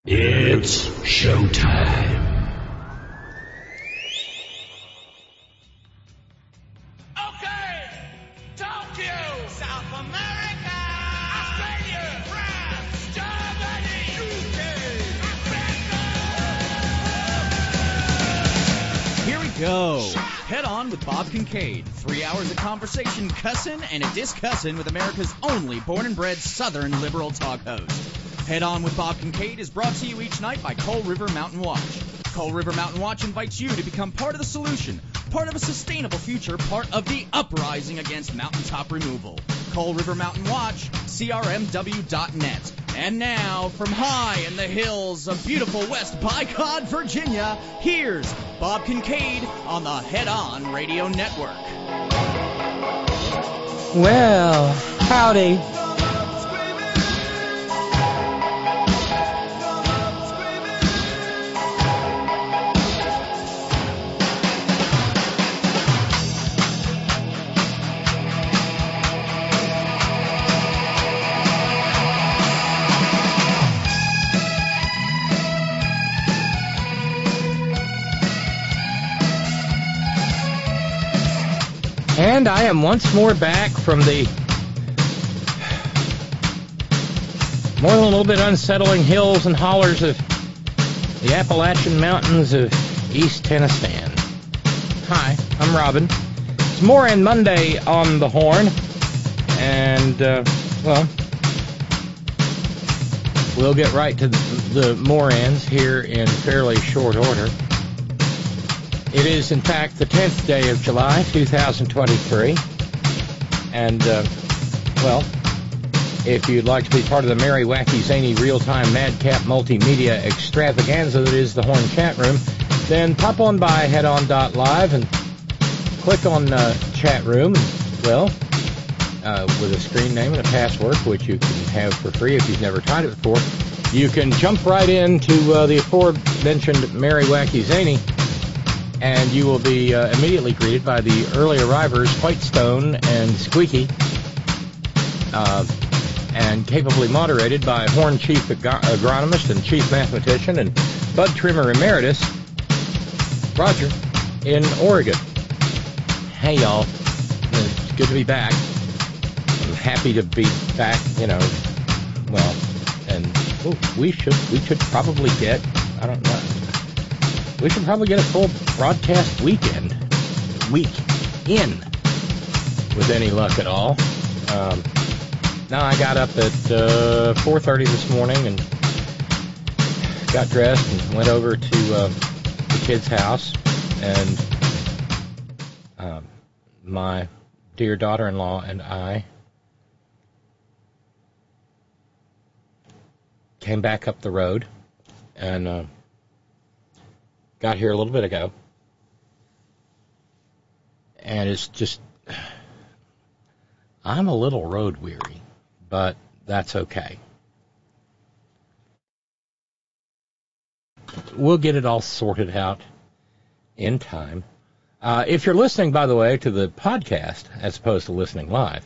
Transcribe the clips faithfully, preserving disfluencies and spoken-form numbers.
It's showtime. Okay, Tokyo, South America, Australia, France, Germany, U K, America. Here we go. Head On with Bob Kincaid. Three hours of conversation, cussin' and a discussin' with America's only born and bred Southern liberal talk host. Head On with Bob Kincaid is brought to you each night by Coal River Mountain Watch. Coal River Mountain Watch invites you to become part of the solution, part of a sustainable future, part of the uprising against mountaintop removal. Coal River Mountain Watch, C R M W dot net. And now, from high in the hills of beautiful West Bicod, Virginia, here's Bob Kincaid on the Head On Radio Network. Well, howdy. And I am once more back from the more than a little bit unsettling hills and hollers of the Appalachian Mountains of East Tennessee. Hi, I'm Robin. It's Moran Monday on the horn, and, uh, well, we'll get right to the, the Morans here in fairly short order. It is, in fact, the tenth day of July, two thousand twenty-three, and, uh, well, if you'd like to be part of the merry, wacky, zany, real-time, madcap multimedia extravaganza that is the Horn Chat Room, then pop on by head on dot live and click on uh, Chat Room, and, well, uh, with a screen name and a password, which you can have for free if you've never tried it before, you can jump right into uh, the aforementioned merry, wacky, zany, and you will be uh, immediately greeted by the early arrivers, Whitestone and Squeaky, uh, and capably moderated by Horn Chief Ag- Agronomist and Chief Mathematician and Bud Trimmer Emeritus, Roger, in Oregon. Hey, y'all. It's good to be back. I'm happy to be back, you know, well, and oh, we should we should probably get, I don't know, we should probably get a full broadcast weekend, week in, with any luck at all. Um, now I got up at uh, four thirty this morning and got dressed and went over to uh, the kid's house, and uh, my dear daughter-in-law and I came back up the road and uh, got here a little bit ago, and it's just, I'm a little road weary, but that's okay. We'll get it all sorted out in time. Uh, if you're listening, by the way, to the podcast as opposed to listening live,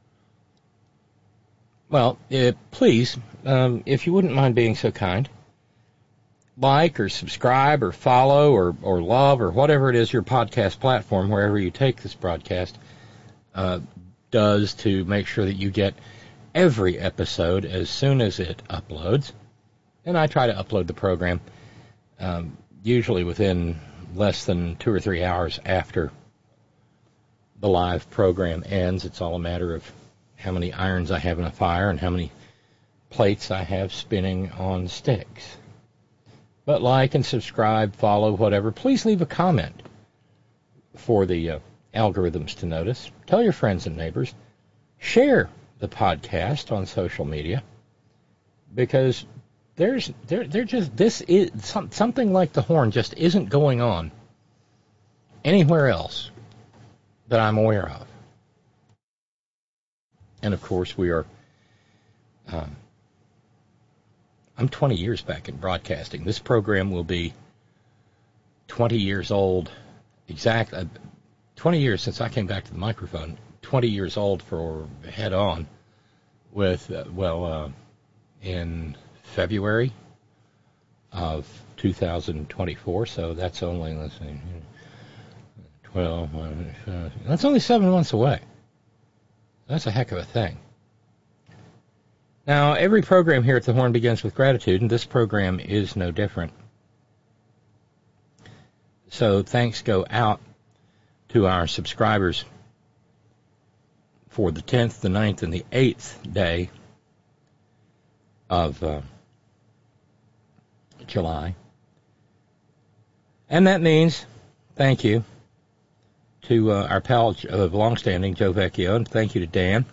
well, uh, please, um, if you wouldn't mind being so kind, like or subscribe or follow or, or love or whatever it is your podcast platform, wherever you take this broadcast, uh, does to make sure that you get every episode as soon as it uploads. And I try to upload the program um, usually within less than two or three hours after the live program ends. It's all a matter of how many irons I have in a fire and how many plates I have spinning on sticks. But like and subscribe, follow, whatever. Please leave a comment for the uh, algorithms to notice. Tell your friends and neighbors. Share the podcast on social media, because there's there there just this is some, something like the Horn just isn't going on anywhere else that I'm aware of. And of course, we are. Um, I'm twenty years back in broadcasting. This program will be twenty years old, exact, uh, twenty years since I came back to the microphone, twenty years old for Head On, with, uh, well, uh, in February of two thousand twenty-four, so that's only, let's see, twelve, that's only seven months away. That's a heck of a thing. Now, every program here at the Horn begins with gratitude, and this program is no different. So thanks go out to our subscribers for the tenth, the ninth, and the eighth day of uh, July. And that means thank you to uh, our pal of longstanding, Joe Vecchio, and thank you to Dan.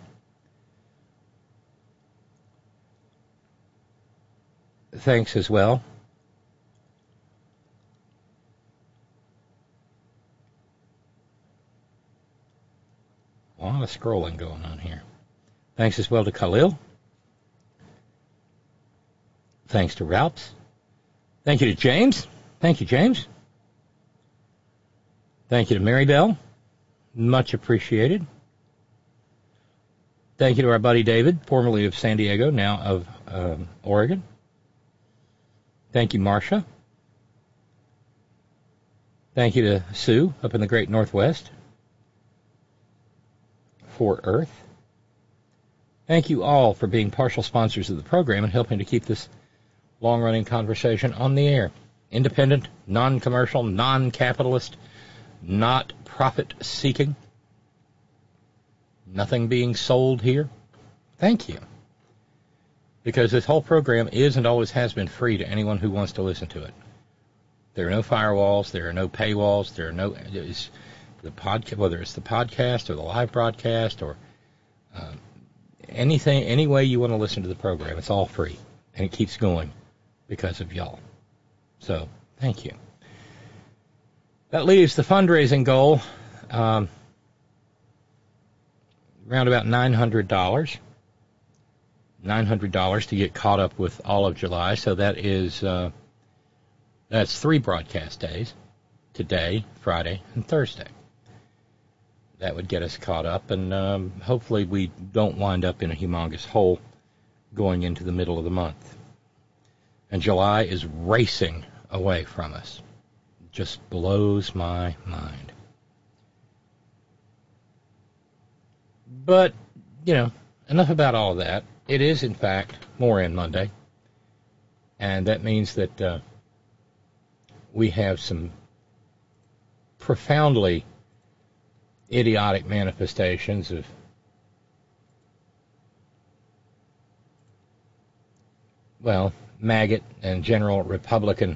Thanks as well. A lot of scrolling going on here. Thanks as well to Khalil. Thanks to Ralphs. Thank you to James. Thank you, James. Thank you to Mary Bell. Much appreciated. Thank you to our buddy David, formerly of San Diego, now of um, Oregon. Thank you, Marcia. Thank you to Sue up in the great Northwest. Fort Earth. Thank you all for being partial sponsors of the program and helping to keep this long-running conversation on the air. Independent, non-commercial, non-capitalist, not profit-seeking. Nothing being sold here. Thank you. Because this whole program is and always has been free to anyone who wants to listen to it. There are no firewalls. There are no paywalls. There are no... It's the podcast, whether it's the podcast or the live broadcast or uh, anything, any way you want to listen to the program, it's all free. And it keeps going because of y'all. So, thank you. That leaves the fundraising goal um, around about nine hundred dollars. nine hundred dollars to get caught up with all of July. So that is, uh, that's three broadcast days. Today, Friday, and Thursday. That would get us caught up, and um, hopefully we don't wind up in a humongous hole going into the middle of the month. And July is racing away from us. Just blows my mind. But, you know, enough about all of that. It is, in fact, Moran Monday, and that means that uh, we have some profoundly idiotic manifestations of well, maggot and general Republican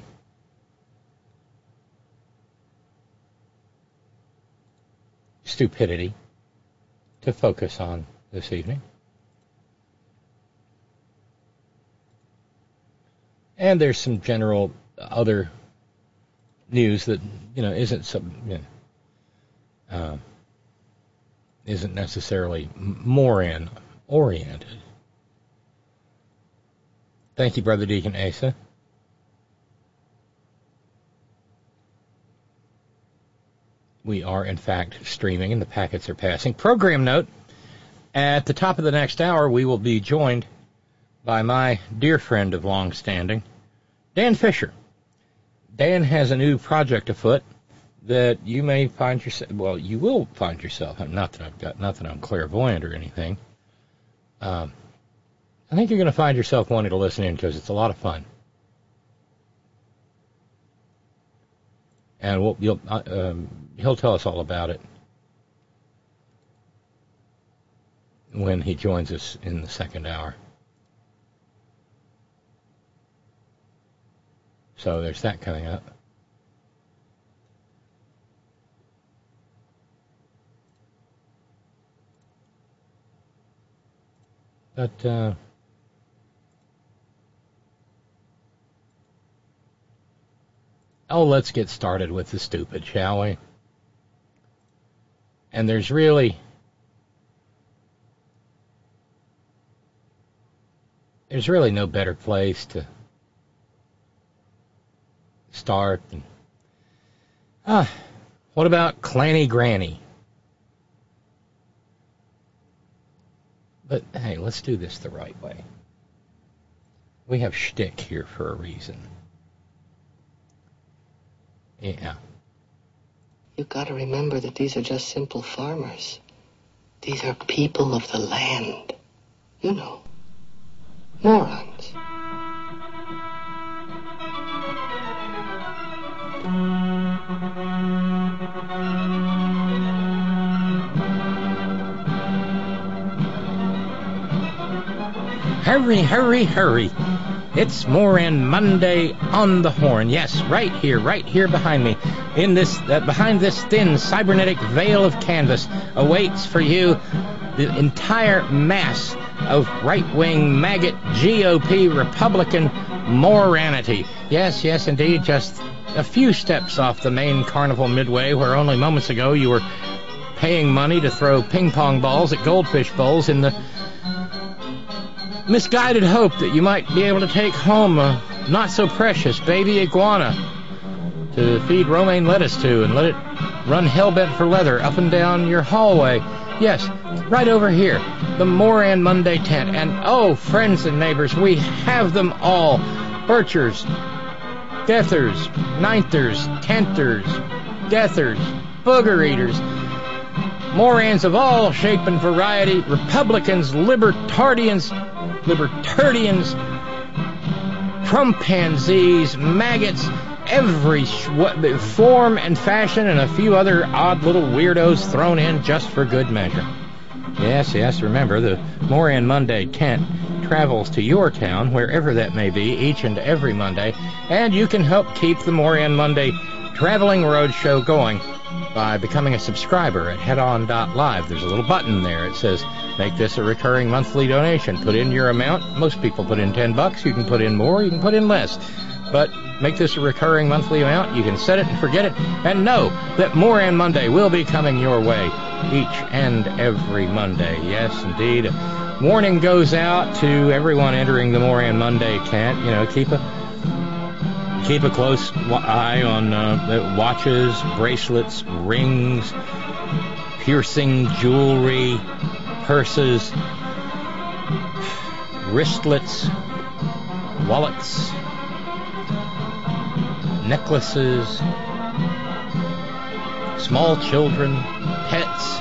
stupidity to focus on this evening. And there's some general other news that, you know, isn't some, you know, uh, isn't necessarily Moran oriented. Thank you, Brother Deacon Asa. We are, in fact, streaming, and the packets are passing. Program note, at the top of the next hour, we will be joined by my dear friend of long standing, Dan Fisher. Dan has a new project afoot that you may find yourself, well, you will find yourself, not that I've got, not that I'm clairvoyant or anything. Um, I think you're going to find yourself wanting to listen in because it's a lot of fun. And we'll, you'll, uh, um, he'll tell us all about it when he joins us in the second hour. So there's that coming up. But, uh, oh, let's get started with the stupid, shall we? And there's really, there's really no better place to start than, ah, what about Clanny Granny? But, hey, let's do this the right way. We have shtick here for a reason. Yeah. You've got to remember that these are just simple farmers. These are people of the land. You know. Morons. Hurry, hurry, hurry. It's Moran Monday on the Horn. Yes, right here, right here behind me. In this, uh, behind this thin cybernetic veil of canvas awaits for you the entire mass of right-wing maggot G O P Republican moranity. Yes, yes, indeed, just a few steps off the main carnival midway where only moments ago you were paying money to throw ping-pong balls at goldfish bowls in the misguided hope that you might be able to take home a not-so-precious baby iguana to feed romaine lettuce to and let it run hell-bent for leather up and down your hallway. Yes, right over here, the Moran Monday tent. And, oh, friends and neighbors, we have them all. Birchers, deathers, ninthers, tenters, deathers, booger eaters, Morans of all shape and variety, Republicans, libertarians, libertarians, Trumpanzees, maggots, every sh- form and fashion, and a few other odd little weirdos thrown in just for good measure. Yes, yes, remember, the Moran Monday tent travels to your town, wherever that may be, each and every Monday, and you can help keep the Moran Monday Traveling Roadshow going by becoming a subscriber at head on dot live. There's a little button there. It says, make this a recurring monthly donation. Put in your amount. Most people put in ten bucks. You can put in more. You can put in less. But make this a recurring monthly amount. You can set it and forget it. And know that Moran Monday will be coming your way each and every Monday. Yes, indeed. Warning goes out to everyone entering the Moran Monday tent. You know, keep a Keep a close eye on uh, watches, bracelets, rings, piercing jewelry, purses, wristlets, wallets, necklaces, small children, pets,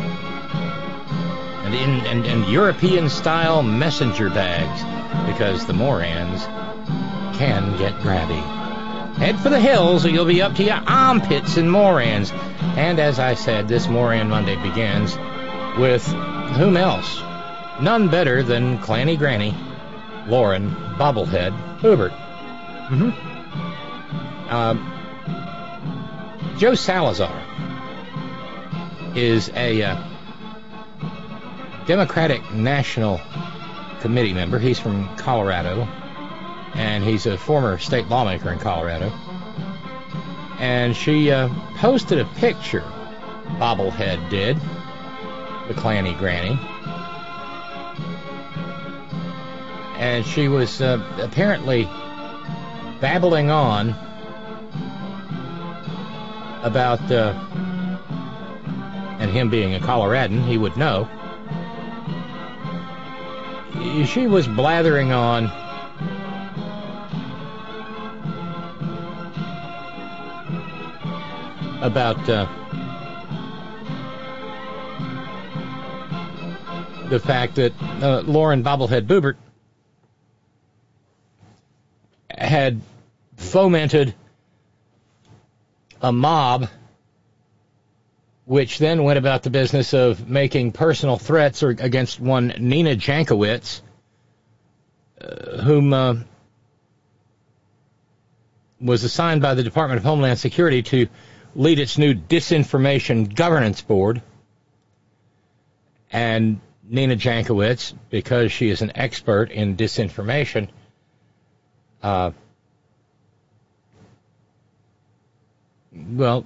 and, in, and, and European-style messenger bags, because the Morans can get grabby. Head for the hills or you'll be up to your armpits in Morans. And as I said, this Moran Monday begins with whom else? None better than Clanny Granny, Lauren Bobblehead Hubert. Mm-hmm. Uh, Joe Salazar is a uh, Democratic National Committee member. He's from Colorado. And he's a former state lawmaker in Colorado. And she uh, posted a picture, Bobblehead did, the Clanny Granny. And she was uh, apparently babbling on about, uh, and him being a Coloradan, he would know. She was blathering on about uh, the fact that uh, Lauren Bobblehead Boebert had fomented a mob which then went about the business of making personal threats or against one Nina Jankowicz, uh, whom uh, was assigned by the Department of Homeland Security to lead its new Disinformation Governance Board. And Nina Jankowicz, because she is an expert in disinformation, uh, well,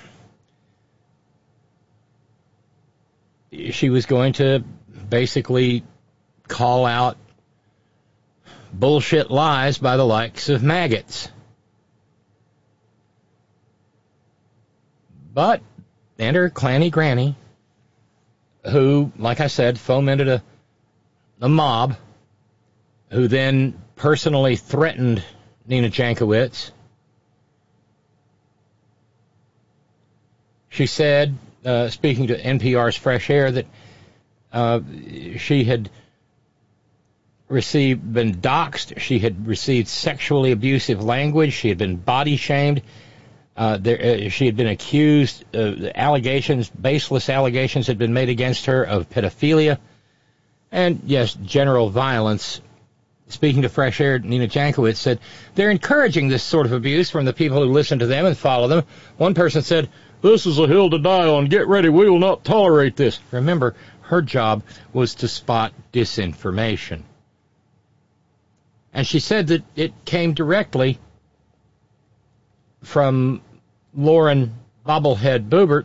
she was going to basically call out bullshit lies by the likes of maggots. But enter Clanny Granny, who, like I said, fomented a, a mob, who then personally threatened Nina Jankowicz She said, uh, speaking to N P R's Fresh Air, that uh, she had received, been doxxed, she had received sexually abusive language, she had been body shamed, uh, there, uh, she had been accused, uh, allegations, baseless allegations had been made against her of pedophilia, and yes, general violence. Speaking to Fresh Air, Nina Jankowicz said, they're encouraging this sort of abuse from the people who listen to them and follow them. One person said, this is a hill to die on. Get ready. We will not tolerate this. Remember, her job was to spot disinformation. And she said that it came directly from Lauren Bobblehead Boebert,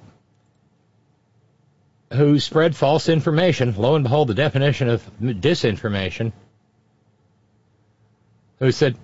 who spread false information. Lo and behold, the definition of disinformation. Who said,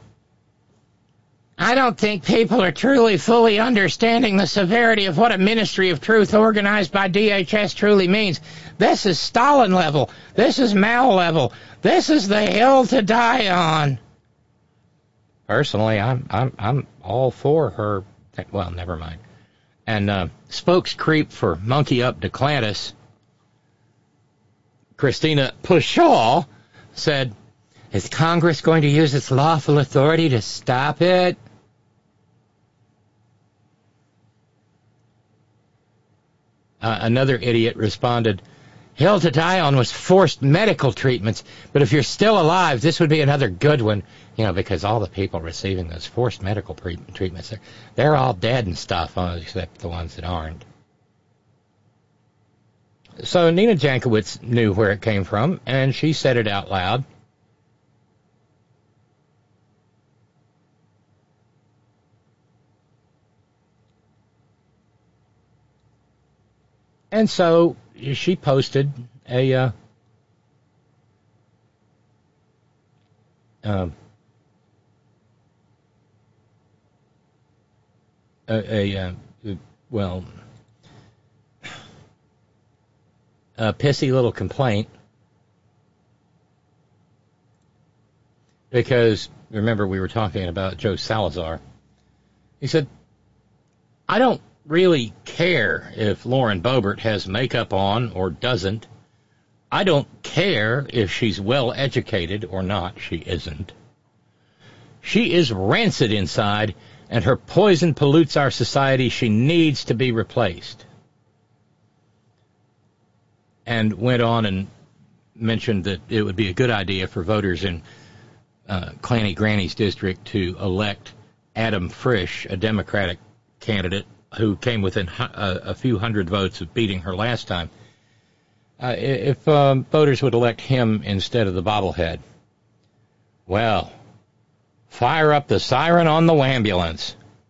I don't think people are truly fully understanding the severity of what a Ministry of Truth organized by D H S truly means. This is Stalin level. This is Mao level. This is the hill to die on. Personally, I'm I'm I'm all for her. Well, never mind. And uh, spokes creep for Monkey Up Declantis, Christina Pushaw, said, is Congress going to use its lawful authority to stop it? Uh, another idiot responded, hill to die on was forced medical treatments, but if you're still alive, this would be another good one. You know, because all the people receiving those forced medical pre- treatments, they're, they're all dead and stuff, uh, except the ones that aren't. So Nina Jankowicz knew where it came from, and she said it out loud. And so she posted a uh, uh, a, a uh, well, a pissy little complaint, because remember we were talking about Joe Salazar. He said, I don't really care if Lauren Boebert has makeup on or doesn't. I don't care if she's well educated or not. She isn't. She is rancid inside, and her poison pollutes our society. She needs to be replaced. And went on and mentioned that it would be a good idea for voters in uh, Clanny Granny's district to elect Adam Frisch, a Democratic candidate, who came within a, a few hundred votes of beating her last time, uh, if um, voters would elect him instead of the bobblehead. Well, fire up the siren on the wambulance.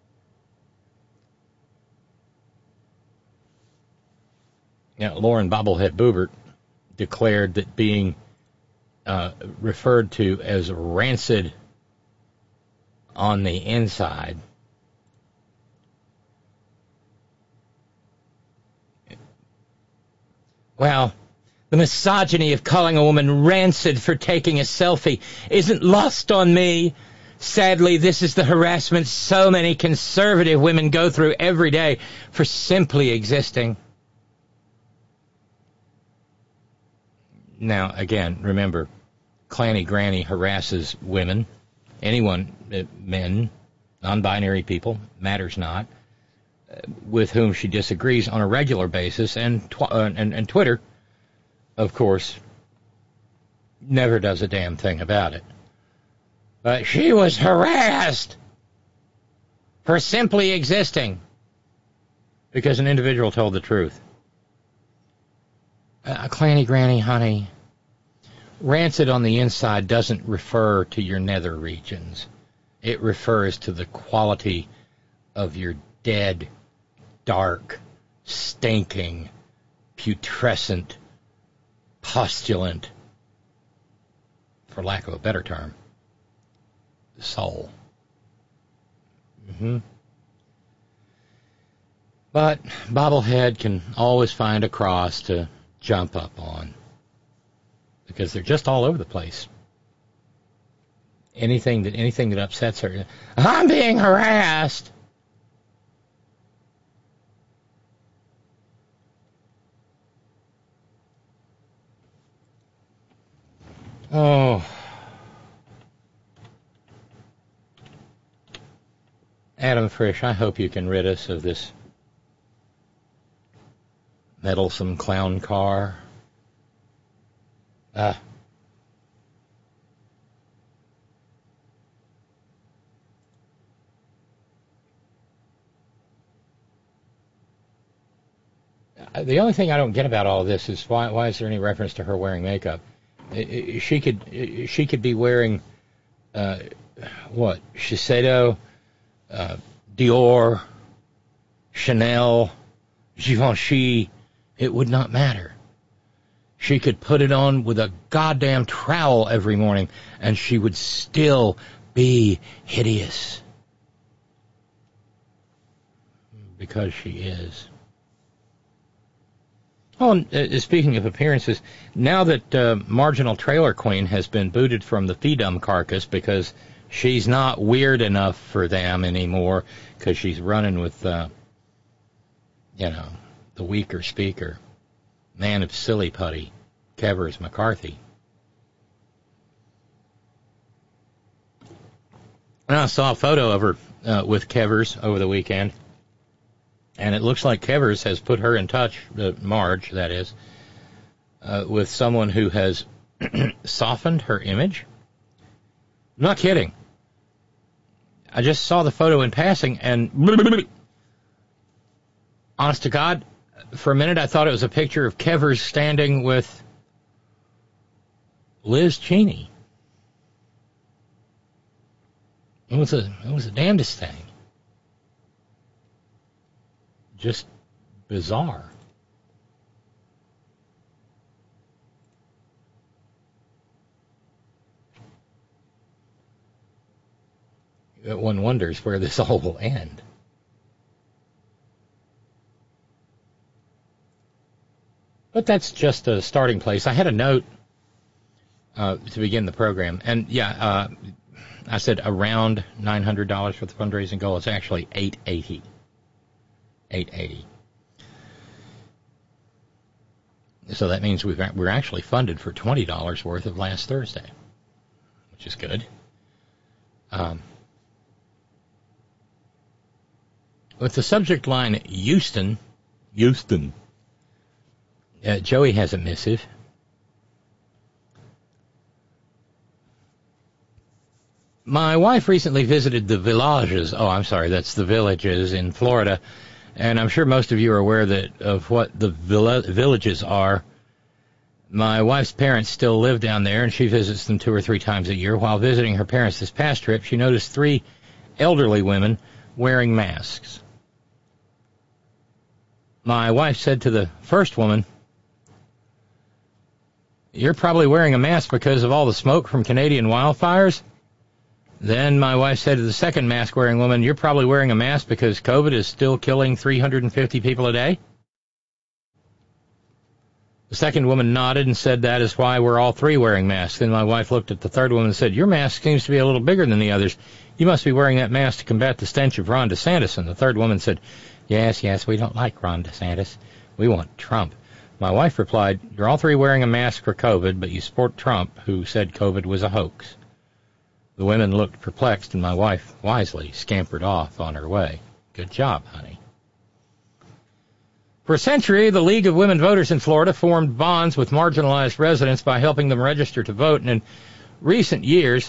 Now, Lauren Bobblehead Boebert declared that being uh, referred to as rancid on the inside well, the misogyny of calling a woman rancid for taking a selfie isn't lost on me. Sadly, this is the harassment so many conservative women go through every day for simply existing. Now, again, remember, Clanny Granny harasses women, anyone, uh, men, non-binary people, matters not, with whom she disagrees on a regular basis, and, tw- uh, and and Twitter, of course, never does a damn thing about it. But she was harassed for simply existing because an individual told the truth. Uh, Clanny Granny, honey, rancid on the inside doesn't refer to your nether regions. It refers to the quality of your dead, dark, stinking, putrescent, postulant, for lack of a better term, soul. Mm-hmm. But Bobblehead can always find a cross to jump up on, because they're just all over the place. Anything that anything that upsets her, I'm being harassed. Oh. Adam Frisch, I hope you can rid us of this meddlesome clown car. Ah. The only thing I don't get about all of this is why why is there any reference to her wearing makeup? She could she could be wearing uh, what? Shiseido, uh, Dior, Chanel, Givenchy. It would not matter. She could put it on with a goddamn trowel every morning, and she would still be hideous. Because she is. Oh, and, uh, speaking of appearances, now that uh, Marginal Trailer Queen has been booted from the Feedum Carcass because she's not weird enough for them anymore because she's running with, uh, you know, the weaker speaker, man of silly putty, Kevers McCarthy. And I saw a photo of her uh, with Kevers over the weekend. And it looks like Kevers has put her in touch, uh, Marge, that is, uh, with someone who has softened her image. I'm not kidding. I just saw the photo in passing, and honest to God, for a minute I thought it was a picture of Kevers standing with Liz Cheney. It was a, it was the damnedest thing. Just bizarre. One wonders where this all will end. But that's just a starting place. I had a note uh, to begin the program. And, yeah, uh, I said around nine hundred dollars for the fundraising goal. It's actually eight hundred eighty dollars. eight hundred eighty dollars. So that means we've, we're actually funded for twenty dollars worth of last Thursday, which is good. Um, with the subject line Houston, Houston, uh, Joey has a missive. My wife recently visited the villages. Oh, I'm sorry, that's the villages in Florida. And I'm sure most of you are aware that of what the villa, villages are. My wife's parents still live down there, and she visits them two or three times a year. While visiting her parents this past trip, she noticed three elderly women wearing masks. My wife said to the first woman, "You're probably wearing a mask because of all the smoke from Canadian wildfires." Then my wife said to the second mask-wearing woman, "You're probably wearing a mask because COVID is still killing three hundred fifty people a day." The second woman nodded and said, "That is why we're all three wearing masks." Then my wife looked at the third woman and said, "Your mask seems to be a little bigger than the others. You must be wearing that mask to combat the stench of Ron DeSantis." And the third woman said, "Yes, yes, we don't like Ron DeSantis. We want Trump." My wife replied, "You're all three wearing a mask for COVID, but you support Trump, who said COVID was a hoax." The women looked perplexed, and my wife wisely scampered off on her way. Good job, honey. For a century, the League of Women Voters in Florida formed bonds with marginalized residents by helping them register to vote. And in recent years,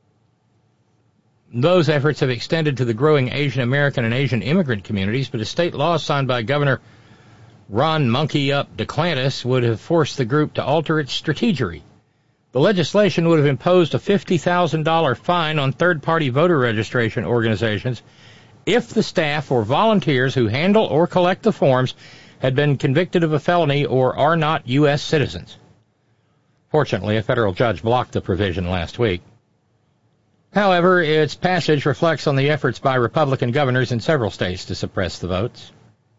those efforts have extended to the growing Asian American and Asian immigrant communities, but a state law signed by Governor Ron Monkey Up DeClantis would have forced the group to alter its strategy. The legislation would have imposed a fifty thousand dollars fine on third-party voter registration organizations if the staff or volunteers who handle or collect the forms had been convicted of a felony or are not U S citizens. Fortunately, a federal judge blocked the provision last week. However, its passage reflects on the efforts by Republican governors in several states to suppress the votes.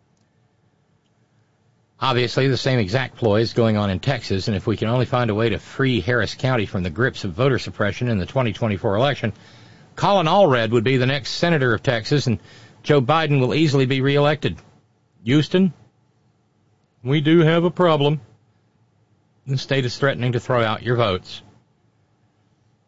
Obviously, the same exact ploy is going on in Texas, and if we can only find a way to free Harris County from the grips of voter suppression in the twenty twenty-four election, Colin Allred would be the next senator of Texas, and Joe Biden will easily be reelected. Houston, we do have a problem. The state is threatening to throw out your votes.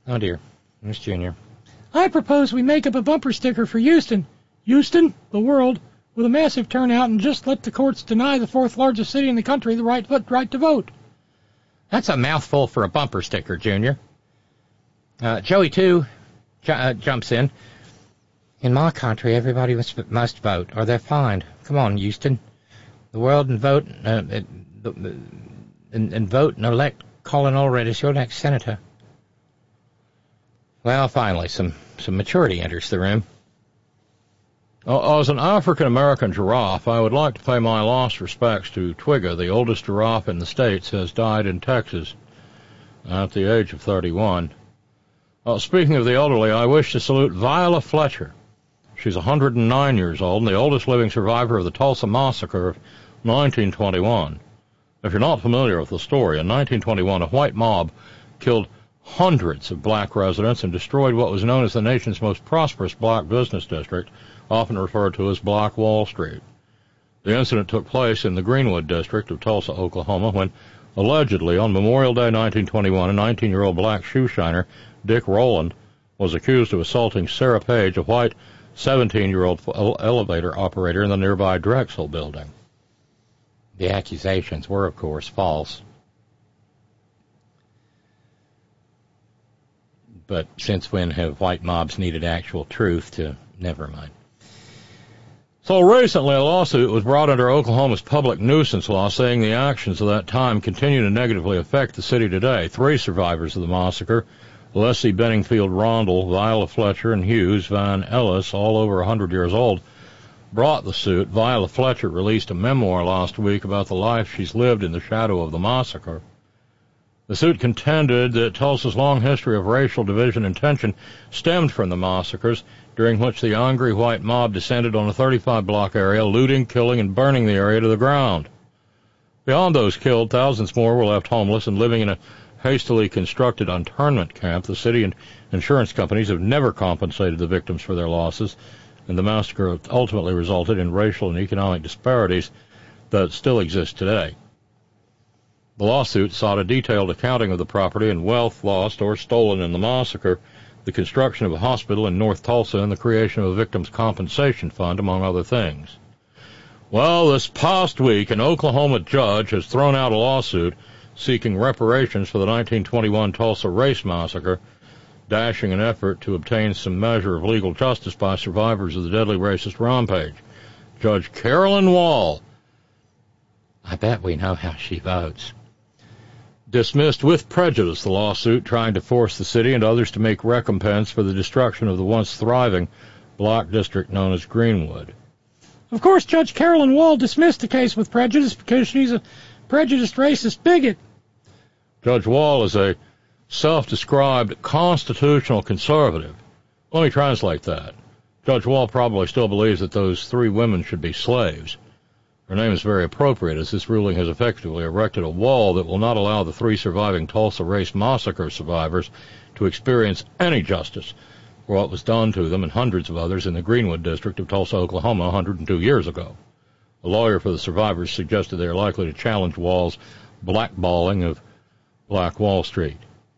Oh, dear. Miss Junior. I propose we make up a bumper sticker for Houston. Houston, the world, with a massive turnout, and just let the courts deny the fourth largest city in the country the right, right to vote. That's a mouthful for a bumper sticker, Junior. Uh, Joey, too, ju- uh, jumps in. In my country, everybody must, must vote, or they're fined. Come on, Houston. The world and vote, uh, and, and vote and elect Colin Ulrich as your next senator. Well, finally, some, some maturity enters the room. Uh, as an African-American giraffe, I would like to pay my last respects to Twigga, the oldest giraffe in the States, who has died in Texas at the age of thirty-one. Uh, speaking of the elderly, I wish to salute Viola Fletcher. She's one hundred nine years old and the oldest living survivor of the Tulsa Massacre of nineteen twenty-one. If you're not familiar with the story, in nineteen twenty-one, a white mob killed hundreds of black residents and destroyed what was known as the nation's most prosperous black business district, often referred to as Black Wall Street. The incident took place in the Greenwood district of Tulsa, Oklahoma, when allegedly on Memorial Day nineteen twenty-one, a nineteen-year-old black shoe shiner, Dick Rowland, was accused of assaulting Sarah Page, a white seventeen-year-old elevator operator in the nearby Drexel building. The accusations were, of course, false. But since when have white mobs needed actual truth to... Never mind. So recently a lawsuit was brought under Oklahoma's public nuisance law saying the actions of that time continue to negatively affect the city today. Three survivors of the massacre, Leslie Benningfield Rondell, Viola Fletcher, and Hughes Van Ellis, all over one hundred years old, brought the suit. Viola Fletcher released a memoir last week about the life she's lived in the shadow of the massacre. The suit contended that Tulsa's long history of racial division and tension stemmed from the massacres, during which the angry white mob descended on a thirty-five block area, looting, killing, and burning the area to the ground. Beyond those killed, thousands more were left homeless and living in a hastily constructed internment camp. The city and insurance companies have never compensated the victims for their losses, and the massacre ultimately resulted in racial and economic disparities that still exist today. The lawsuit sought a detailed accounting of the property and wealth lost or stolen in the massacre, the construction of a hospital in North Tulsa, and the creation of a victims' compensation fund, among other things. Well, this past week, an Oklahoma judge has thrown out a lawsuit seeking reparations for the nineteen twenty-one Tulsa race massacre, dashing an effort to obtain some measure of legal justice by survivors of the deadly racist rampage. Judge Carolyn Wall, I bet we know how she votes, dismissed with prejudice the lawsuit trying to force the city and others to make recompense for the destruction of the once thriving black district known as Greenwood. Of course, Judge Carolyn Wall dismissed the case with prejudice because she's a prejudiced racist bigot. Judge Wall is a self-described constitutional conservative. Let me translate that. Judge Wall probably still believes that those three women should be slaves. Her name is very appropriate, as this ruling has effectively erected a wall that will not allow the three surviving Tulsa race massacre survivors to experience any justice for what was done to them and hundreds of others in the Greenwood district of Tulsa, Oklahoma, one hundred two years ago. A lawyer for the survivors suggested they are likely to challenge Wall's blackballing of Black Wall Street.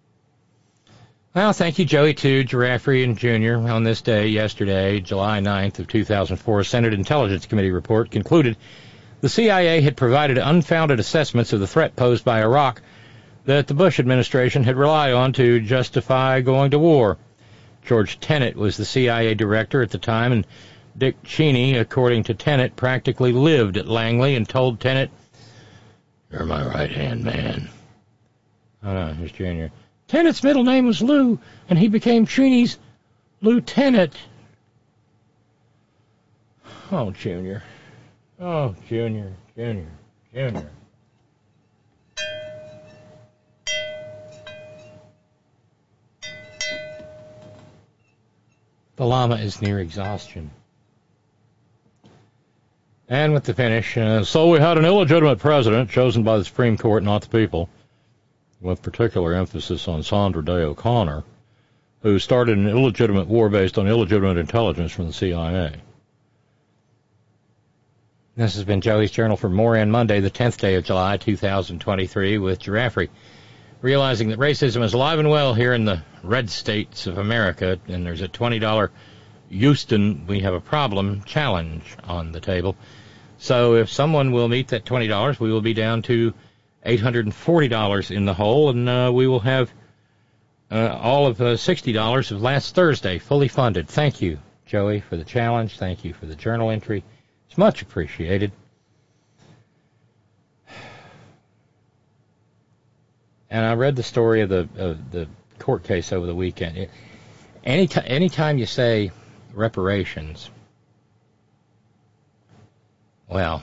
Well, thank you, Joey, too, Giraffe and Junior On this day, yesterday, July ninth of two thousand four, a Senate Intelligence Committee report concluded the C I A had provided unfounded assessments of the threat posed by Iraq that the Bush administration had relied on to justify going to war. George Tenet was the C I A director at the time, and Dick Cheney, according to Tenet, practically lived at Langley and told Tenet, "You're my right-hand man." Oh, no, here's Junior. Tenet's middle name was Lou, and he became Cheney's lieutenant. Oh, Junior. Oh, Junior, Junior, Junior. The llama is near exhaustion. And with the finish, uh, so we had an illegitimate president chosen by the Supreme Court, not the people, with particular emphasis on Sandra Day O'Connor, who started an illegitimate war based on illegitimate intelligence from the C I A. This has been Joey's Journal for Moran Monday, the tenth day of July, two thousand twenty-three, with Giraffe, realizing that racism is alive and well here in the red states of America, and there's a twenty dollars Houston, we have a problem challenge on the table. So if someone will meet that twenty dollars, we will be down to eight hundred forty dollars in the hole, and uh, we will have uh, all of uh, sixty dollars of last Thursday fully funded. Thank you, Joey, for the challenge. Thank you for the journal entry. It's much appreciated. And I read the story of the of the court case over the weekend. It, any t- anytime you say reparations, well,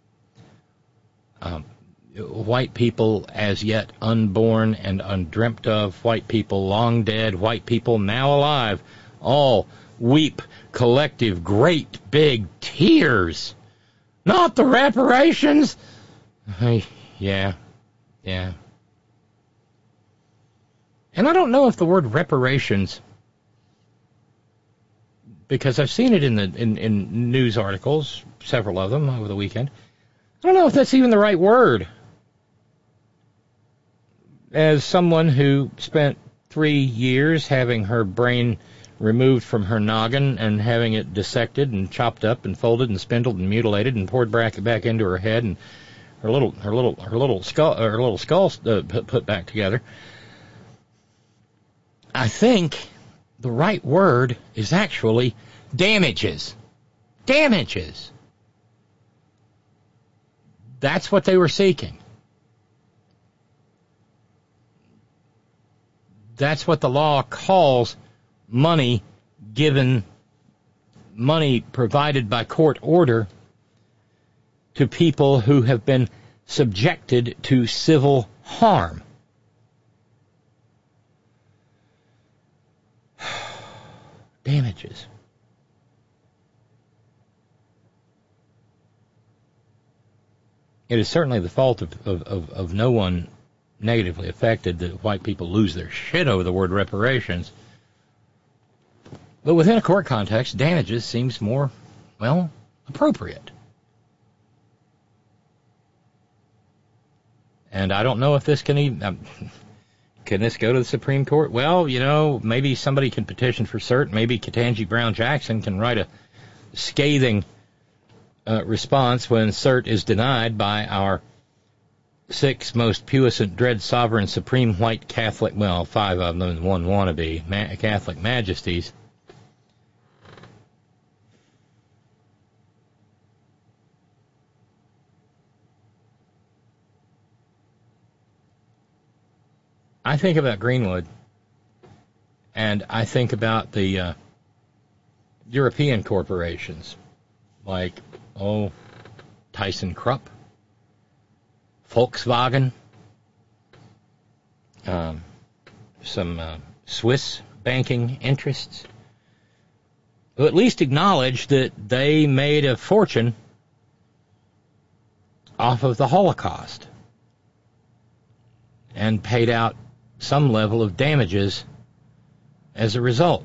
um, white people as yet unborn and undreamt of, white people long dead, white people now alive, all weep collective great big tears. Not the reparations. Hey, yeah, yeah. And I don't know if the word reparations, because I've seen it in the in, in news articles, several of them over the weekend. I don't know if that's even the right word. As someone who spent three years having her brain removed from her noggin and having it dissected and chopped up and folded and spindled and mutilated and poured back back into her head and her little her little her little skull her little skull uh, put, put back together, I think the right word is actually damages. Damages. That's what they were seeking. That's what the law calls money given, money provided by court order to people who have been subjected to civil harm. Damages. It is certainly the fault of, of, of, of no one negatively affected that white people lose their shit over the word reparations. But within a court context, damages seems more, well, appropriate. And I don't know if this can even... Um, Can this go to the Supreme Court? Well, you know, maybe somebody can petition for cert. Maybe Ketanji Brown Jackson can write a scathing uh, response when cert is denied by our six most puissant, dread, sovereign, supreme white Catholic, well, five of them and one wannabe, ma- Catholic majesties. I think about Greenwood, and I think about the uh, European corporations, like, oh, ThyssenKrupp, Volkswagen, um, some uh, Swiss banking interests, who at least acknowledge that they made a fortune off of the Holocaust and paid out some level of damages as a result.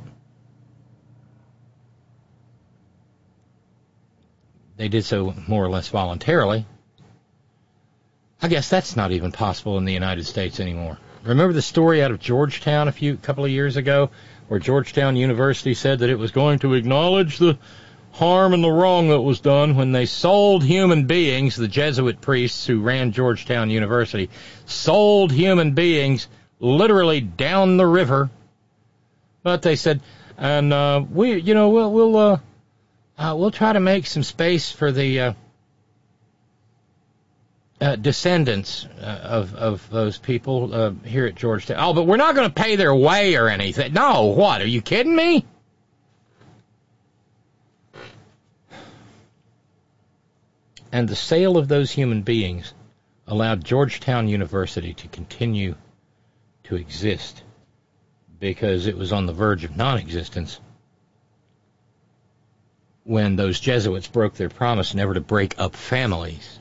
They did so more or less voluntarily. I guess that's not even possible in the United States anymore. Remember the story out of Georgetown a few couple of years ago, where Georgetown University said that it was going to acknowledge the harm and the wrong that was done when they sold human beings, the Jesuit priests who ran Georgetown University, sold human beings literally down the river. But they said, and uh, we, you know, we'll we'll uh, uh, we'll try to make some space for the uh, uh, descendants uh, of of those people uh, here at Georgetown. Oh, but we're not going to pay their way or anything. No, what? Are you kidding me? And the sale of those human beings allowed Georgetown University to continue to exist because it was on the verge of non-existence when those Jesuits broke their promise never to break up families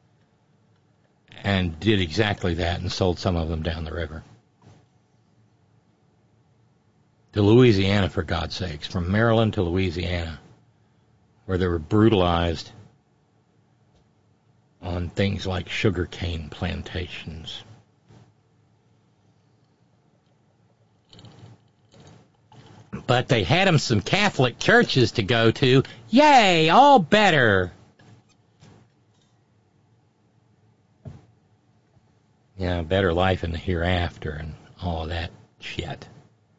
and did exactly that and sold some of them down the river. To Louisiana, for God's sakes, from Maryland to Louisiana, where they were brutalized on things like sugarcane plantations. but they had them some Catholic churches to go to. Yay, all better. Yeah, better life in the hereafter and all of that shit.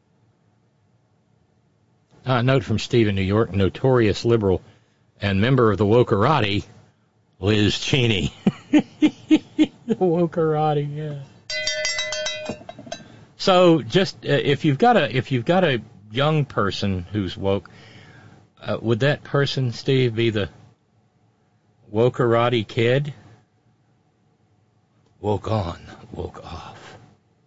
Uh, note from Steve in New York, notorious liberal and member of the Wokerati, Liz Cheney. The Wokerati, yeah. So, just uh, if you've got a if you've got a young person who's woke, uh, would that person, Steve, be the Wokerati kid? Woke on, woke off.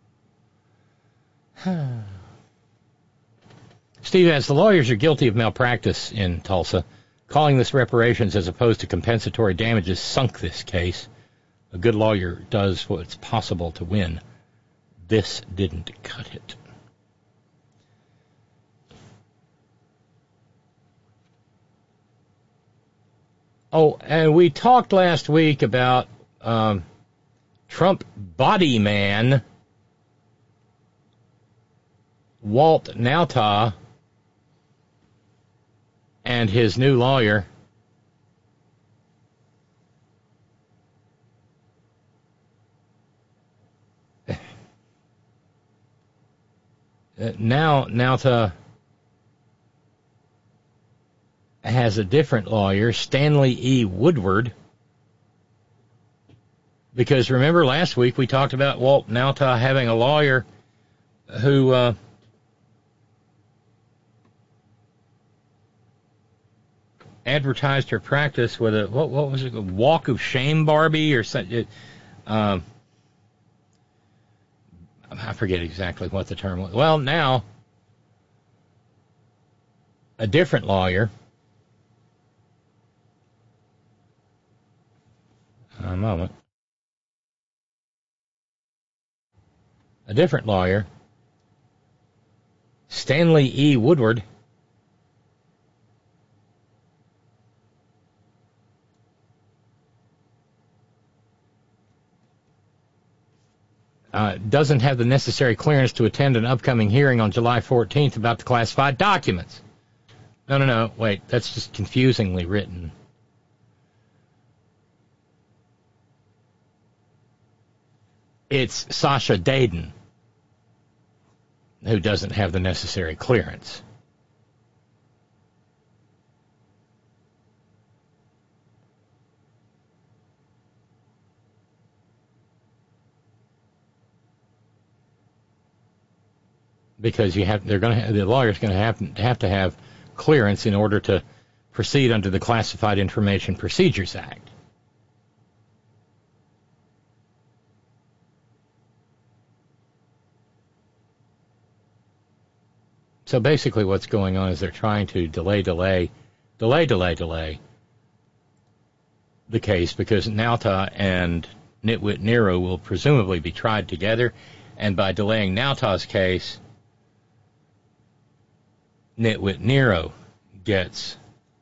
Steve asks, the lawyers are guilty of malpractice in Tulsa. Calling this reparations as opposed to compensatory damages sunk this case. A good lawyer does what's possible to win. This didn't cut it. Oh, and we talked last week about um, Trump body man Walt Nauta and his new lawyer. Uh, now Nauta has a different lawyer, Stanley E. Woodward, because remember last week we talked about Walt Nauta having a lawyer who uh, advertised her practice with a, what, what was it, a walk of shame Barbie or something. Um, I forget exactly what the term was. Well, now a different lawyer, a moment, a different lawyer, Stanley E. Woodward, Uh, doesn't have the necessary clearance to attend an upcoming hearing on July fourteenth about the classified documents. No, no, no, wait, that's just confusingly written. It's Sasha Dayden who doesn't have the necessary clearance. Because you have, they're going to, the lawyer's going to have have to have clearance in order to proceed under the Classified Information Procedures Act. So basically, what's going on is they're trying to delay, delay, delay, delay, delay the case because Nauta and Nitwit Nero will presumably be tried together, and by delaying Nauta's case, Nitwit Nero gets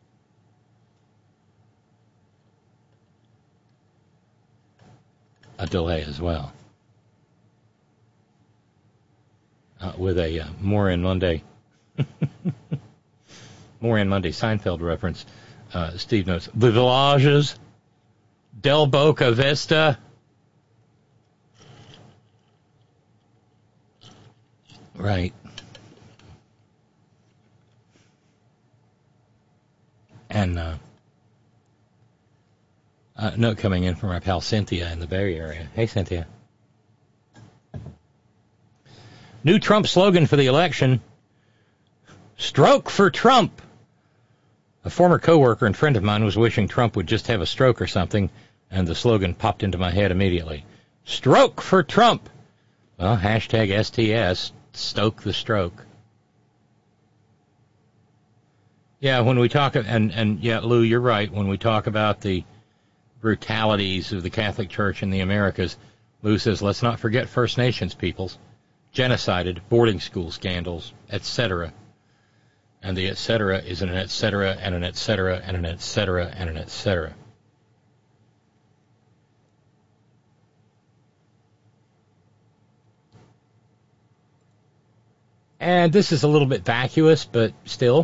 a delay as well. Uh, with a uh, Moran Monday, Moran Monday Seinfeld reference, uh, Steve notes, the Villages, Del Boca Vista, right. And uh, a note coming in from our pal Cynthia in the Bay Area. Hey, Cynthia. New Trump slogan for the election, stroke for Trump. A former coworker and friend of mine was wishing Trump would just have a stroke or something, and the slogan popped into my head immediately. Stroke for Trump. Well, hashtag S T S, stoke the stroke. Yeah, when we talk, and, and yeah, Lou, you're right, when we talk about the brutalities of the Catholic Church in the Americas, Lou says, let's not forget First Nations peoples, genocided, boarding school scandals, et cetera. And the et cetera is an et cetera, and an et cetera, and an et cetera, and an et cetera. And this is a little bit vacuous, but still.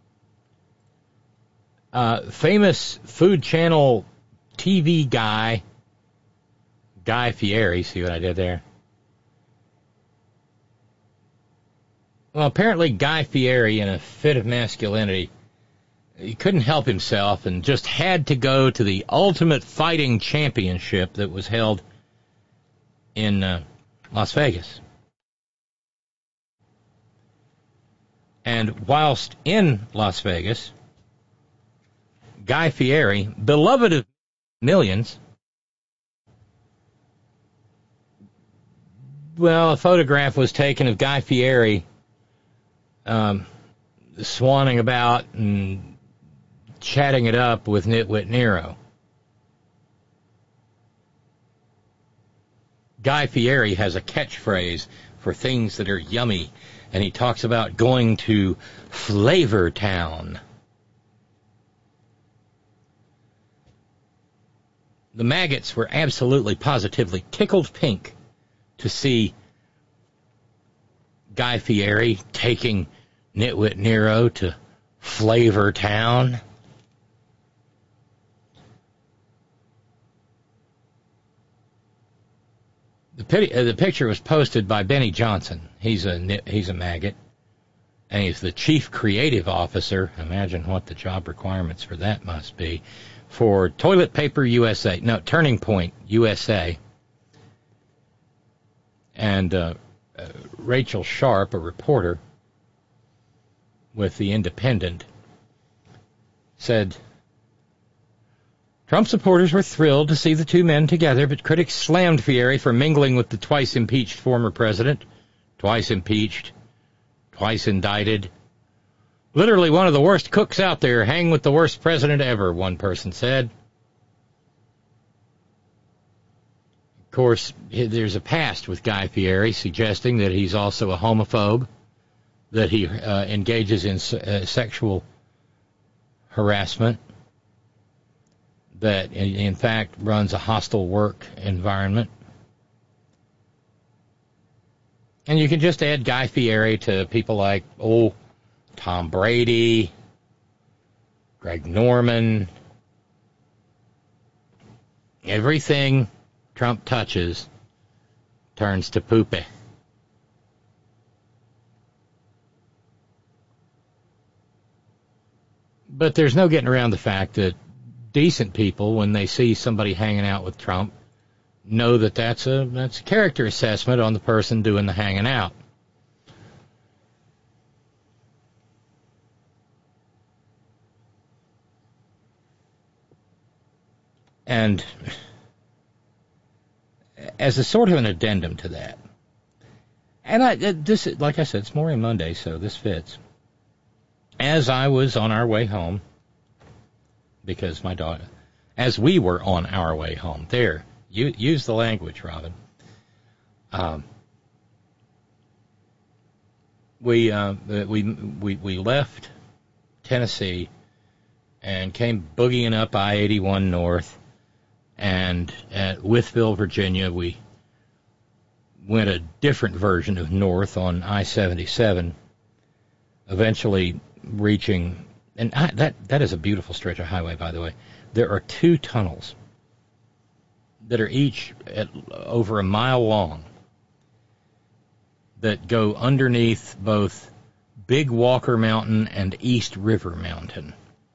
Uh, famous Food Channel T V guy, Guy Fieri, see what I did there? Well, apparently Guy Fieri, in a fit of masculinity, he couldn't help himself and just had to go to the Ultimate Fighting Championship that was held in uh, Las Vegas. And whilst in Las Vegas, Guy Fieri, beloved of millions, well, a photograph was taken of Guy Fieri um, swanning about and chatting it up with Nitwit Nero. Guy Fieri has a catchphrase for things that are yummy, and he talks about going to Flavor Town. The maggots were absolutely, positively tickled pink to see Guy Fieri taking Nitwit Nero to Flavor Town. The, pity, uh, the picture was posted by Benny Johnson. He's a he's a maggot, and he's the chief creative officer. Imagine what the job requirements for that must be for Toilet Paper U S A. No, Turning Point U S A. And uh, uh, Rachel Sharp, a reporter with The Independent, said, Trump supporters were thrilled to see the two men together, but critics slammed Fieri for mingling with the twice-impeached former president. Twice impeached, twice indicted. Literally one of the worst cooks out there, hang with the worst president ever, one person said. Of course, there's a past with Guy Fieri suggesting that he's also a homophobe, that he uh, engages in uh, sexual harassment, that in, in fact runs a hostile work environment. And you can just add Guy Fieri to people like, oh, Tom Brady, Greg Norman. Everything Trump touches turns to poopy. But there's no getting around the fact that decent people, when they see somebody hanging out with Trump, know that that's a that's a character assessment on the person doing the hanging out. And as a sort of an addendum to that, and I this like I said, it's Maureen Monday, so this fits. As I was on our way home, because my daughter, as we were on our way home, there, you use the language, Robin. Um, we uh, we we we left Tennessee and came boogieing up I eighty-one north, and at Wytheville, Virginia, we went a different version of north on I seventy-seven, eventually reaching, and I, that that is a beautiful stretch of highway, by the way. There are two tunnels that are each at over a mile long that go underneath both Big Walker Mountain and East River Mountain.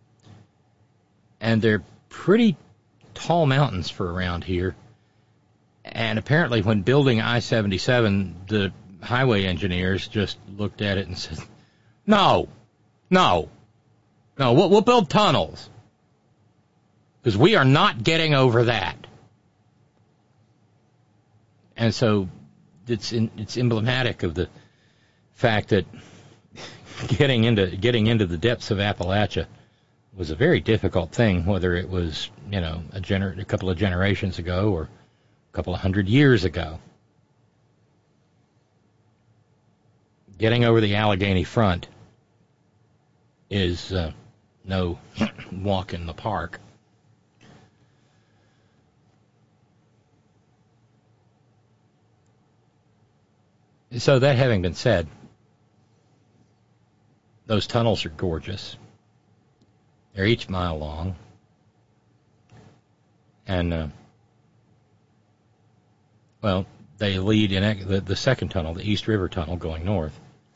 And they're pretty tall mountains for around here. And apparently when building I seventy-seven, the highway engineers just looked at it and said, no, no, no, we'll, we'll build tunnels, because we are not getting over that. And so it's in, it's emblematic of the fact that getting into getting into the depths of Appalachia was a very difficult thing, whether it was, you know, a, gener- a couple of generations ago or a couple of hundred years ago. Getting over the Allegheny Front is uh, no walk in the park. So that having been said, Those tunnels are gorgeous. They're each mile long. And, uh, well, they lead in the, the second tunnel, the East River Tunnel going north.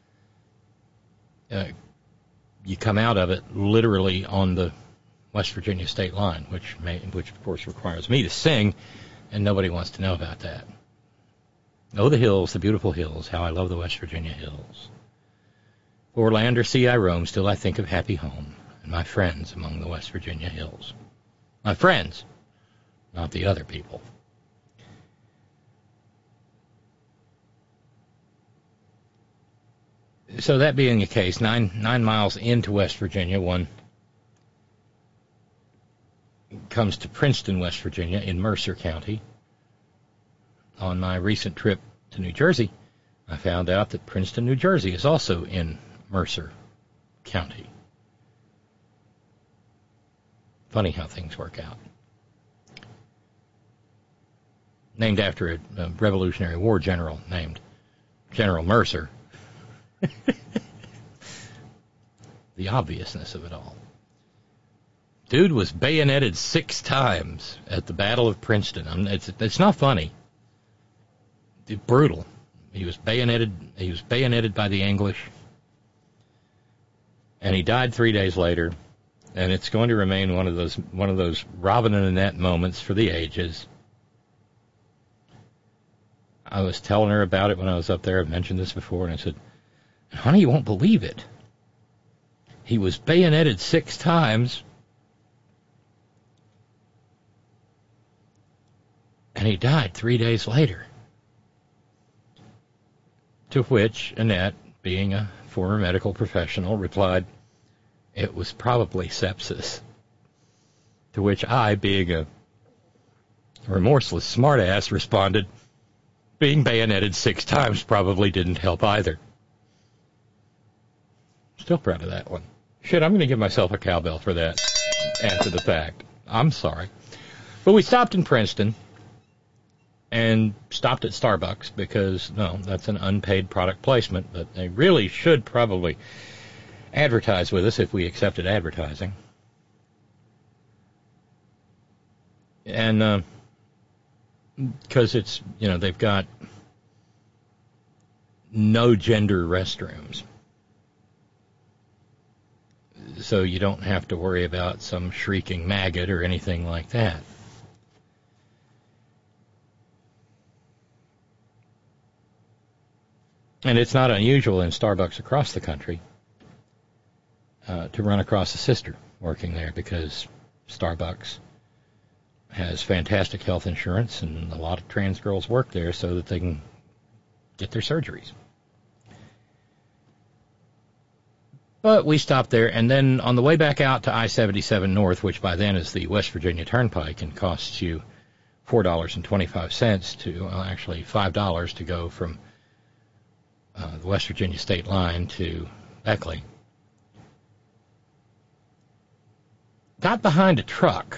Uh, you come out of it literally on the West Virginia state line, which may, which of course requires me to sing, and nobody wants to know about that. Oh, the hills, the beautiful hills, how I love the West Virginia hills. O'er land or sea I roam, still I think of happy home, and my friends among the West Virginia hills. My friends, not the other people. So that being the case, nine nine miles into West Virginia, one comes to Princeton, West Virginia, in Mercer County. On my recent trip to New Jersey, I found out that Princeton, New Jersey, is also in Mercer County. Funny how things work out. Named after a, a Revolutionary War general named General Mercer. The obviousness of it all. Dude was bayoneted six times at the Battle of Princeton. I mean, it's it's not funny. It's brutal. He was bayoneted. He was bayoneted by the English, and he died three days later. And it's going to remain one of those one of those Robin and Annette moments for the ages. I was telling her about it when I was up there. I've mentioned this before, and I said, "Honey, you won't believe it. He was bayoneted six times, and he died three days later." To which Annette, being a former medical professional, replied, "It was probably sepsis." To which I, being a remorseless smartass, responded, "Being bayoneted six times probably didn't help either." Still proud of that one. Shit, I'm going to give myself a cowbell for that after the fact. I'm sorry. But we stopped in Princeton and stopped at Starbucks because, no, that's an unpaid product placement, but they really should probably advertise with us if we accepted advertising. And because uh, it's, you know, they've got no gender restrooms. So you don't have to worry about some shrieking maggot or anything like that. And it's not unusual in Starbucks across the country uh, to run across a sister working there because Starbucks has fantastic health insurance and a lot of trans girls work there so that they can get their surgeries. But we stopped there, and then on the way back out to I seventy-seven North, which by then is the West Virginia Turnpike and costs you four dollars and twenty-five cents to, well, actually five dollars to go from uh, the West Virginia state line to Beckley, got behind a truck.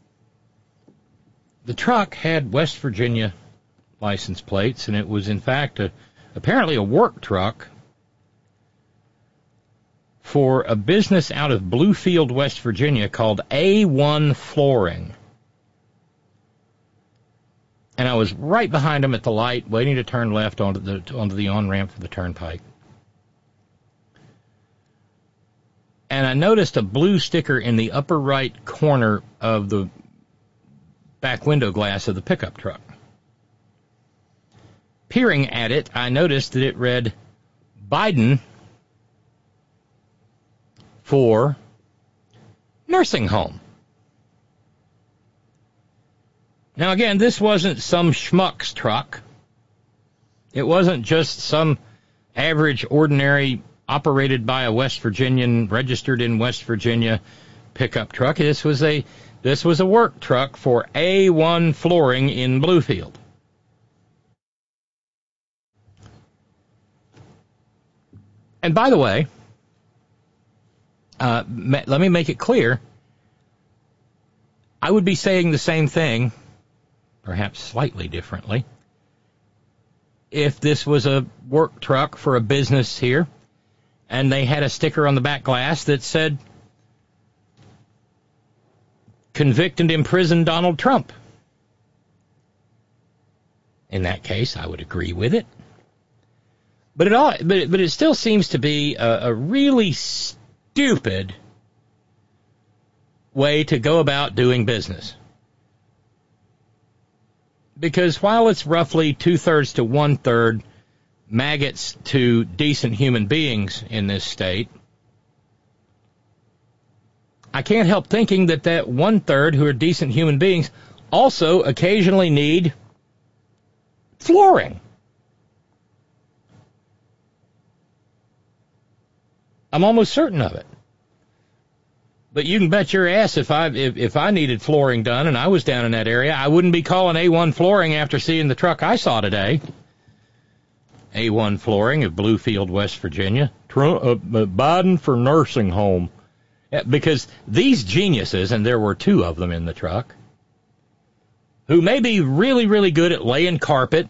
The truck had West Virginia license plates, and it was, in fact, a, apparently a work truck for a business out of Bluefield, West Virginia called A one Flooring. And I was right behind him at the light, waiting to turn left onto the onto the on-ramp for the turnpike. And I noticed a blue sticker in the upper right corner of the back window glass of the pickup truck. Peering at it, I noticed that it read Biden for nursing home. Now, again, this wasn't some schmuck's truck. It wasn't just some average, ordinary, operated by a West Virginian, registered in West Virginia pickup truck. This was a this was a work truck for A one Flooring in Bluefield. And by the way, uh, ma- let me make it clear, I would be saying the same thing, perhaps slightly differently, if this was a work truck for a business here, and they had a sticker on the back glass that said, "Convict and imprison Donald Trump." In that case, I would agree with it. But it all, but it, but it still seems to be a, a really stupid way to go about doing business. Because while it's roughly two-thirds to one-third maggots to decent human beings in this state, I can't help thinking that that one-third who are decent human beings also occasionally need flooring. I'm almost certain of it. But you can bet your ass if I if, if I needed flooring done and I was down in that area, I wouldn't be calling A one Flooring after seeing the truck I saw today. A one Flooring of Bluefield, West Virginia. Trump, uh, Biden for nursing home. Yeah, because these geniuses, and there were two of them in the truck, who may be really, really good at laying carpet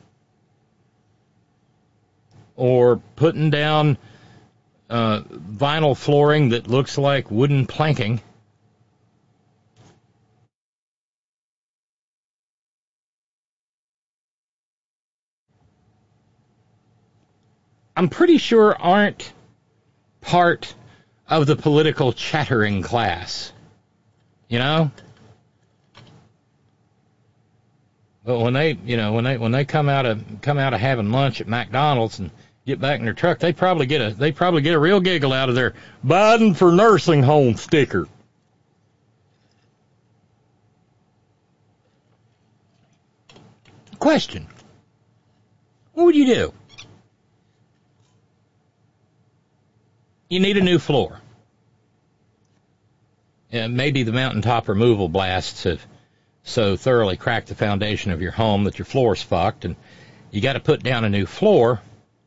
or putting down Uh, vinyl flooring that looks like wooden planking. I'm pretty sure aren't part of the political chattering class. You know? But when they, you know, when they when they come out of come out of having lunch at McDonald's and get back in their truck, they probably get a they probably get a real giggle out of their Biden for nursing home sticker. Question: what would you do? You need a new floor. Yeah, maybe the mountaintop removal blasts have so thoroughly cracked the foundation of your home that your floor's fucked, and you got to put down a new floor.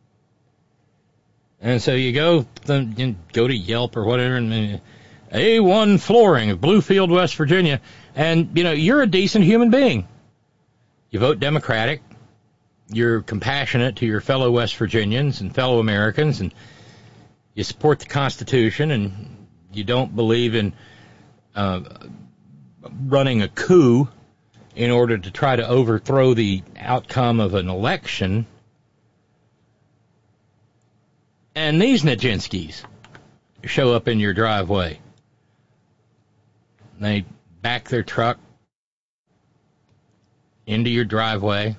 And so you go you go to Yelp or whatever, and A one Flooring of Bluefield, West Virginia, and you know you're a decent human being. You vote Democratic. You're compassionate to your fellow West Virginians and fellow Americans, and you support the Constitution, and you don't believe in uh, running a coup in order to try to overthrow the outcome of an election. And these Nijinsky's show up in your driveway. They back their truck into your driveway.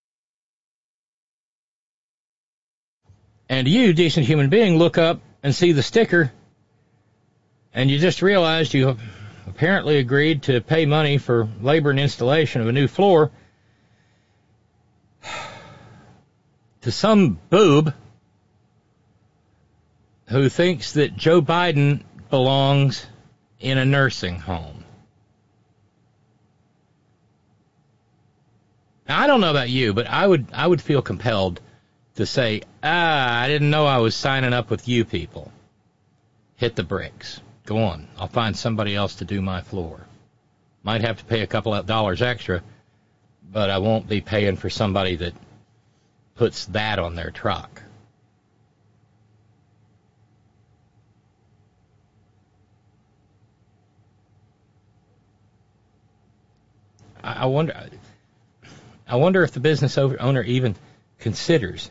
And you, decent human being, look up and see the sticker, and you just realized you apparently agreed to pay money for labor and installation of a new floor to some boob who thinks that Joe Biden belongs in a nursing home. Now, I don't know about you, but I would I would feel compelled to say, ah, I didn't know I was signing up with you people. Hit the bricks. Go on. I'll find somebody else to do my floor. Might have to pay a couple of dollars extra, but I won't be paying for somebody that puts that on their truck. I wonder I wonder if the business owner even considers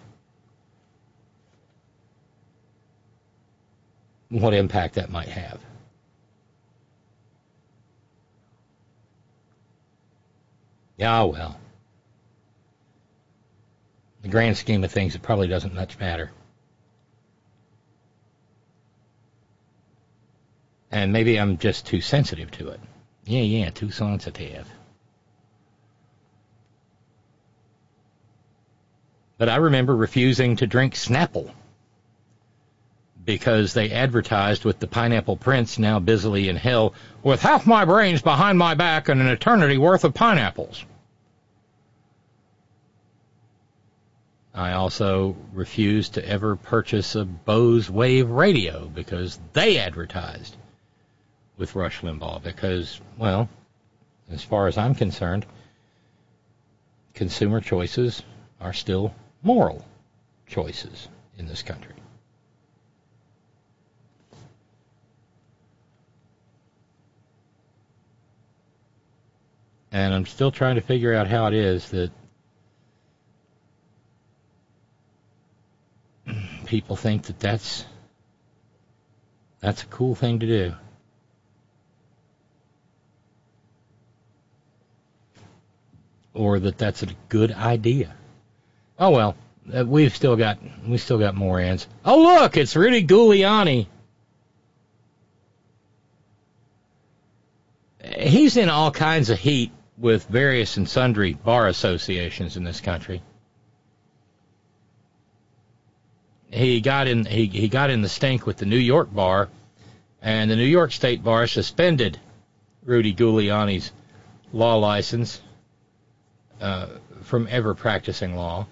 what impact that might have. Yeah, well. In the grand scheme of things, it probably doesn't much matter. And maybe I'm just too sensitive to it. Yeah, yeah, too sensitive. But I remember refusing to drink Snapple because they advertised with the Pineapple Prince now busily in hell with half my brains behind my back and an eternity worth of pineapples. I also refused to ever purchase a Bose Wave radio because they advertised with Rush Limbaugh because, well, as far as I'm concerned, consumer choices are still moral choices in this country. And I'm still trying to figure out how it is that people think that that's, that's a cool thing to do. Or that that's a good idea. Oh well, uh, we've still got we still got more ends. Oh look, it's Rudy Giuliani. He's in all kinds of heat with various and sundry bar associations in this country. He got in he he got in the stink with the New York bar, and the New York State bar suspended Rudy Giuliani's law license uh, from ever practicing law.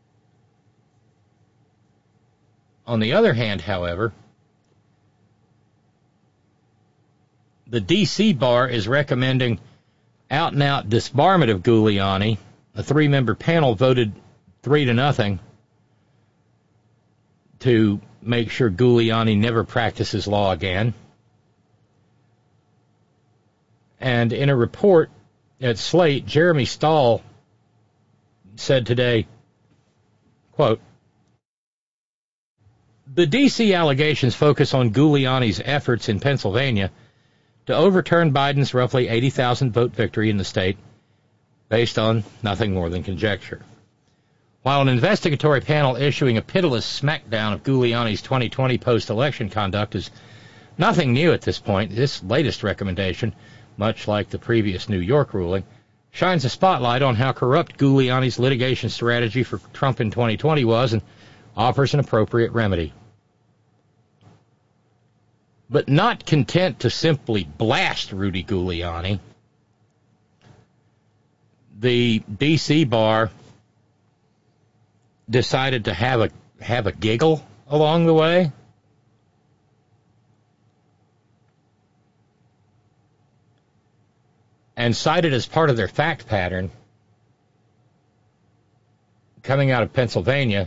On the other hand, however, the D C bar is recommending out-and-out disbarment of Giuliani. A three-member panel voted three to nothing to make sure Giuliani never practices law again. And in a report at Slate, Jeremy Stahl said today, quote, "The D C allegations focus on Giuliani's efforts in Pennsylvania to overturn Biden's roughly eighty thousand vote victory in the state based on nothing more than conjecture. While an investigatory panel issuing a pitiless smackdown of Giuliani's twenty twenty post-election conduct is nothing new at this point, this latest recommendation, much like the previous New York ruling, shines a spotlight on how corrupt Giuliani's litigation strategy for Trump in twenty twenty was and offers an appropriate remedy. But not content to simply blast Rudy Giuliani, the D C bar decided to have a have a giggle along the way. And cited as part of their fact pattern coming out of Pennsylvania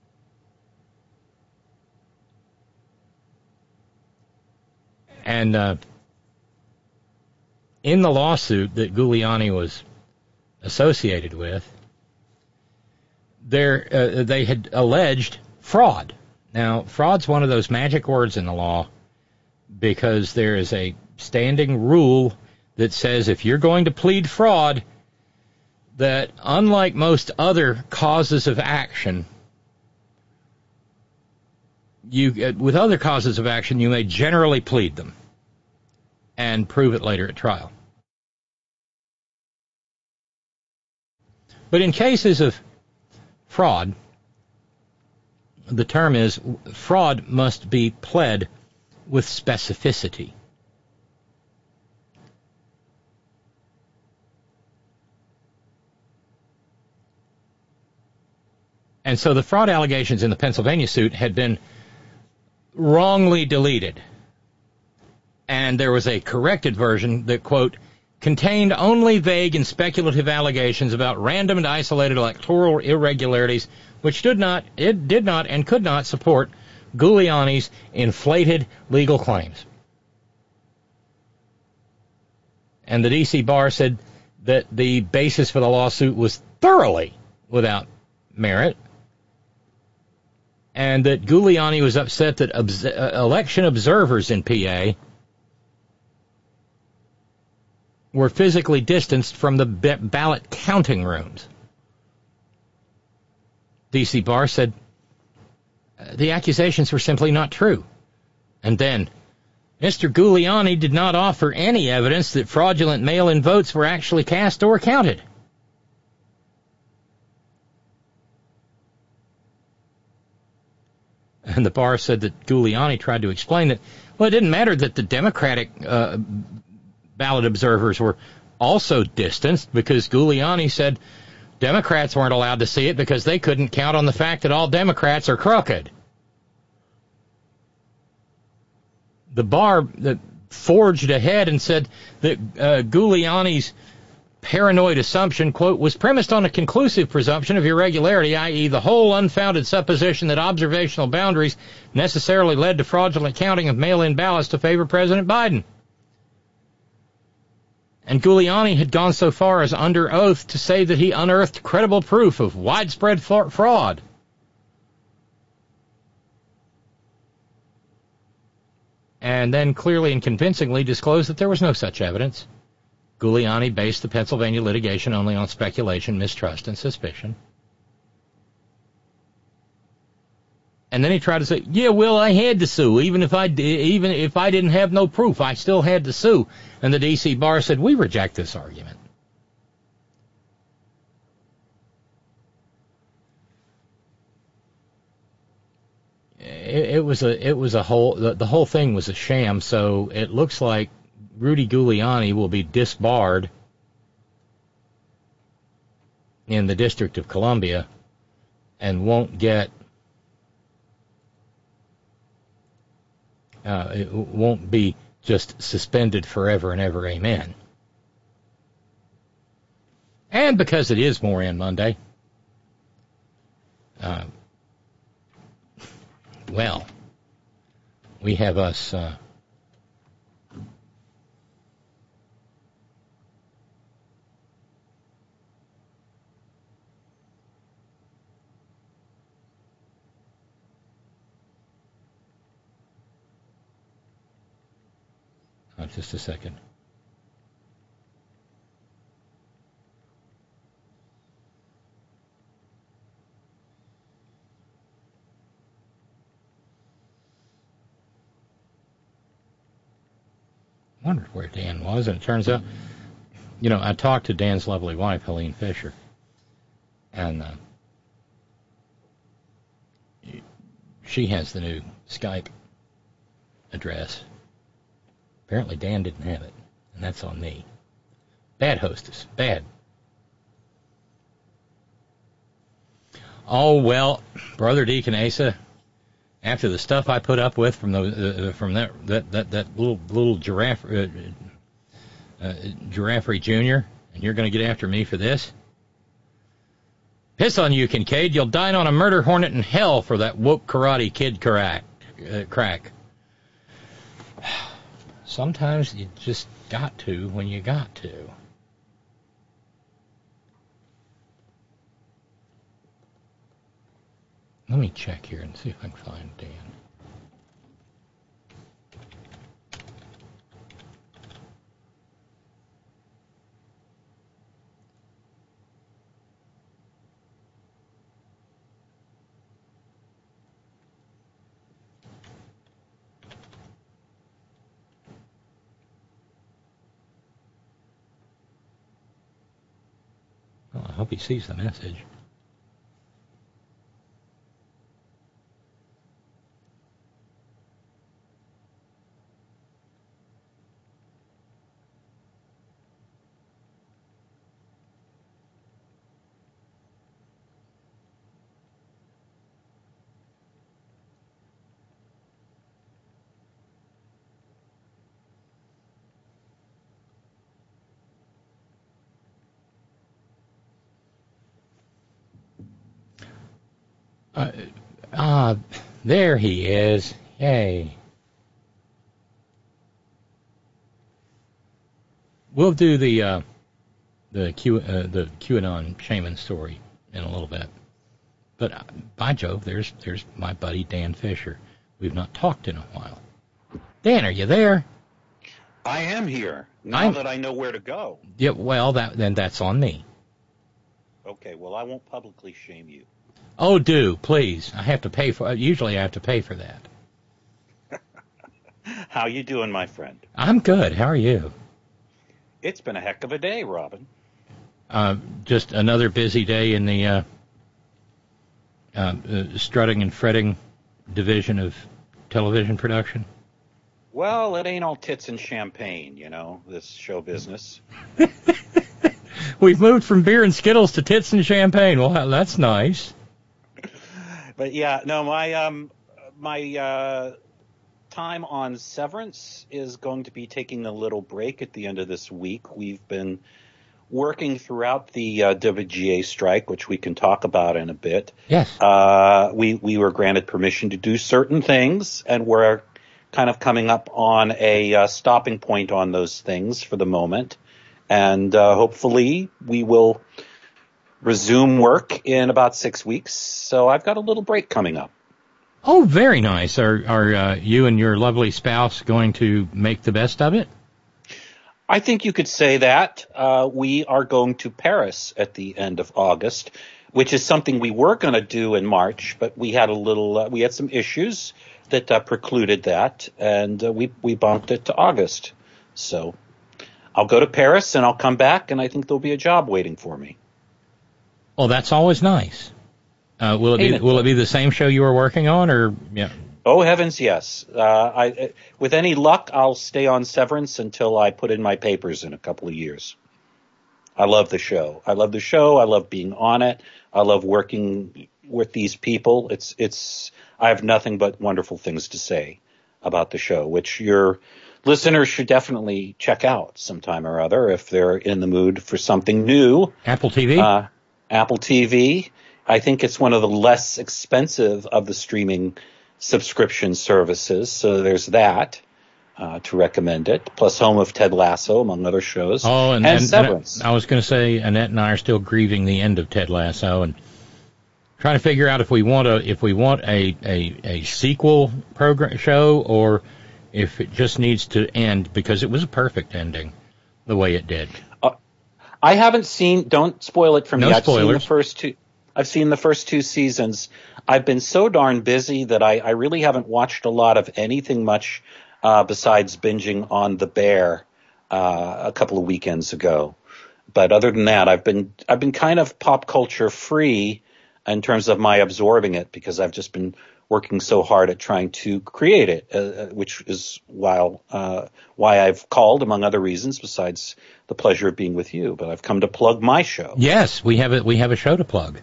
and uh, in the lawsuit that Giuliani was associated with, there uh, they had alleged fraud. Now, fraud's one of those magic words in the law because there is a standing rule that says if you're going to plead fraud, that unlike most other causes of action, you uh, with other causes of action, you may generally plead them and prove it later at trial. But in cases of fraud, the term is fraud must be pled with specificity. And so the fraud allegations in the Pennsylvania suit had been wrongly deleted. And there was a corrected version that, quote, contained only vague and speculative allegations about random and isolated electoral irregularities, which did not, it did not and could not support Giuliani's inflated legal claims. And the D C bar said that the basis for the lawsuit was thoroughly without merit, and that Giuliani was upset that obs- uh, election observers in P A were physically distanced from the b- ballot counting rooms. D C bar said uh, the accusations were simply not true. And then, Mister Giuliani did not offer any evidence that fraudulent mail-in votes were actually cast or counted. And the bar said that Giuliani tried to explain that, well, it didn't matter that the Democratic uh, ballot observers were also distanced because Giuliani said Democrats weren't allowed to see it because they couldn't count on the fact that all Democrats are crooked. The bar that forged ahead and said that uh, Giuliani's paranoid assumption, quote, was premised on a conclusive presumption of irregularity, that is the whole unfounded supposition that observational boundaries necessarily led to fraudulent counting of mail-in ballots to favor President Biden. And Giuliani had gone so far as under oath to say that he unearthed credible proof of widespread fraud. And then clearly and convincingly disclosed that there was no such evidence. Giuliani based the Pennsylvania litigation only on speculation, mistrust, and suspicion. And then he tried to say, yeah, well, I had to sue. Even if I, even if I didn't have no proof, I still had to sue. And the D C bar said, we reject this argument. It, it was a, it was a whole, the, the whole thing was a sham. So it looks like Rudy Giuliani will be disbarred in the District of Columbia and won't get, uh, it won't be just suspended forever and ever, amen. And because it is Moran Monday, uh, well, we have us, uh, oh, just a second. Wondered where Dan was, and it turns out, you know, I talked to Dan's lovely wife, Helene Fisher, and uh, she has the new Skype address. Apparently Dan didn't have it, and that's on me. Bad hostess. Bad. Oh, well, Brother Deacon Asa, after the stuff I put up with from the uh, from that that that, that little little giraffe uh, uh, Giraffery Junior, and you're going to get after me for this? Piss on you, Kincaid! You'll dine on a murder hornet in hell for that woke karate kid crack. Uh, crack. Sometimes you just got to when you got to. Let me check here and see if I can find Dan. Well, I hope he sees the message. Uh, ah, there he is. Yay. We'll do the uh, the Q uh, the QAnon shaman story in a little bit. But uh, by Jove, there's there's my buddy Dan Fisher. We've not talked in a while. Dan, are you there? I am here now I'm, that I know where to go. Yeah, well, that then that's on me. Okay, well, I won't publicly shame you. Oh, do, please. I have to pay for Usually I have to pay for that. How you doing, my friend? I'm good. How are you? It's been a heck of a day, Robin. Uh, just another busy day in the uh, uh, uh, strutting and fretting division of television production. Well, it ain't all tits and champagne, you know, this show business. We've moved from beer and Skittles to tits and champagne. Well, that's nice. But yeah, no, my um, my uh, time on Severance is going to be taking a little break at the end of this week. We've been working throughout the uh, W G A strike, which we can talk about in a bit. Yes. Uh, we we were granted permission to do certain things, and we're kind of coming up on a uh, stopping point on those things for the moment. And uh, hopefully we will resume work in about six weeks. So I've got a little break coming up. Oh, very nice. Are are uh, you and your lovely spouse going to make the best of it? I think you could say that. Uh, we are going to Paris at the end of August, which is something we were going to do in March, but we had a little, uh, we had some issues that uh, precluded that, and uh, we we bumped it to August. So I'll go to Paris and I'll come back, and I think there'll be a job waiting for me. Well, that's always nice. Uh, will it be will it be the same show you were working on, or yeah? Oh heavens, yes. Uh, I, with any luck, I'll stay on Severance until I put in my papers in a couple of years. I love the show. I love the show. I love being on it. I love working with these people. It's it's. I have nothing but wonderful things to say about the show, which your listeners should definitely check out sometime or other if they're in the mood for something new. Apple T V. Uh, Apple T V. I think it's one of the less expensive of the streaming subscription services, so there's that uh, to recommend it. Plus, home of Ted Lasso, among other shows. Oh, and, and, and Severance. And I was going to say, Annette and I are still grieving the end of Ted Lasso, and trying to figure out if we want a if we want a a, a sequel program show, or if it just needs to end, because it was a perfect ending the way it did. Uh, I haven't seen. Don't spoil it for me. No I've spoilers. seen the first two. I've seen the first two seasons. I've been so darn busy that I, I really haven't watched a lot of anything much uh, besides binging on The Bear uh, a couple of weekends ago. But other than that, I've been I've been kind of pop culture free in terms of my absorbing it, because I've just been working so hard at trying to create it, uh, which is why uh, why I've called, among other reasons, besides the pleasure of being with you. But I've come to plug my show. Yes, we have a we have a show to plug.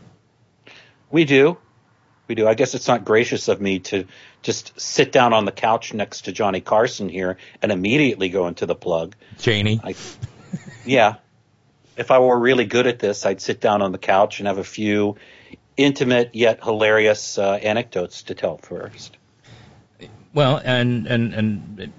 We do. We do. I guess it's not gracious of me to just sit down on the couch next to Johnny Carson here and immediately go into the plug. Janie. I, yeah. If I were really good at this, I'd sit down on the couch and have a few intimate yet hilarious uh, anecdotes to tell first. Well, and, and, and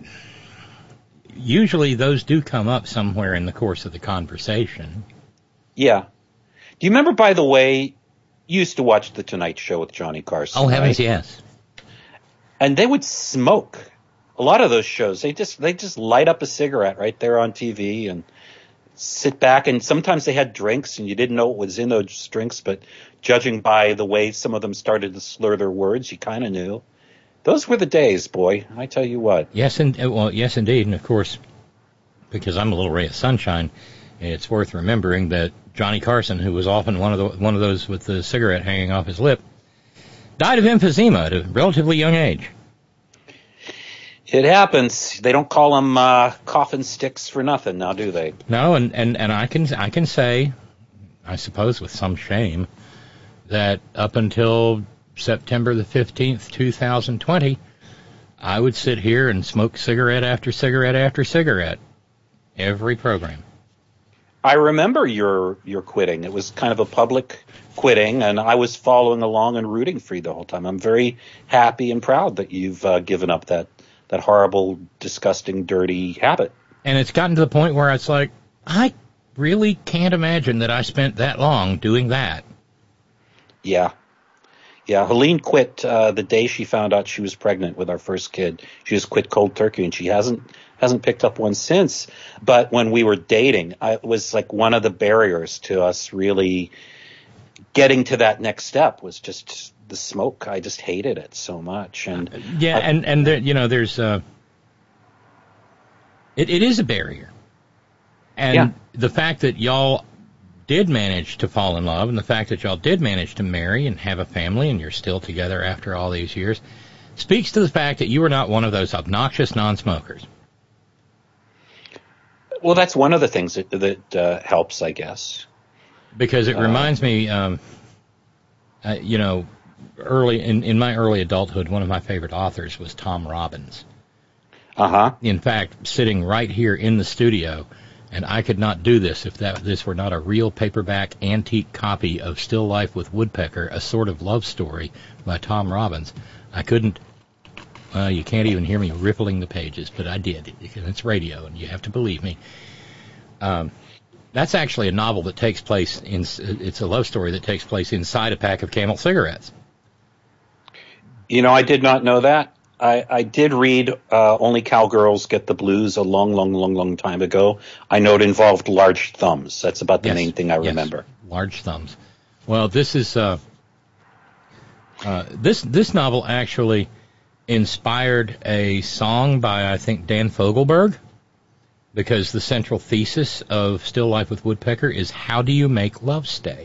usually those do come up somewhere in the course of the conversation. Yeah. Do you remember, by the way, you used to watch The Tonight Show with Johnny Carson? Oh, heavens, right? yes. And they would smoke. A lot of those shows, they just they just light up a cigarette right there on T V and sit back. And sometimes they had drinks, and you didn't know what was in those drinks, but judging by the way some of them started to slur their words, you kind of knew. Those were the days, boy. I tell you what. Yes, and well, yes, indeed. And of course, because I'm a little ray of sunshine, it's worth remembering that Johnny Carson, who was often one of the one of those with the cigarette hanging off his lip, died of emphysema at a relatively young age. It happens. They don't call them uh, coffin sticks for nothing, now do they? No, and, and, and I can I can say, I suppose with some shame, that up until September the fifteenth, two thousand twenty, I would sit here and smoke cigarette after cigarette after cigarette every program. I remember your your quitting. It was kind of a public quitting, and I was following along and rooting for you the whole time. I'm very happy and proud that you've uh, given up that, that horrible, disgusting, dirty habit. And it's gotten to the point where it's like, I really can't imagine that I spent that long doing that. Yeah. Yeah, Helene quit uh, the day she found out she was pregnant with our first kid. She just quit cold turkey, and she hasn't hasn't picked up one since. But when we were dating, I, it was like one of the barriers to us really getting to that next step was just the smoke. I just hated it so much. And yeah, I, and and there, you know, there's uh, it it is a barrier, and yeah. the fact that y'all did manage to fall in love, and the fact that y'all did manage to marry and have a family, and you're still together after all these years, speaks to the fact that you were not one of those obnoxious non-smokers. Well, that's one of the things that, that uh, helps, I guess. Because it uh, reminds me, um, uh, you know, early in, in my early adulthood, one of my favorite authors was Tom Robbins. Uh-huh. In fact, sitting right here in the studio, and I could not do this if that this were not a real paperback antique copy of Still Life with Woodpecker, a sort of love story by Tom Robbins. I couldn't, well, you can't even hear me rippling the pages, but I did, because it's radio, and you have to believe me. Um, That's actually a novel that takes place in. It's a love story that takes place inside a pack of Camel cigarettes. You know, I did not know that. I, I did read uh, Only Cowgirls Get the Blues a long, long, long, long time ago. I know it involved large thumbs. That's about the yes. main thing I yes. remember. Large thumbs. Well, this is uh, uh, this this novel actually inspired a song by, I think, Dan Fogelberg, because the central thesis of Still Life with Woodpecker is how do you make love stay?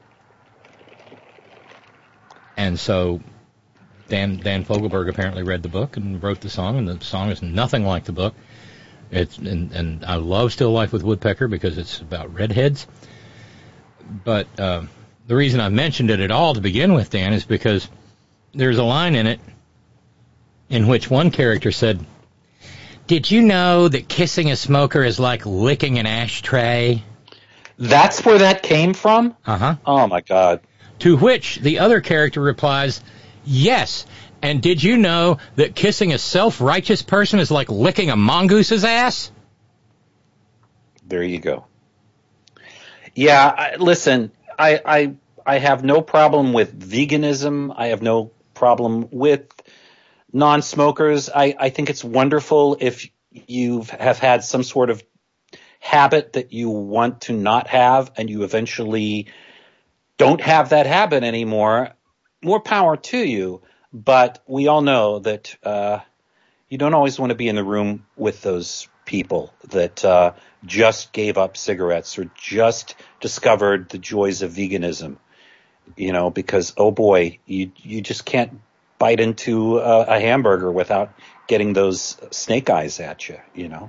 And so Dan Dan Fogelberg apparently read the book and wrote the song, and the song is nothing like the book. It's and, and I love Still Life with Woodpecker because it's about redheads. But uh, the reason I mentioned it at all to begin with, Dan, is because there's a line in it in which one character said, "Did you know that kissing a smoker is like licking an ashtray?" That's where that came from? Uh-huh. Oh, my God. To which the other character replies, "Yes, and did you know that kissing a self-righteous person is like licking a mongoose's ass?" There you go. Yeah, I, listen, I, I I have no problem with veganism. I have no problem with non-smokers. I, I think it's wonderful if you have had some sort of habit that you want to not have and you eventually don't have that habit anymore. More power to you. But we all know that uh, you don't always want to be in the room with those people that uh, just gave up cigarettes or just discovered the joys of veganism. You know, because, oh boy, you you just can't bite into a, a hamburger without getting those snake eyes at you, you know.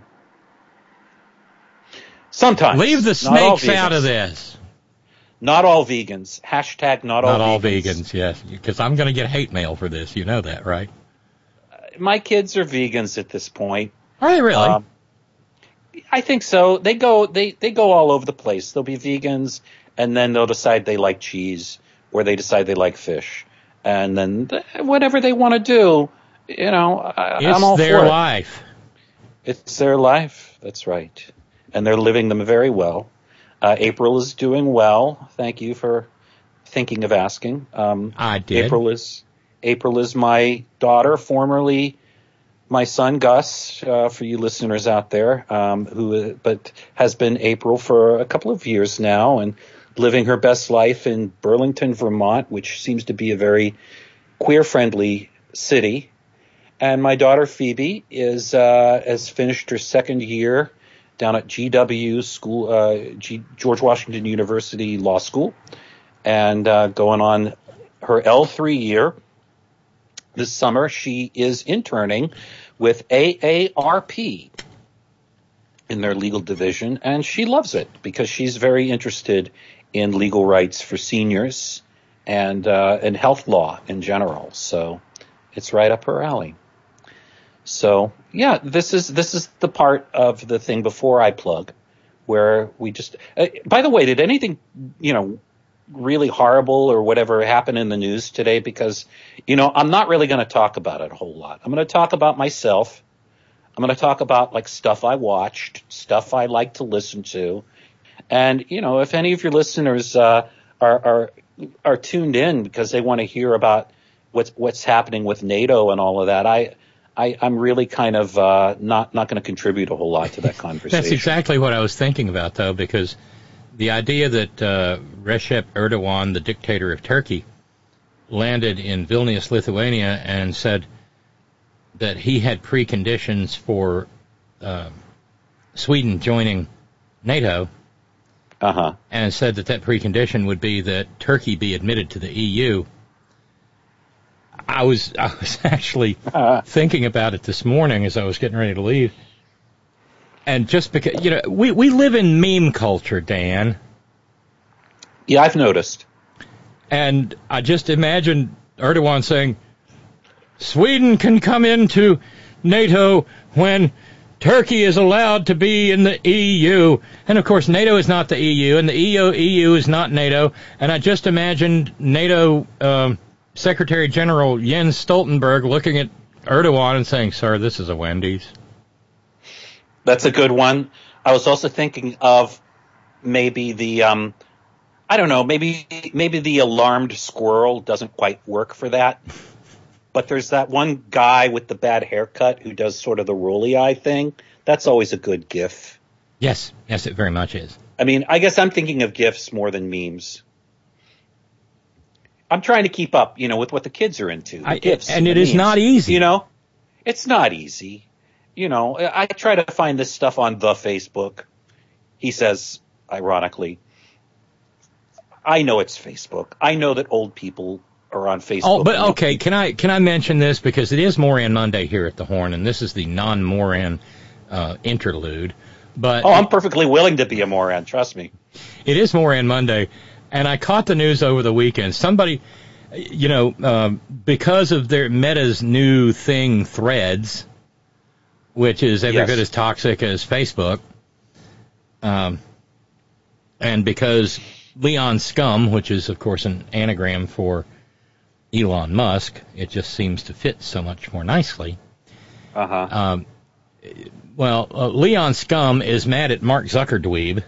Sometimes. Leave the snakes out of this. Not all vegans. Hashtag not, not all, all vegans. vegans, yes. Because I'm going to get hate mail for this. You know that, right? Uh, my kids are vegans at this point. Are they really? Um, I think so. They go they, they go all over the place. They'll be vegans, and then they'll decide they like cheese, or they decide they like fish. And then th- whatever they want to do, you know, I, it's I'm all their for it. life. It's their life. That's right. And they're living them very well. Uh, April is doing well. Thank you for thinking of asking. Um, I did. April is April is my daughter, formerly my son Gus, uh, for you listeners out there, um, who but has been April for a couple of years now and living her best life in Burlington, Vermont, which seems to be a very queer-friendly city. And my daughter Phoebe is uh, has finished her second year down at G W School, uh, G- George Washington University Law School, and uh, going on her L three year. This summer, she is interning with A A R P in their legal division, and she loves it because she's very interested in legal rights for seniors and uh, and health law in general. So it's right up her alley. So yeah, this is this is the part of the thing before I plug, where we just. Uh, by the way, did anything you know really horrible or whatever happen in the news today? Because you know I'm not really going to talk about it a whole lot. I'm going to talk about myself. I'm going to talk about like stuff I watched, stuff I like to listen to, and you know if any of your listeners uh, are are are tuned in because they want to hear about what's what's happening with NATO and all of that, I. I, I'm really kind of uh, not not going to contribute a whole lot to that conversation. That's exactly what I was thinking about, though, because the idea that uh, Recep Erdogan, the dictator of Turkey, landed in Vilnius, Lithuania, and said that he had preconditions for uh, Sweden joining NATO, uh-huh. and said that that precondition would be that Turkey be admitted to the E U. I was I was actually uh, thinking about it this morning as I was getting ready to leave. And just because, you know, we, we live in meme culture, Dan. Yeah, I've noticed. And I just imagined Erdogan saying, Sweden can come into NATO when Turkey is allowed to be in the E U. And, of course, NATO is not the E U, and the E U, E U is not NATO. And I just imagined NATO... Um, Secretary General Jens Stoltenberg looking at Erdogan and saying, "Sir, this is a Wendy's." That's a good one. I was also thinking of maybe the um, I don't know, maybe maybe the alarmed squirrel doesn't quite work for that. But there's that one guy with the bad haircut who does sort of the rolly eye thing. That's always a good GIF. Yes, yes, it very much is. I mean, I guess I'm thinking of GIFs more than memes. I'm trying to keep up, you know, with what the kids are into. The I, GIFs and and it is memes. not easy. You know, it's not easy. You know, I try to find this stuff on the Facebook. He says, ironically, I know it's Facebook. I know that old people are on Facebook. Oh, but okay, can I can I mention this because it is Moran Monday here at the Horn, and this is the non-Moran uh, interlude. But oh, I'm perfectly willing to be a Moran. Trust me. It is Moran Monday, and I caught the news over the weekend. Somebody, you know, um, because of their Meta's new thing, Threads, which is every Yes. bit as toxic as Facebook, um, and because Leon Scum, which is of course an anagram for Elon Musk, it just seems to fit so much more nicely. Uh-huh. Um, well, uh, Leon Scum is mad at Mark Zuckerdweeb,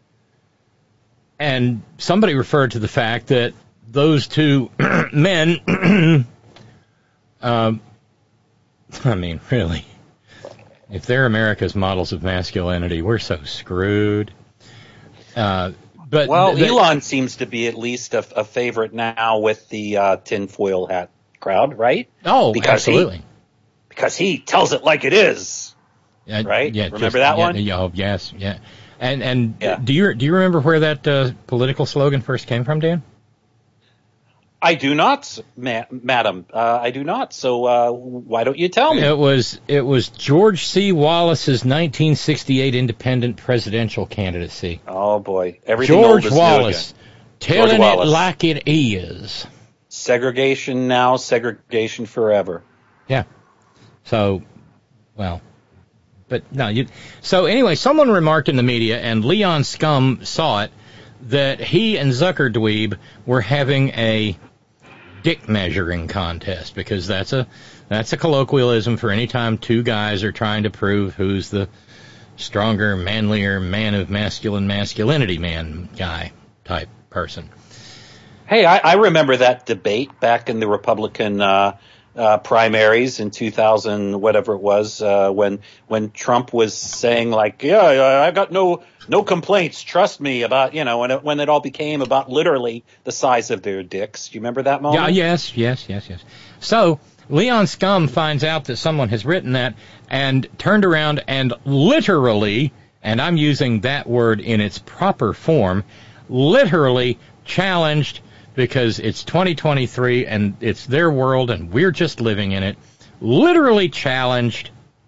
and somebody referred to the fact that those two men, um, I mean, really, if they're America's models of masculinity, we're so screwed. Uh, but well, the, Elon seems to be at least a, a favorite now with the uh, tinfoil hat crowd, right? Oh, because absolutely. He, because he tells it like it is, uh, right? Yeah, Remember just, that yeah, one? Yeah, oh, yes, yeah. And and Yeah. do you do you remember where that uh, political slogan first came from, Dan? I do not, ma- madam. Uh, I do not. So uh, why don't you tell me? It was it was George C. Wallace's nineteen sixty-eight independent presidential candidacy. Oh boy, everything George old is Wallace, new again. telling George Wallace. it like it is. Segregation now, segregation forever. Yeah. So, well, but no. You, so anyway, someone remarked in the media, and Leon Scum saw it, that he and Zuckerdweeb were having a dick measuring contest, because that's a that's a colloquialism for any time two guys are trying to prove who's the stronger, manlier, man of masculine masculinity man guy type person. Hey, I, I remember that debate back in the Republican uh, uh, primaries in two thousand, whatever it was, uh, when when Trump was saying like, yeah, I got no no complaints, trust me, about, you know, when it, when it all became about literally the size of their dicks. Do you remember that moment? Yeah, yes, yes, yes, yes. So Leon Scum finds out that someone has written that and turned around and literally, and I'm using that word in its proper form, literally challenged, because it's twenty twenty-three and it's their world and we're just living in it, literally challenged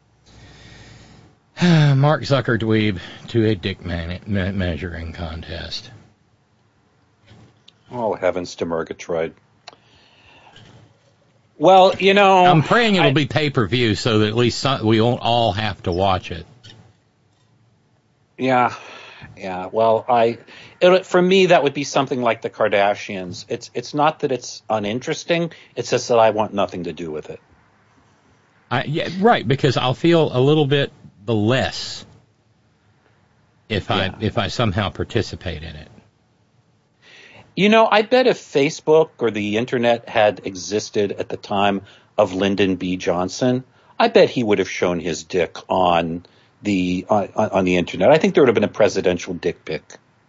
Mark Zuckerdweeb to a dick man- me- measuring contest. Oh, heavens to Murgatroyd. Well, you know, I'm praying it'll I, be pay-per-view so that at least some, we won't all have to watch it. Yeah, yeah. Well, I, it, for me, that would be something like the Kardashians. It's it's not that it's uninteresting. It's just that I want nothing to do with it. I, yeah, right, because I'll feel a little bit the less if Yeah. I if I somehow participate in it. You know, I bet if Facebook or the internet had existed at the time of Lyndon B. Johnson, I bet he would have shown his dick on the on, on the internet. I think there would have been a presidential dick pic.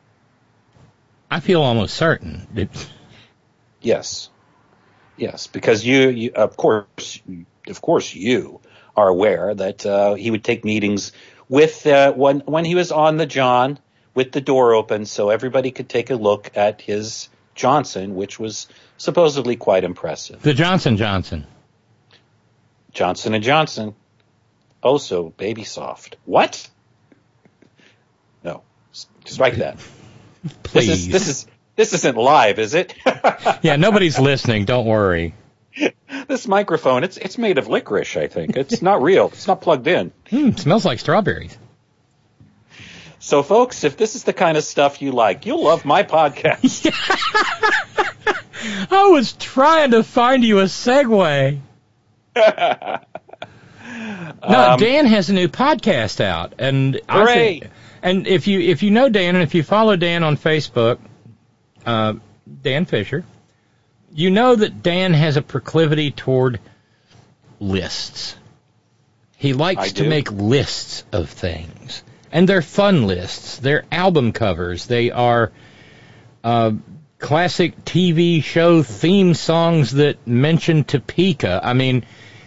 I feel almost certain. That, Yes, yes, because you, you of course, of course, you are aware that uh, he would take meetings with uh, when when he was on the John with the door open, so everybody could take a look at his Johnson, which was supposedly quite impressive. the Johnson Johnson. Johnson and Johnson, oh so baby soft. What? No, strike that. Please. This is this is this isn't live, is it? Yeah, nobody's listening. Don't worry. This microphone, it's it's made of licorice, I think. It's not real. It's not plugged in. Hmm, smells like strawberries. So, folks, if this is the kind of stuff you like, you'll love my podcast. I was trying to find you a segue. No, Um, Dan has a new podcast out, and I Hooray! think, And if you if you know Dan, and if you follow Dan on Facebook, uh, Dan Fisher, you know that Dan has a proclivity toward lists. He likes to make lists of things. And they're fun lists. They're album covers. They are uh, classic T V show theme songs that mention Topeka. I mean,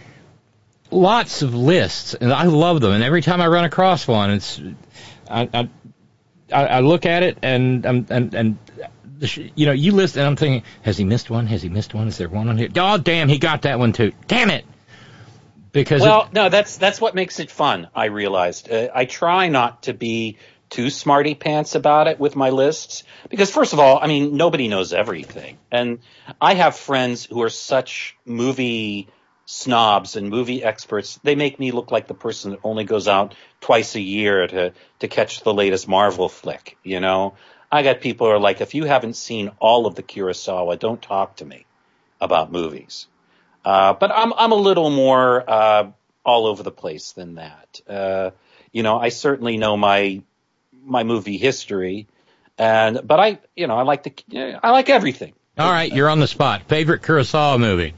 lots of lists, and I love them. And every time I run across one, it's I I, I look at it and and and, and you know, you list, and I'm thinking, has he missed one? Has he missed one? Is there one on here? Oh, damn, he got that one too. Damn it! Because well, it, no, that's that's what makes it fun. I realized uh, I try not to be too smarty pants about it with my lists because, first of all, I mean, nobody knows everything, and I have friends who are such movie snobs and movie experts. They make me look like the person that only goes out twice a year to to catch the latest Marvel flick. You know, I got people who are like, if you haven't seen all of the Kurosawa, don't talk to me about movies. Uh, but I'm I'm a little more uh, all over the place than that. Uh, you know, I certainly know my my movie history, and but I you know I like the I like everything. All right, you're on the spot. Favorite Kurosawa movie?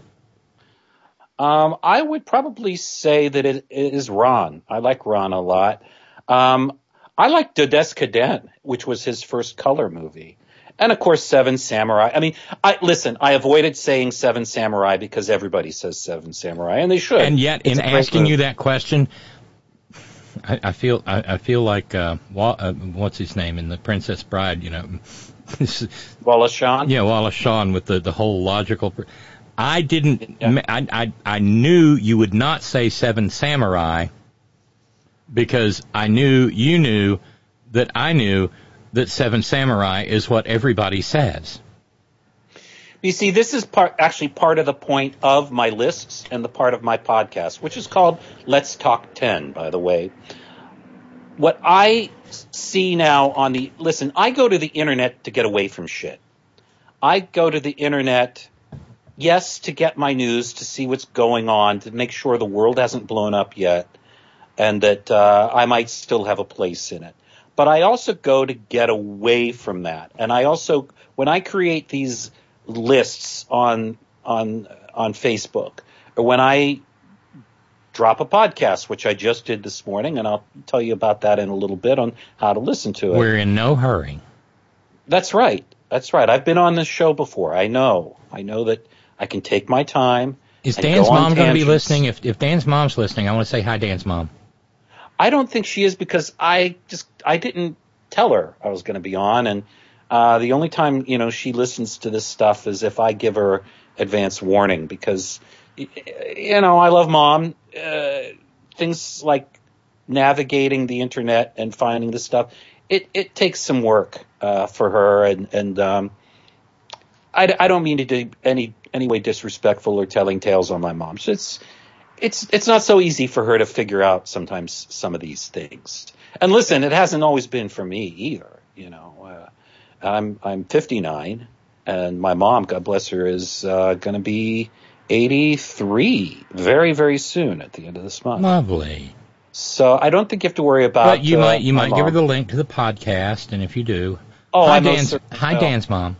Um, I would probably say that it, it is Ran. I like Ran a lot. Um, I like Dodes'ka Den, which was his first color movie. And, of course, Seven Samurai. I mean, I listen, I avoided saying Seven Samurai because everybody says Seven Samurai, and they should. And yet, it's in asking you that question, I, I feel I, I feel like, uh, Wa- uh, what's his name in The Princess Bride, you know? Wallace Shawn? Yeah, Wallace Shawn with the, the whole logical... Pr- I didn't... Yeah. I, I, I knew you would not say Seven Samurai because I knew you knew that I knew that Seven Samurai is what everybody says. You see, this is part, actually part of the point of my lists and the part of my podcast, which is called Let's Talk ten, by the way. What I see now on the... Listen, I go to the internet to get away from shit. I go to the internet, yes, to get my news, to see what's going on, to make sure the world hasn't blown up yet, and that uh, I might still have a place in it. But I also go to get away from that. And I also, when I create these lists on on on Facebook, or when I drop a podcast, which I just did this morning, and I'll tell you about that in a little bit on how to listen to it. We're in no hurry. That's right. That's right. I've been on this show before. I know. I know that I can take my time. Is Dan's mom going to be listening? If if Dan's mom's listening, I want to say hi, Dan's mom. I don't think she is because I just I didn't tell her I was going to be on, and uh, the only time you know she listens to this stuff is if I give her advance warning because you know I love Mom. Uh, things like navigating the internet and finding this stuff it it takes some work uh, for her, and and um, I, I don't mean to be any any way disrespectful or telling tales on my mom. So it's It's it's not so easy for her to figure out sometimes some of these things. And listen, it hasn't always been for me either. You know, uh, I'm I'm fifty-nine, and my mom, God bless her, is uh, going to be eighty-three very very soon at the end of this month. Lovely. So I don't think you have to worry about. But you uh, might you might mom. give her the link to the podcast, and if you do, oh, hi I Dan's hi will. Dan's mom.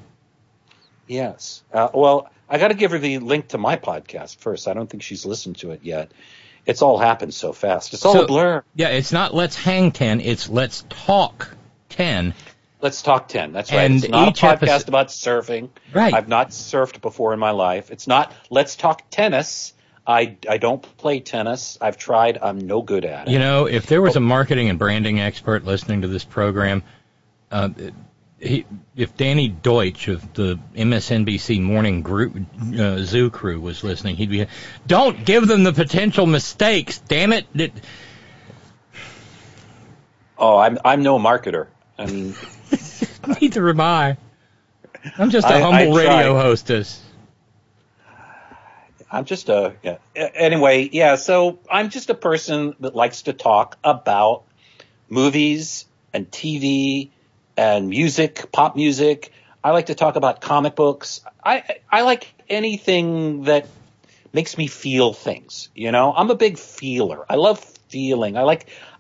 Yes. Uh, well, I got to give her the link to my podcast first. I don't think she's listened to it yet. It's all happened so fast. It's all so, a blur. Yeah, it's not Let's Hang ten. It's Let's Talk ten. Let's Talk ten. That's right. And it's not each a podcast episode, about surfing. Right. I've not surfed before in my life. It's not Let's Talk Tennis. I, I don't play tennis. I've tried. I'm no good at it. You know, if there was a marketing and branding expert listening to this program, uh, he, if Danny Deutsch of the M S N B C Morning Group, uh, Zoo Crew was listening, he'd be, don't give them the potential mistakes, damn it. it oh, I'm I'm no marketer. I mean, neither am I. I'm just a I, humble I radio hostess. I'm just a, yeah. Anyway, yeah, so I'm just a person that likes to talk about movies and T V and music, pop music. I like to talk about comic books. I I like anything that makes me feel things, you know? I'm a big feeler. I love feeling. I like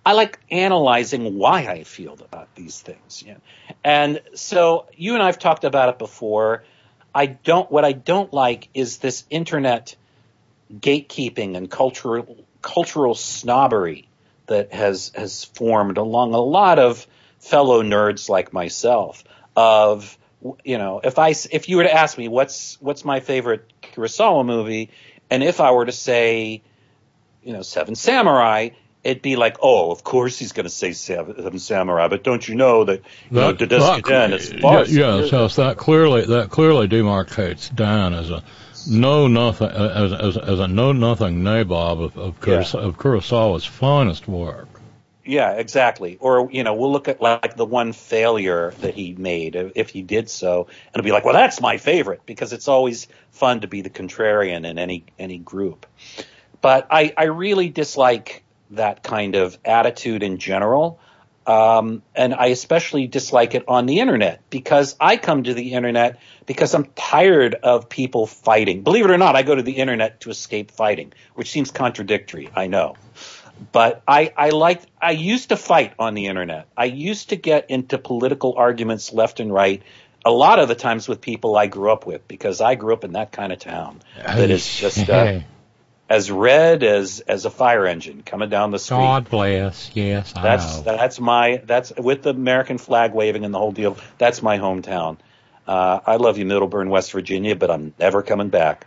I like analyzing why I feel about these things. You know? And so you and I have talked about it before. I don't. What I don't like is this internet gatekeeping and cultural cultural snobbery that has has formed along a lot of fellow nerds like myself. Of you know, if I if you were to ask me what's what's my favorite Kurosawa movie, and if I were to say, you know, Seven Samurai, it'd be like, oh, of course he's going to say Seven, Seven Samurai, but don't you know that, you that, know, Tedeschi is far yeah, yeah, so that clearly that clearly demarcates Dan as a know nothing as as, as a know nothing nabob of of, Kuros, yeah. of Kurosawa's finest work. Yeah, exactly. Or, you know, we'll look at like the one failure that he made, if he did so, and it'll be like, well, that's my favorite, because it's always fun to be the contrarian in any any group. But I, I really dislike that kind of attitude in general, um, and I especially dislike it on the internet, because I come to the internet because I'm tired of people fighting. Believe it or not, I go to the internet to escape fighting, which seems contradictory, I know. But I, I like, I used to fight on the internet. I used to get into political arguments left and right, a lot of the times with people I grew up with, because I grew up in that kind of town that is just uh, as red as as a fire engine coming down the street. God bless. Yes, I that's know. that's my that's with the American flag waving and the whole deal. That's my hometown. Uh, I love you, Middleburn, West Virginia, but I'm never coming back.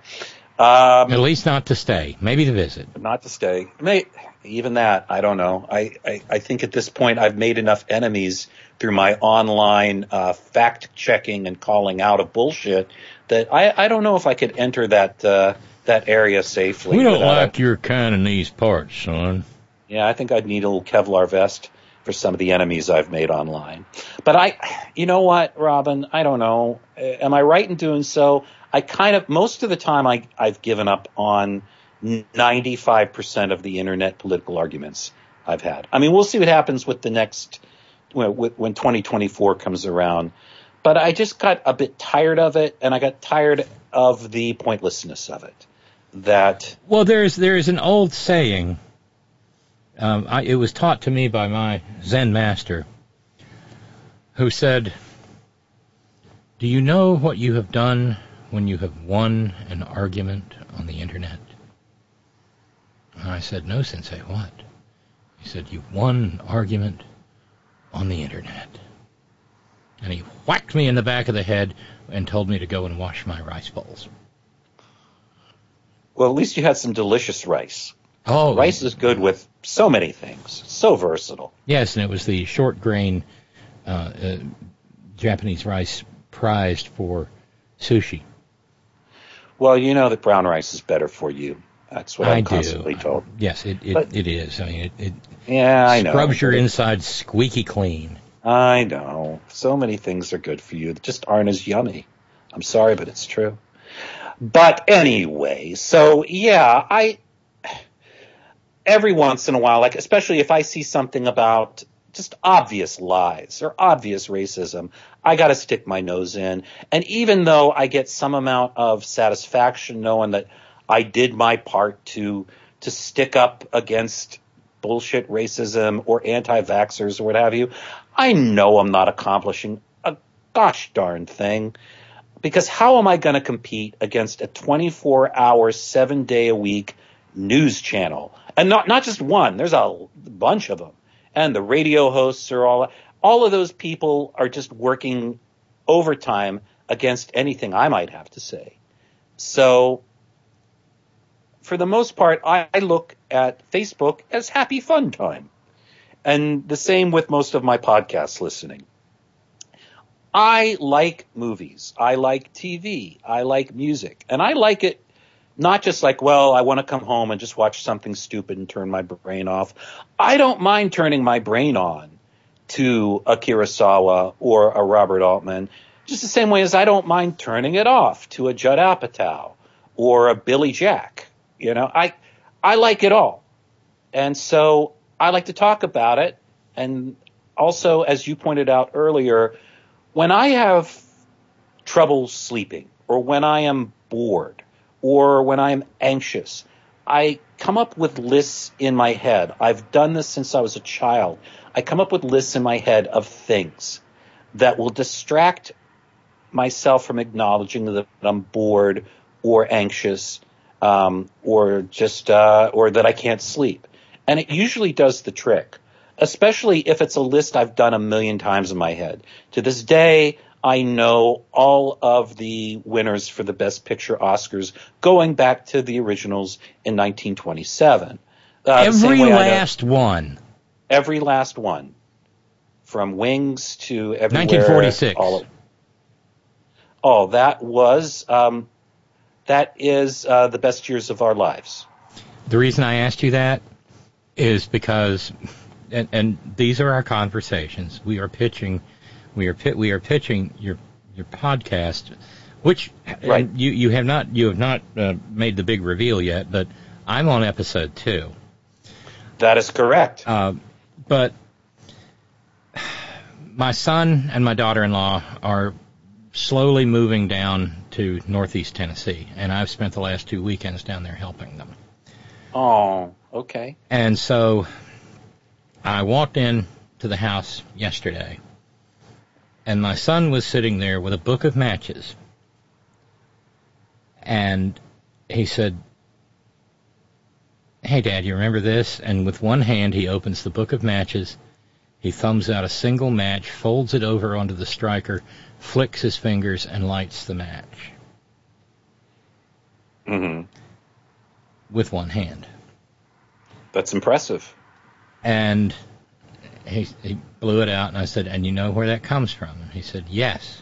Um, At least not to stay, maybe to visit. Not to stay. May, even that, I don't know. I, I, I think at this point I've made enough enemies through my online uh, fact-checking and calling out of bullshit that I, I don't know if I could enter that uh, that area safely. We don't like a, your kind in these parts, son. Yeah, I think I'd need a little Kevlar vest for some of the enemies I've made online. But I, you know what, Robin, I don't know. Am I right in doing so? I kind of, most of the time I, I've given up on ninety-five percent of the internet political arguments I've had. I mean, we'll see what happens with the next, when, when twenty twenty-four comes around. But I just got a bit tired of it, and I got tired of the pointlessness of it. That Well, there's, there's an old saying, um, I, it was taught to me by my Zen master, who said, do you know what you have done when you have won an argument on the internet? And I said, no, Sensei, what? He said, you've won an argument on the internet. And he whacked me in the back of the head and told me to go and wash my rice bowls. Well, at least you had some delicious rice. Oh, rice is good with so many things. So versatile. Yes, and it was the short grain uh, uh, Japanese rice prized for sushi. Well, you know that brown rice is better for you. That's what I'm I constantly do. told. Yes, it it, But, it is. I mean, it, it yeah, I know. scrubs your insides squeaky clean. I know. So many things are good for you that just aren't as yummy. I'm sorry, but it's true. But anyway, so yeah, I every once in a while, like especially if I see something about just obvious lies or obvious racism, I got to stick my nose in. And even though I get some amount of satisfaction knowing that I did my part to to stick up against bullshit racism or anti-vaxxers or what have you, I know I'm not accomplishing a gosh darn thing. Because how am I going to compete against a twenty-four hour, seven day a week news channel? And not not just one. There's a bunch of them. And the radio hosts are all all of those people are just working overtime against anything I might have to say. So for the most part, I, I look at Facebook as happy fun time. And the same with most of my podcast listening. I like movies. I like T V. I like music. And I like it not just like, well, I want to come home and just watch something stupid and turn my brain off. I don't mind turning my brain on to a Kurosawa or a Robert Altman, just the same way as I don't mind turning it off to a Judd Apatow or a Billy Jack. You know, I I like it all. And so I like to talk about it. And also, as you pointed out earlier, when I have trouble sleeping or when I am bored or when I'm anxious, I come up with lists in my head. I've done this since I was a child. I come up with lists in my head of things that will distract myself from acknowledging that I'm bored or anxious, um, or just uh, or that I can't sleep. And it usually does the trick, especially if it's a list I've done a million times in my head. To this day, I know all of the winners for the Best Picture Oscars going back to the originals in nineteen twenty-seven. Uh, every last one. Every last one. From Wings to everywhere. nineteen forty-six. All of, oh, that was, um, that is uh, the best years of our lives. The reason I asked you that is because, and, and these are our conversations. We are pitching, we are pit, we are pitching your your podcast, which right. you you have not you have not uh, made the big reveal yet, but I'm on episode two. That is correct. Uh, but my son and my daughter-in-law are slowly moving down to Northeast Tennessee, and I've spent the last two weekends down there helping them. Oh, okay. And so I walked in to the house yesterday, and my son was sitting there with a book of matches. And he said, "Hey, Dad, you remember this?" And with one hand, he opens the book of matches. He thumbs out a single match, folds it over onto the striker, flicks his fingers, and lights the match. Mm-hmm. With one hand. That's impressive. And he, he blew it out, and I said, "And you know where that comes from?" And he said, "Yes."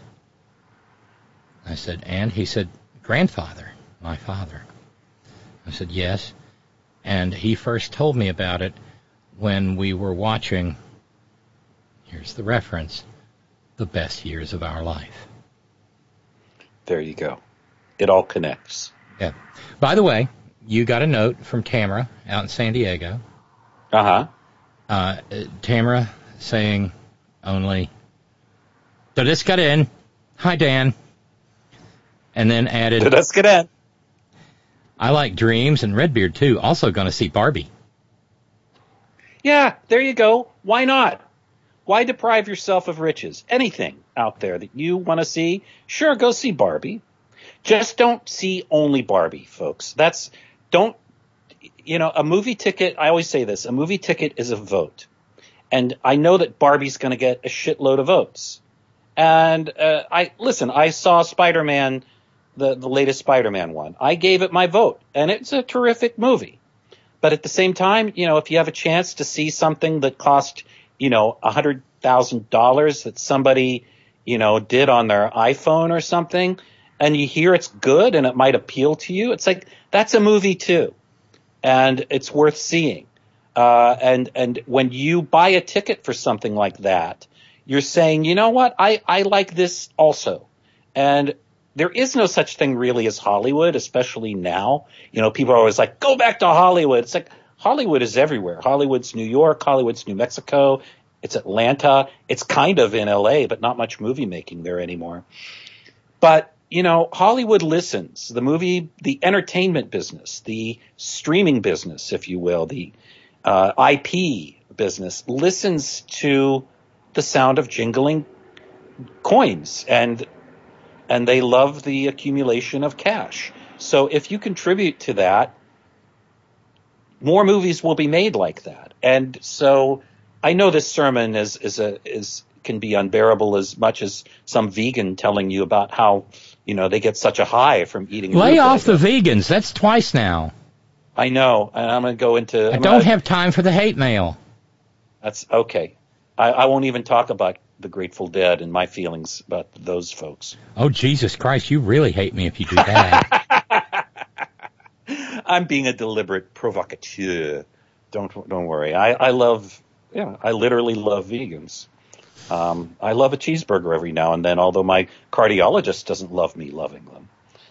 I said, "And?" He said, "Grandfather, my father." I said, "Yes." And he first told me about it when we were watching, here's the reference, The Best Years of Our Life. There you go. It all connects. Yeah. By the way, you got a note from Tamara out in San Diego. Uh-huh. Uh, Tamara saying only, "So this got in. Hi, Dan." And then added, So let's get in. "I like Dreams and Redbeard, too. Also going to see Barbie." Yeah, there you go. Why not? Why deprive yourself of riches? Anything out there that you want to see, sure, go see Barbie. Just don't see only Barbie, folks. That's, don't, you know, a movie ticket, I always say this, a movie ticket is a vote. And I know that Barbie's going to get a shitload of votes. And uh, I, listen, I saw Spider-Man, the, the latest Spider-Man one. I gave it my vote, and it's a terrific movie. But at the same time, you know, if you have a chance to see something that cost, you know, one hundred thousand dollars that somebody, you know, did on their iPhone or something, and you hear it's good and it might appeal to you, it's like, that's a movie too. And it's worth seeing. Uh, and, and when you buy a ticket for something like that, you're saying, you know what, I, I like this also. And there is no such thing really as Hollywood, especially now. You know, people are always like, go back to Hollywood. It's like, Hollywood is everywhere. Hollywood's New York, Hollywood's New Mexico, it's Atlanta. It's kind of in L A, but not much movie making there anymore. But, you know, Hollywood listens. The movie, the entertainment business, the streaming business, if you will, the uh, I P business listens to the sound of jingling coins, and and they love the accumulation of cash. So if you contribute to that, more movies will be made like that. And so I know this sermon is is a is can be unbearable as much as some vegan telling you about how, you know, they get such a high from eating. Lay off the vegans. That's twice now. I know, and I'm going to go into. I I'm don't gonna, have time for the hate mail. That's okay. I, I won't even talk about the Grateful Dead and my feelings about those folks. Oh, Jesus Christ, you really hate me if you do that. I'm being a deliberate provocateur. Don't don't worry. I, I love, yeah, I literally love vegans. Um, I love a cheeseburger every now and then, although my cardiologist doesn't love me loving them.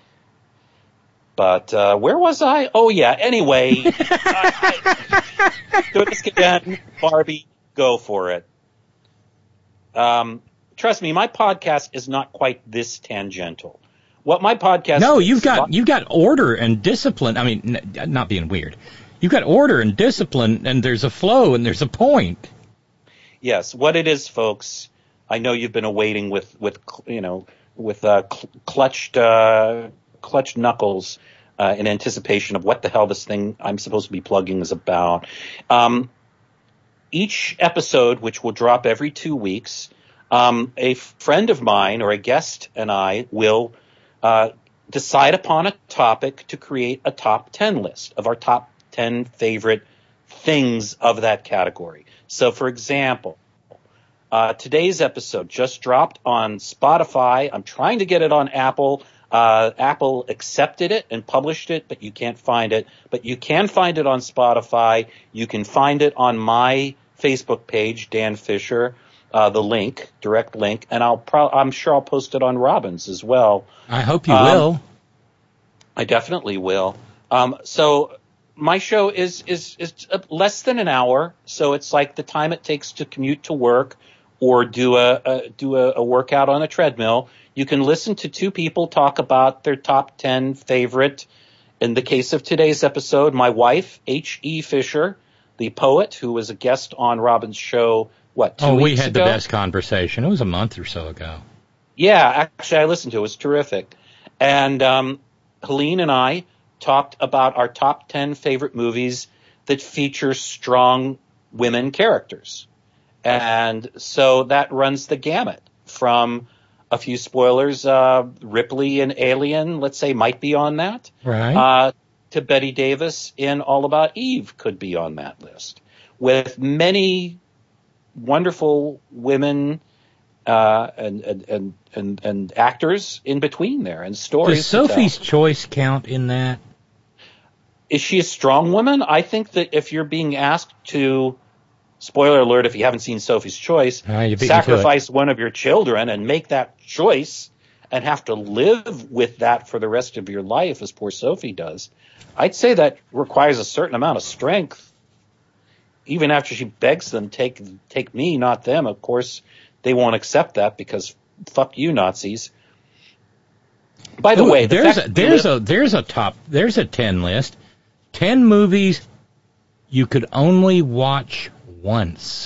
But uh, where was I? Oh, yeah. Anyway, I, I, do this again, Barbie, go for it. Um, trust me, my podcast is not quite this tangential. what my podcast. No, is, you've got you've got order and discipline. I mean, n- not being weird. You've got order and discipline, and there's a flow and there's a point. Yes, what it is, folks. I know you've been awaiting with with you know with uh, cl- clutched uh, clutched knuckles uh, in anticipation of what the hell this thing I'm supposed to be plugging is about. Um, each episode, which will drop every two weeks, um, a friend of mine or a guest and I will uh, decide upon a topic to create a top ten list of our top ten favorite things of that category. So, for example, uh, today's episode just dropped on Spotify. I'm trying to get it on Apple. Uh, Apple accepted it and published it, but you can't find it. But you can find it on Spotify. You can find it on my Facebook page, Dan Fisher, uh, the link, direct link, and I'll pro- I'm sure I'll post it on Robin's as well. I hope you um, will. I definitely will. Um, so my show is, is, is less than an hour. So it's like the time it takes to commute to work or do a, a do a, a workout on a treadmill. You can listen to two people talk about their top ten favorite. In the case of today's episode, my wife, H E. Fisher, the poet who was a guest on Robin's show, what, two oh, weeks we had ago? the best conversation. It was a month or so ago. Yeah, actually, I listened to it. It was terrific. And um, Helene and I talked about our top ten favorite movies that feature strong women characters. And so that runs the gamut from a few spoilers. Uh, Ripley in Alien, let's say, might be on that. Right. Uh, to Bette Davis in All About Eve could be on that list. With many wonderful women uh, and, and, and, and, and actors in between there and stories. Does Sophie's Choice count in that? Is she a strong woman? I think that if you're being asked to, spoiler alert, if you haven't seen Sophie's Choice, Ah, you beat me to sacrifice one of your children and make that choice and have to live with that for the rest of your life, as poor Sophie does, I'd say that requires a certain amount of strength. Even after she begs them, take take me, not them. Of course, they won't accept that because fuck you, Nazis. By the Ooh, way, the there's fact a, that there's you a live- there's a top there's a ten list. Ten movies you could only watch once.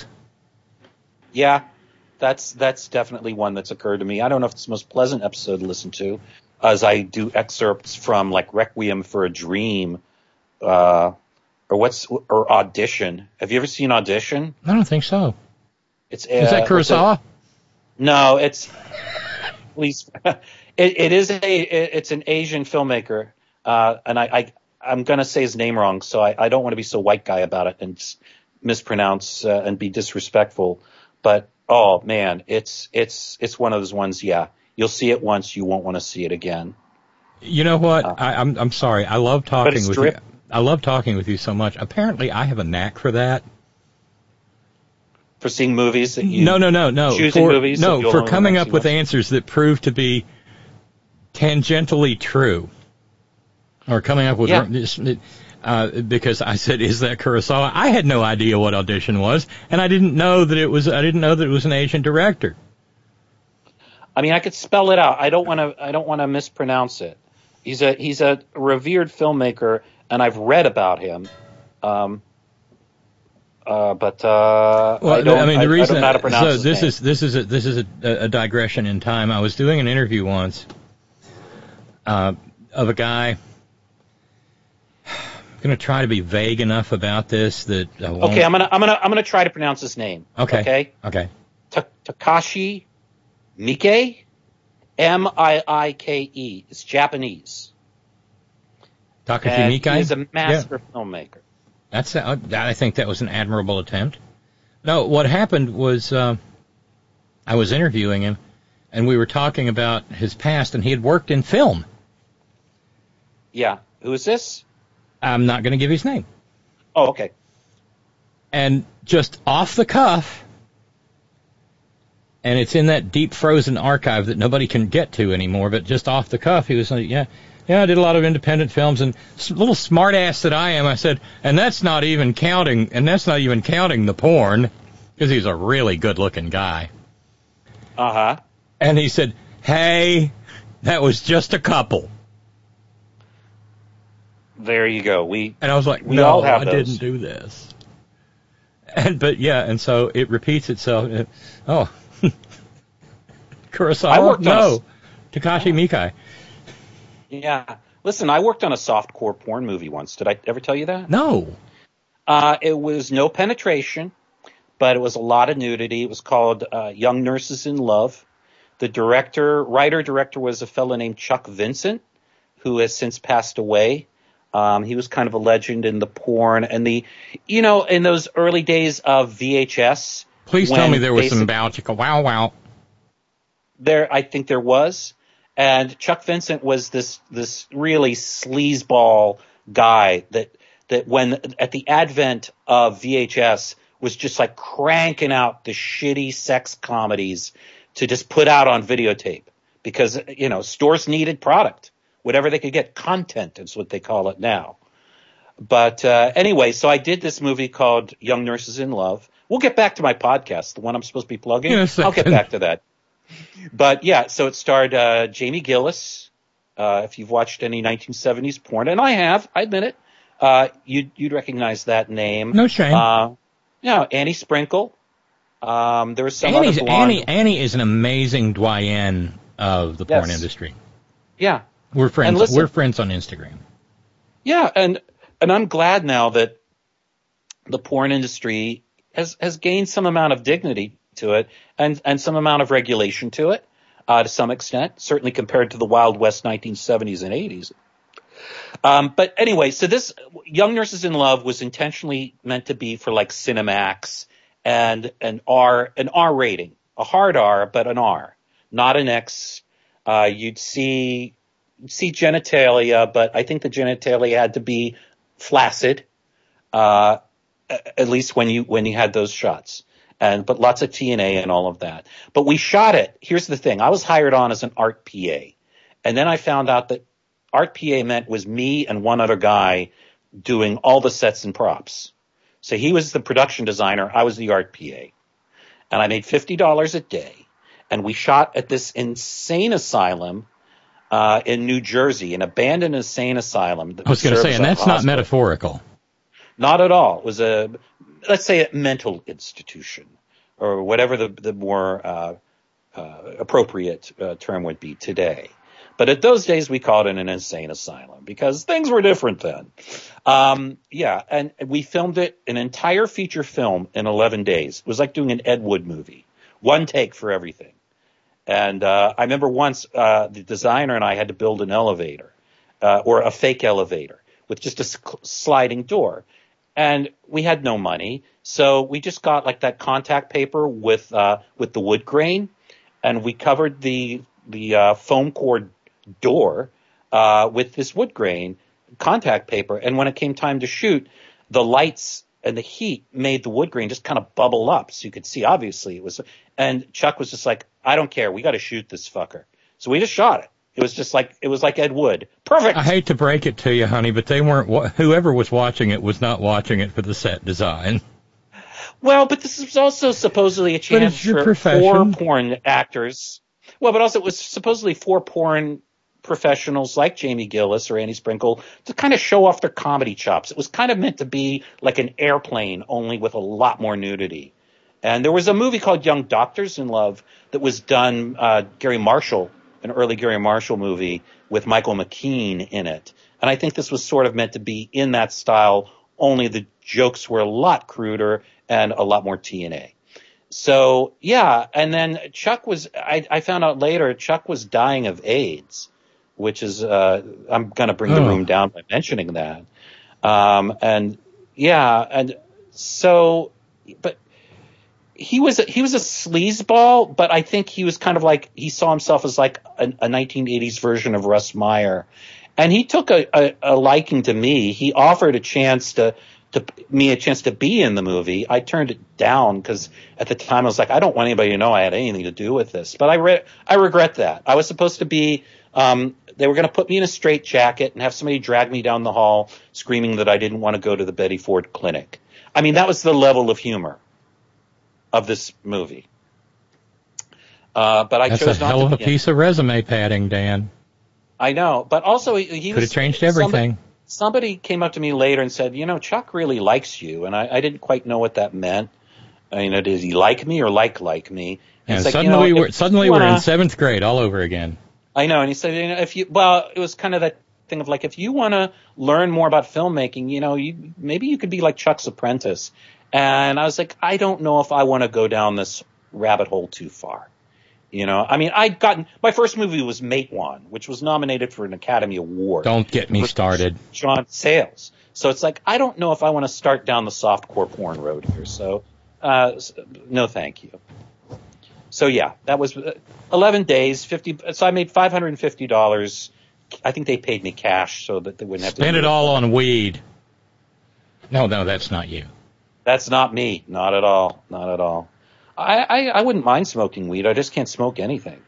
Yeah, that's that's definitely one that's occurred to me. I don't know if it's the most pleasant episode to listen to, as I do excerpts from like Requiem for a Dream, uh, or what's or Audition. Have you ever seen Audition? I don't think so. It's uh, Is that Kurosawa? it's a- no, it's please. it, it is a it, it's an Asian filmmaker, uh, and I, I I'm gonna say his name wrong, so I, I don't want to be so white guy about it and mispronounce uh, and be disrespectful. But oh man, it's it's it's one of those ones. Yeah, you'll see it once, you won't want to see it again. You know what? Uh, I, I'm I'm sorry. I love talking it's with drip- you. I love talking with you so much. Apparently, I have a knack for that. For seeing movies that you No, no, no, no. choosing For, movies that no, you'll for only coming want to up see with once. answers that prove to be tangentially true, or coming up with Yeah. uh, because I said, "Is that Kurosawa?" I had no idea what Audition was, and I didn't know that it was. I didn't know that it was an Asian director. I mean, I could spell it out. I don't want to. I don't want to mispronounce it. He's a he's a revered filmmaker, and I've read about him. Um, uh, but uh, Well, I don't. I mean, the I, reason. I don't know how to pronounce so his this name. is this is a, this is a, a digression in time. I was doing an interview once uh, of a guy. I'm going to try to be vague enough about this that I won't. Okay, I'm gonna I'm gonna I'm gonna try to pronounce his name. Okay. Okay. Okay. Ta- Takashi Miike, M I I K E. It's Japanese. Takashi And Miike. He is a master Yeah. filmmaker. That's uh, I think that was an admirable attempt. No, what happened was uh, I was interviewing him, and we were talking about his past, and he had worked in film. Yeah. Who is this? I'm not going to give his name. Oh, okay. And just off the cuff, and it's in that deep frozen archive that nobody can get to anymore, but just off the cuff, he was like, yeah, yeah, I did a lot of independent films, and s- little smart ass that I am, I said, and that's not even counting, and that's not even counting the porn, because he's a really good looking guy. Uh huh. And he said, hey, that was just a couple. There you go. We and I was like, we no, all have I those. didn't do this. And but yeah, and so it repeats itself. It, oh, Kurosawa, no, a, Takashi Miike. Yeah, listen, I worked on a softcore porn movie once. Did I ever tell you that? No. Uh, it was no penetration, but it was a lot of nudity. It was called uh, Young Nurses in Love. The director, writer, director was a fellow named Chuck Vincent, who has since passed away. Um, he was kind of a legend in the porn and the, you know, in those early days of V H S. Please tell me there was some bow chicka wow wow. There, I think there was. And Chuck Vincent was this, this really sleazeball guy that, that when at the advent of V H S was just like cranking out the shitty sex comedies to just put out on videotape because, you know, stores needed product. Whatever they could get, content is what they call it now. But uh, anyway, so I did this movie called Young Nurses in Love. We'll get back to my podcast, the one I'm supposed to be plugging. I'll get back to that. But yeah, so it starred uh, Jamie Gillis. Uh, if you've watched any nineteen seventies porn, and I have, I admit it, uh, you'd, you'd recognize that name. No shame. Uh, yeah, Annie Sprinkle. Um, there was some Annie's, other blonde. Annie, Annie is an amazing doyenne of the Yes. porn industry. Yeah. We're friends. Listen, we're friends on Instagram. Yeah, and and I'm glad now that the porn industry has has gained some amount of dignity to it and and some amount of regulation to it, uh, to some extent, certainly compared to the Wild West nineteen seventies and eighties. Um, but anyway, so this Young Nurses in Love was intentionally meant to be for like Cinemax and an R an R rating, a hard R, but an R, not an X. Uh, you'd see. see genitalia, but I think the genitalia had to be flaccid, uh, at least when you, when you had those shots. And, but lots of T N A and all of that. But we shot it. Here's the thing. I was hired on as an art P A. And then I found out that art P A meant was me and one other guy doing all the sets and props. So he was the production designer. I was the art P A. And I made fifty dollars a day. And we shot at this insane asylum Uh, in New Jersey, an abandoned insane asylum. I was going to say, and that's not metaphorical. Not at all. It was a, let's say, a mental institution, or whatever the, the more uh, uh, appropriate uh, term would be today. But at those days, we called it an insane asylum because things were different then. Um, yeah, and we filmed it, an entire feature film in eleven days. It was like doing an Ed Wood movie. One take for everything. And uh, I remember once uh, the designer and I had to build an elevator uh, or a fake elevator with just a sc- sliding door. And we had no money. So we just got like that contact paper with uh, with the wood grain. And we covered the the uh, foam core door uh, with this wood grain contact paper. And when it came time to shoot, the lights and the heat made the wood grain just kind of bubble up. So you could see, obviously, it was. And Chuck was just like, I don't care. We got to shoot this fucker. So we just shot it. It was just like, it was like Ed Wood. Perfect. I hate to break it to you, honey, but they weren't, whoever was watching it was not watching it for the set design. Well, but this was also supposedly a chance for four porn actors. Well, but also it was supposedly four porn professionals like Jamie Gillis or Annie Sprinkle to kind of show off their comedy chops. It was kind of meant to be like an Airplane, only with a lot more nudity. And there was a movie called Young Doctors in Love that was done, uh, Gary Marshall, an early Gary Marshall movie with Michael McKean in it. And I think this was sort of meant to be in that style, only the jokes were a lot cruder and a lot more T N A. So, yeah, and then Chuck was, I, I found out later, Chuck was dying of AIDS, which is, uh, I'm going to bring the oh. room down by mentioning that. Um, and, yeah, and so, but, He was a, he was a sleazeball, but I think he was kind of like he saw himself as like a, a nineteen eighties version of Russ Meyer, and he took a, a, a liking to me. He offered a chance to to me a chance to be in the movie. I turned it down because at the time I was like, I don't want anybody to know I had anything to do with this. But I re- I regret that. I was supposed to be. Um, they were going to put me in a straitjacket and have somebody drag me down the hall screaming that I didn't want to go to the Betty Ford Clinic. I mean, that was the level of humor of this movie. Uh, but I That's chose a not hell to of a be piece in. of resume padding, Dan. I know, but also he, he Could was have changed everything. Somebody, somebody came up to me later and said, you know, Chuck really likes you, and I, I didn't quite know what that meant. I mean, does he like me or like like me? And, and and like, suddenly you know, we're suddenly wanna, we're in seventh grade all over again. I know, and he said, you know, if you well, it was kind of that thing of like, if you want to learn more about filmmaking, you know, you maybe you could be like Chuck's apprentice. And I was like, I don't know if I want to go down this rabbit hole too far. You know, I mean, I'd gotten my first movie was Matewan, which was nominated for an Academy Award. Don't get me started. John Sayles. So it's like, I don't know if I want to start down the softcore porn road here. So, uh, no, thank you. So yeah, that was eleven days, fifty. So I made five hundred fifty dollars. I think they paid me cash so that they wouldn't have to spend it all on weed. No, no, that's not you. That's not me. Not at all. Not at all. I, I, I wouldn't mind smoking weed. I just can't smoke anything.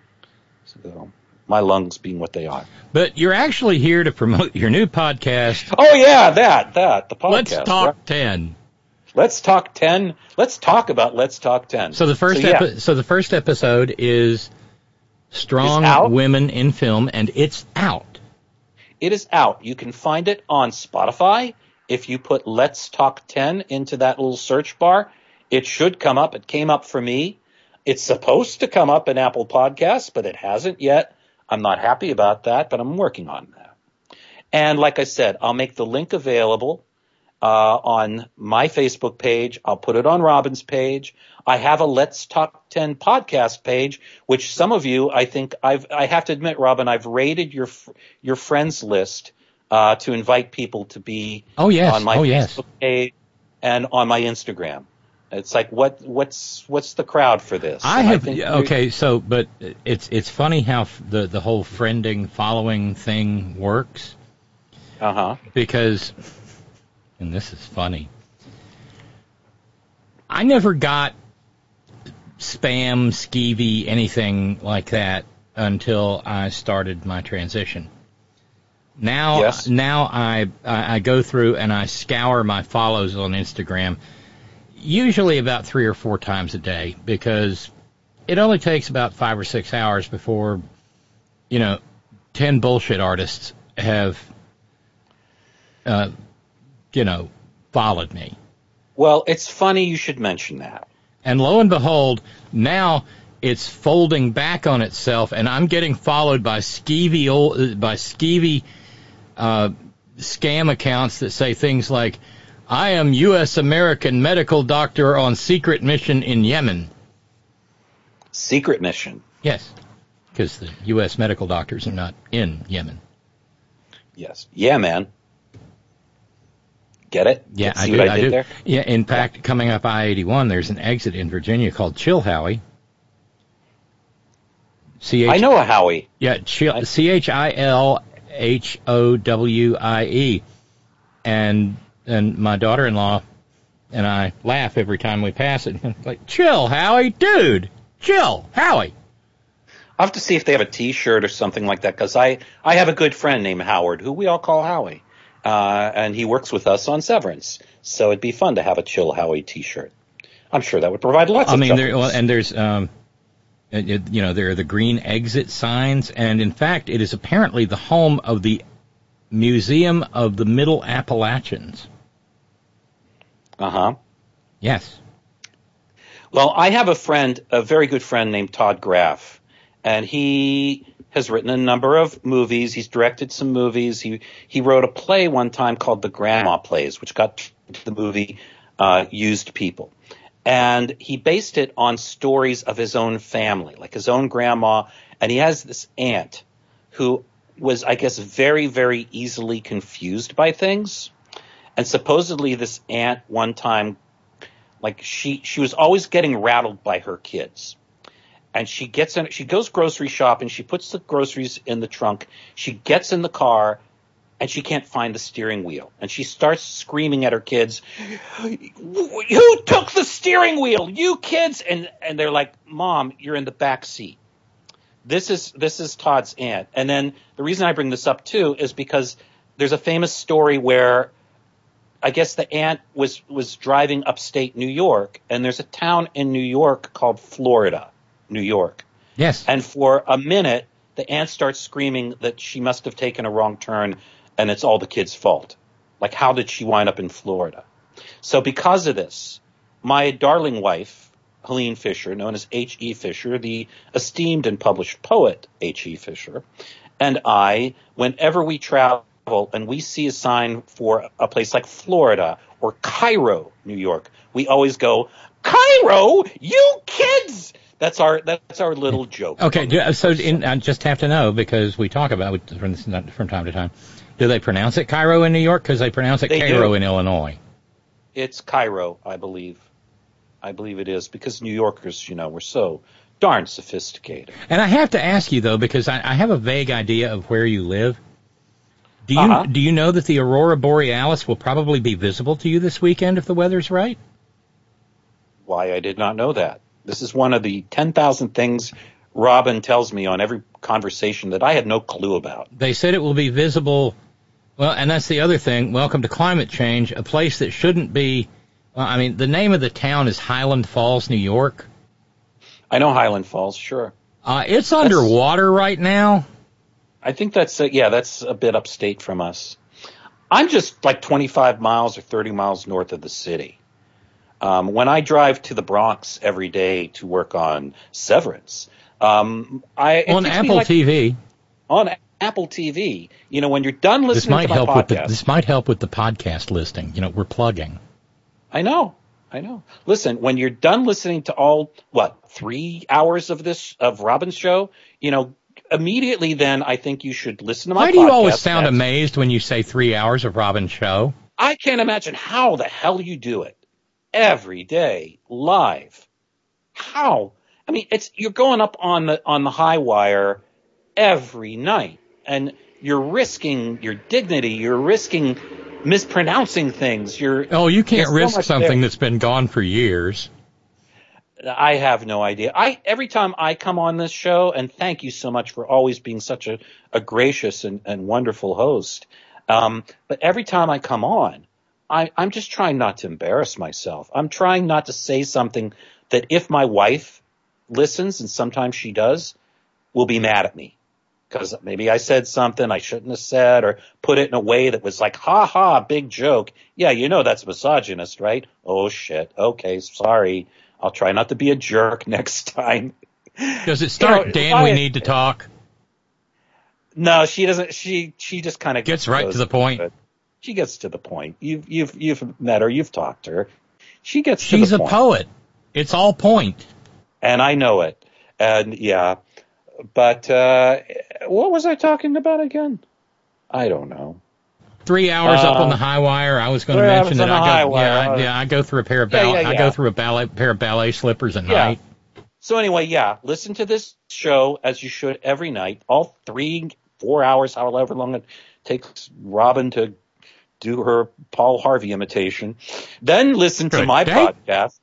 So my lungs being what they are. But you're actually here to promote your new podcast. Oh yeah, that that the podcast. Let's talk right? ten. Let's talk ten. Let's talk about Let's Talk ten. So the first so, yeah. epi- so the first episode is Strong out. Women in Film, and it's out. It is out. You can find it on Spotify. If you put Let's Talk ten into that little search bar, it should come up. It came up for me. It's supposed to come up in Apple Podcasts, but it hasn't yet. I'm not happy about that, but I'm working on that. And like I said, I'll make the link available uh, on my Facebook page. I'll put it on Robin's page. I have a Let's Talk ten podcast page, which some of you, I think, I've, I have to admit, Robin, I've rated your your friends list uh, to invite people to be oh, yes. on my oh, Facebook yes. page and on my Instagram. It's like, what what's what's the crowd for this? I And have think okay, so but it's it's funny how f- the the whole friending following thing works. Uh huh. Because, and this is funny, I never got spam, skeevy, anything like that until I started my transition. Now, Yes. now I, I I go through and I scour my follows on Instagram, usually about three or four times a day, because it only takes about five or six hours before, you know, ten bullshit artists have, uh, you know, followed me. Well, it's funny you should mention that. And lo and behold, now it's folding back on itself, and I'm getting followed by skeevy old, by skeevy uh, scam accounts that say things like, "I am U S American medical doctor on secret mission in Yemen." Secret mission. Yes, because the U S medical doctors are not in Yemen. Yes. Yeah, man. Get it? Yeah, See I what do. I I did do. there? Yeah, in fact, coming up I eighty-one, there's an exit in Virginia called Chilhowie. C H- I know a Howie. Yeah, Chil- C H I L H O W I E. And and my daughter-in-law and I laugh every time we pass it. Like, chill, Howie, dude, chill, Howie. I'll have to see if they have a T-shirt or something like that, because I, I have a good friend named Howard, who we all call Howie, uh, and he works with us on Severance. So it'd be fun to have a Chill Howie T-shirt. I'm sure that would provide lots I of mean, there, chuckles. well, and there's, um, it, it- you know, there are the green exit signs, and in fact, it is apparently the home of the Museum of the Middle Appalachians. Uh-huh. Yes. Well, I have a friend, a very good friend named Todd Graff, and he has written a number of movies. He's directed some movies. He he wrote a play one time called The Grandma Plays, which got the movie uh, Used People. And he based it on stories of his own family, like his own grandma. And he has this aunt who was, I guess, very, very easily confused by things. And supposedly this aunt one time, like she, she was always getting rattled by her kids. And she gets in, she goes grocery shopping, she puts the groceries in the trunk, she gets in the car, and she can't find the steering wheel. And she starts screaming at her kids, "Who took the steering wheel? You kids!" And and they're like, "Mom, you're in the back seat." This is this is Todd's aunt. And then the reason I bring this up too is because there's a famous story where I guess the aunt was was driving upstate New York, and there's a town in New York called Florida, New York. Yes. And for a minute, the aunt starts screaming that she must have taken a wrong turn and it's all the kid's fault. Like, how did she wind up in Florida? So because of this, my darling wife, Helene Fisher, known as H E. Fisher, the esteemed and published poet H E. Fisher, and I, whenever we travel and we see a sign for a place like Florida or Cairo, New York, we always go, Cairo, you kids! That's our that's our little joke. Okay, so in, I just have to know, because we talk about it from, from time to time. Do they pronounce it Cairo in New York? Because they pronounce it They Cairo do. in Illinois. It's Cairo, I believe. I believe it is, because New Yorkers, you know, we're so darn sophisticated. And I have to ask you, though, because I, I have a vague idea of where you live. Do you Uh-huh. do you know that the Aurora Borealis will probably be visible to you this weekend if the weather's right? Why, I did not know that. This is one of the ten thousand things Robin tells me on every conversation that I had no clue about. They said it will be visible. Well, and that's the other thing. Welcome to climate change, a place that shouldn't be. Well, I mean, the name of the town is Highland Falls, New York. I know Highland Falls, sure. Uh, it's underwater right now. I think that's, a, yeah, that's a bit upstate from us. I'm just like twenty-five miles or thirty miles north of the city. Um, when I drive to the Bronx every day to work on Severance, um, I it On takes me Apple like- T V. on Apple T V, you know, when you're done This listening might to my help podcast, with the this might help with the podcast listing. You know, we're plugging. I know, I know. Listen, when you're done listening to all what three hours of this of Robin's show, you know, immediately then I think you should listen to my. Why podcast. do you always sound That's- amazed when you say three hours of Robin's show? I can't imagine how the hell you do it every day live. How? I mean, it's you're going up on the on the high wire every night, and you're risking your dignity. You're risking mispronouncing things. You're Oh, you can't there's so risk much something there. that's been gone for years. I have no idea. I every time I come on this show, and thank you so much for always being such a, a gracious and, and wonderful host. Um, but every time I come on, I, I'm just trying not to embarrass myself. I'm trying not to say something that if my wife listens, and sometimes she does, will be mad at me. Because maybe I said something I shouldn't have said, or put it in a way that was like, ha ha, big joke. Yeah, you know that's misogynist, right? Oh, shit. Okay, sorry. I'll try not to be a jerk next time. Does it start, You know, Dan, I- we need to talk? No, she doesn't. She she just kind of Gets right to the point. She gets to the point. You've you've you've met her. You've talked to her. She gets She's to a the point. poet. It's all point. And I know it. And yeah, but uh, what was I talking about again? I don't know. Three hours up Uh, on the high wire. I was going to three mention hours that on I the go, high yeah, wire. I, yeah, I go through a pair of Yeah, ballet, yeah, I yeah. go through a ballet pair of ballet slippers at Yeah. night. So anyway, yeah, listen to this show as you should every night, all three, four hours, however long it takes Robin to do her Paul Harvey imitation. Then listen to Good my day. podcast.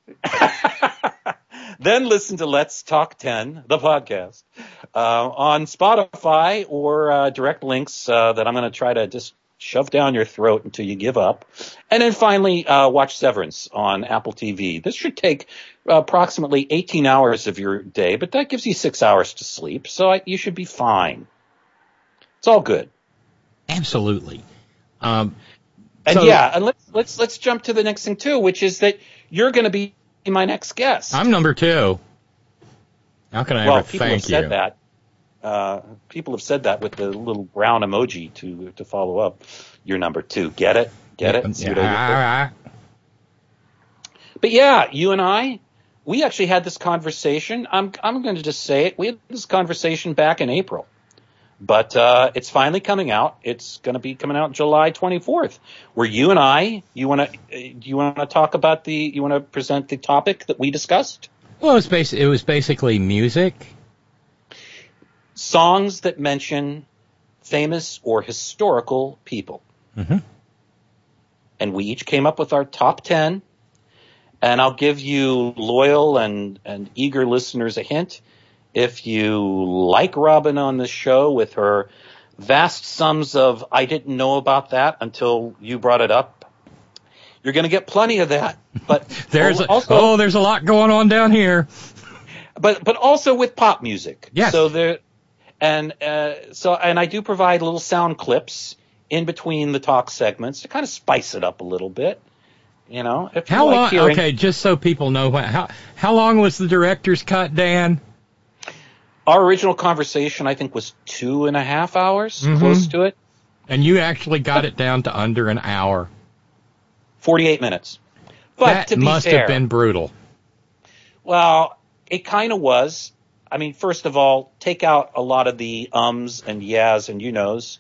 Then listen to Let's Talk ten, the podcast, uh, on Spotify or uh, direct links uh, that I'm going to try to just shove down your throat until you give up. And then finally, uh, watch Severance on Apple T V. This should take uh, approximately eighteen hours of your day, but that gives you six hours to sleep, so I, you should be fine. It's all good. Absolutely. Um, And So- yeah, and let's let's let's jump to the next thing too, which is that you're going to be my next guest. I'm number two. How can I well, ever people thank have said you? that. Uh, people have said that with the little brown emoji to to follow up. You're number two. Get it? Get it? See what I did there? Yeah, But yeah, you and I, we actually had this conversation. I'm I'm going to just say it. We had this conversation back in April, but uh, it's finally coming out. It's going to be coming out July twenty-fourth. Where you and I, you want to you want to talk about the you want to present the topic that we discussed? well, it was, basi- it was basically music. Songs that mention famous or historical people. Mhm. And we each came up with our top ten. And I'll give you loyal and, and eager listeners a hint. If you like Robin on this show with her vast sums of I didn't know about that until you brought it up, you're going to get plenty of that. But There's a, also, oh, there's a lot going on down here. but but also with pop music. Yes. So there, And uh, so, and I do provide little sound clips in between the talk segments to kind of spice it up a little bit. You know, if how you like long? hearing, Okay, just so people know, what, how how long was the director's cut, Dan? our original conversation, I think, was two and a half hours, Mhm. close to it. And you actually got it down to under an hour. forty-eight minutes. But that to be must fair, have been brutal. well, it kind of was. I mean, first of all, take out a lot of the ums and yeahs and you knows.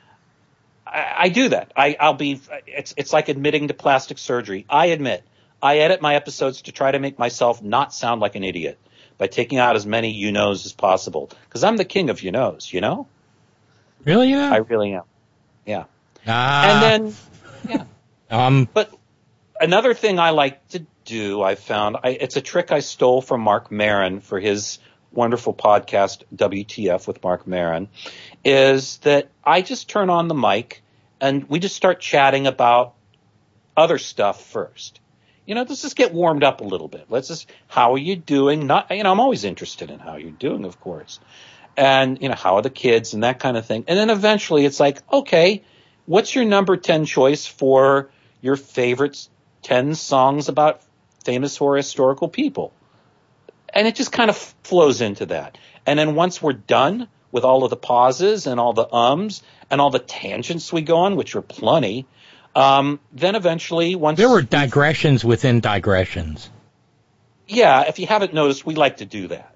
I, I do that. I, I'll be. It's it's like admitting to plastic surgery. I admit I edit my episodes to try to make myself not sound like an idiot by taking out as many you knows as possible. Because I'm the king of you knows. You know. Really? Yeah. I really am. Yeah. Ah. And then, yeah. Um. But another thing I like to do, I found, I, it's a trick I stole from Mark Maron for his wonderful podcast, W T F with Mark Maron, is that I just turn on the mic and we just start chatting about other stuff first. You know, let's just get warmed up a little bit. Let's just, how are you doing? Not, you know, I'm always interested in how you're doing, of course. And, you know, how are the kids and that kind of thing. And then eventually it's like, okay, what's your number ten choice for your favorite ten songs about famous or historical people? And it just kind of flows into that. And then once we're done with all of the pauses and all the ums and all the tangents we go on, which are plenty, um, then eventually once... There were digressions within digressions. Yeah, if you haven't noticed, we like to do that.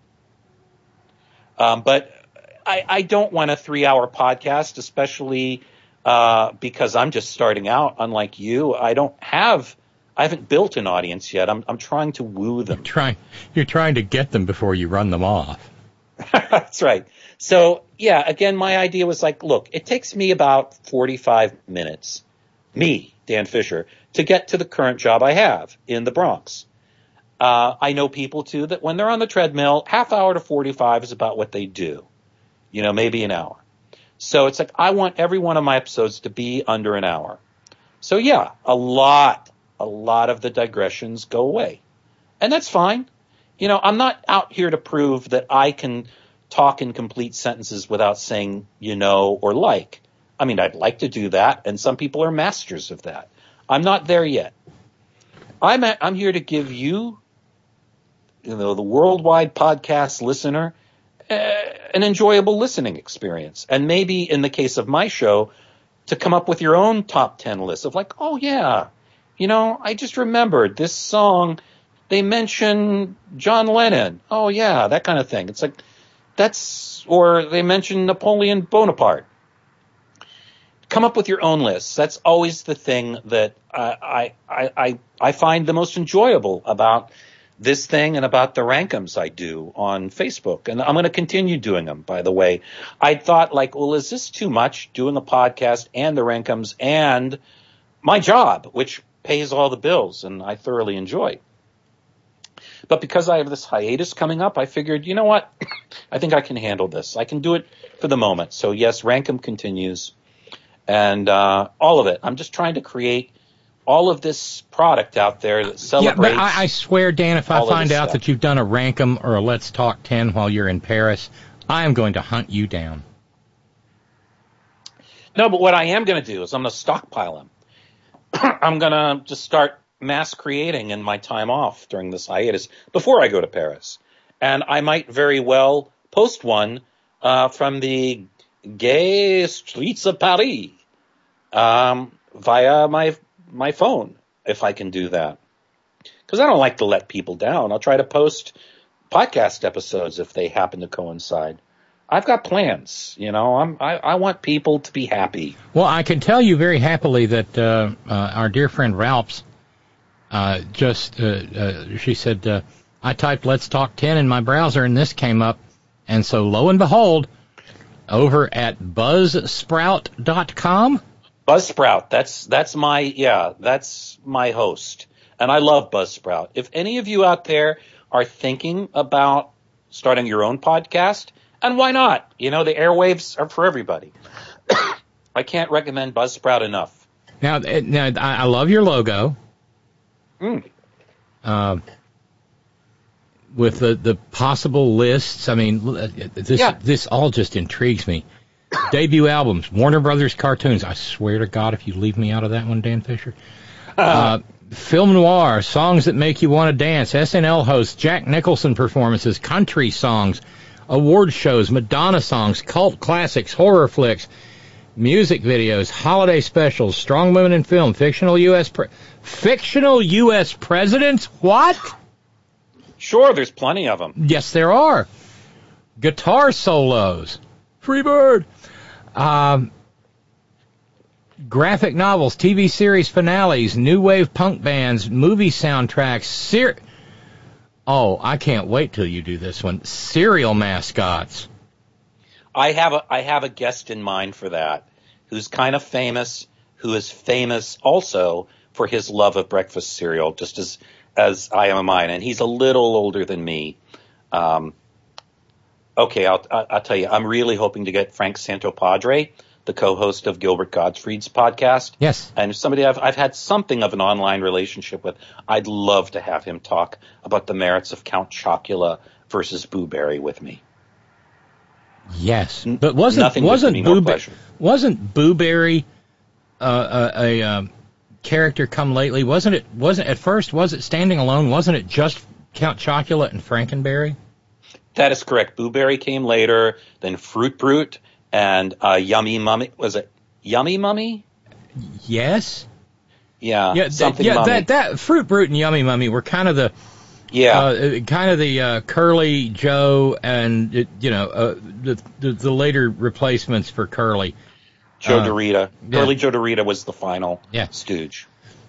Um, but I, I don't want a three-hour podcast, especially uh, because I'm just starting out, unlike you. I don't have... I haven't built an audience yet. I'm I'm trying to woo them. You're trying, you're trying to get them before you run them off. That's right. So, yeah, again, my idea was like, look, it takes me about forty-five minutes, me, Dan Fisher, to get to the current job I have in the Bronx. Uh, I know people, too, that when they're on the treadmill, half hour to forty-five is about what they do. You know, maybe an hour. So it's like I want every one of my episodes to be under an hour. So, yeah, a lot A lot of the digressions go away. And that's fine. You know, I'm not out here to prove that I can talk in complete sentences without saying, you know, or like. I mean, I'd like to do that, and some people are masters of that. I'm not there yet. I'm at, I'm here to give you, you know, the worldwide podcast listener, uh, an enjoyable listening experience. And maybe in the case of my show, to come up with your own top ten list of like, oh, yeah, you know, I just remembered this song. They mention John Lennon. Oh, yeah, that kind of thing. It's like that's, or they mention Napoleon Bonaparte. Come up with your own lists. That's always the thing that uh, I, I, I, I find the most enjoyable about this thing and about the Rankums I do on Facebook. And I'm going to continue doing them, by the way. I thought, like, well, is this too much, doing a podcast and the Rankums and my job, which pays all the bills and I thoroughly enjoy. But because I have this hiatus coming up, I figured, you know what? I think I can handle this. I can do it for the moment. So yes, Rankum continues and uh, all of it. I'm just trying to create all of this product out there that celebrates. Yeah, but I, I swear, Dan, if I find out stuff. that you've done a Rankum or a Let's Talk ten while you're in Paris, I am going to hunt you down. No, but what I am going to do is I'm going to stockpile them. I'm going to just start mass creating in my time off during this hiatus before I go to Paris. And I might very well post one uh, from the gay streets of Paris um, via my my phone, if I can do that. Because I don't like to let people down. I'll try to post podcast episodes if they happen to coincide. I've got plans, you know. I'm, I, I want people to be happy. Well, I can tell you very happily that uh, uh, our dear friend Ralph's uh, just, uh, uh, she said, uh, I typed Let's Talk ten in my browser and this came up. And so lo and behold, over at buzzsprout dot com. Buzzsprout, that's that's my, yeah, that's my host. And I love Buzzsprout. If any of you out there are thinking about starting your own podcast, and why not? You know, the airwaves are for everybody. I can't recommend Buzzsprout enough. Now, now I love your logo. Mm. Uh, with the, the possible lists. I mean, this Yeah. this all just intrigues me. Debut albums, Warner Brothers cartoons. I swear to God, if you leave me out of that one, Dan Fisher. Uh, film noir, songs that make you want to dance. S N L hosts, Jack Nicholson performances, country songs, award shows, Madonna songs, cult classics, horror flicks, music videos, holiday specials, strong women in film, fictional U S pre- fictional U S presidents. What? Sure, there's plenty of them. Yes, there are. Guitar solos. Freebird. Um, graphic novels, T V series finales, new wave punk bands, movie soundtracks, ser- Oh, I can't wait till you do this one. Cereal mascots. I have a I have a guest in mind for that, who's kind of famous, who is famous also for his love of breakfast cereal, just as as I am mine, and he's a little older than me. Um, okay, I'll I'll tell you, I'm really hoping to get Frank Santopadre, the co-host of Gilbert Gottfried's podcast. Yes. And somebody I've I've had something of an online relationship with. I'd love to have him talk about the merits of Count Chocula versus Boo Berry with me. Yes, but wasn't Nothing wasn't would be more Boo pleasure. wasn't Boo Berry uh, a, a um, character come lately? Wasn't it? Wasn't at first? Was it standing alone? Wasn't it just Count Chocula and Frankenberry? That is correct. Boo Berry came later, then Fruit Brute and uh, Yummy Mummy. Was it Yummy Mummy? Yes. Yeah. Yeah. Th- something yeah. Mummy. That that Fruit Brute and Yummy Mummy were kind of the yeah. uh, kind of the uh, Curly Joe and it, you know uh, the, the the later replacements for Curly. Joe uh, Dorita. yeah. Curly Joe Dorita was the final Yeah. stooge.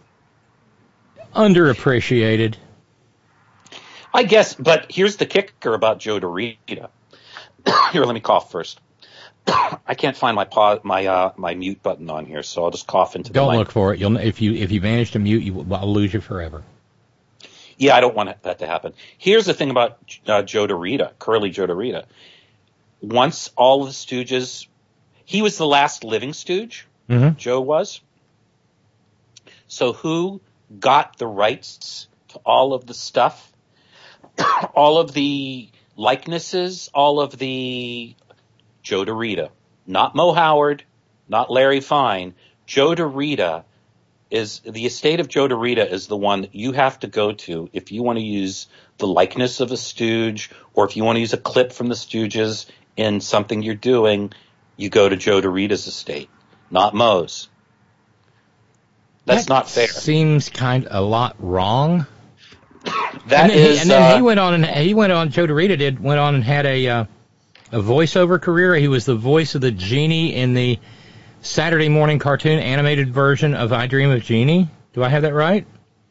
Underappreciated. I guess, but here's the kicker about Joe Dorita. Here, let me cough first. I can't find my pause, my uh, my mute button on here, so I'll just cough into the Don't mic. look for it. You'll if you if you manage to mute, you I'll lose you forever. Yeah, I don't want that to happen. Here's the thing about uh, Joe Dorita, Curly Joe Dorita. Once all of the Stooges, he was the last living Stooge, Mm-hmm. Joe was. So who got the rights to all of the stuff, all of the likenesses, all of the Joe Dorita, not Mo Howard, not Larry Fine. Joe Dorita is the estate of Joe Dorita is the one that you have to go to if you want to use the likeness of a Stooge, or if you want to use a clip from the Stooges in something you're doing. You go to Joe Dorita's estate, not Mo's. That's That not fair. Seems kind of a lot wrong. That and then, is, he, and then uh, he went on and he went on. Joe Dorita did went on and had a uh, a voiceover career. He was the voice of the genie in the Saturday morning cartoon animated version of I Dream of Jeannie. Do I have that right?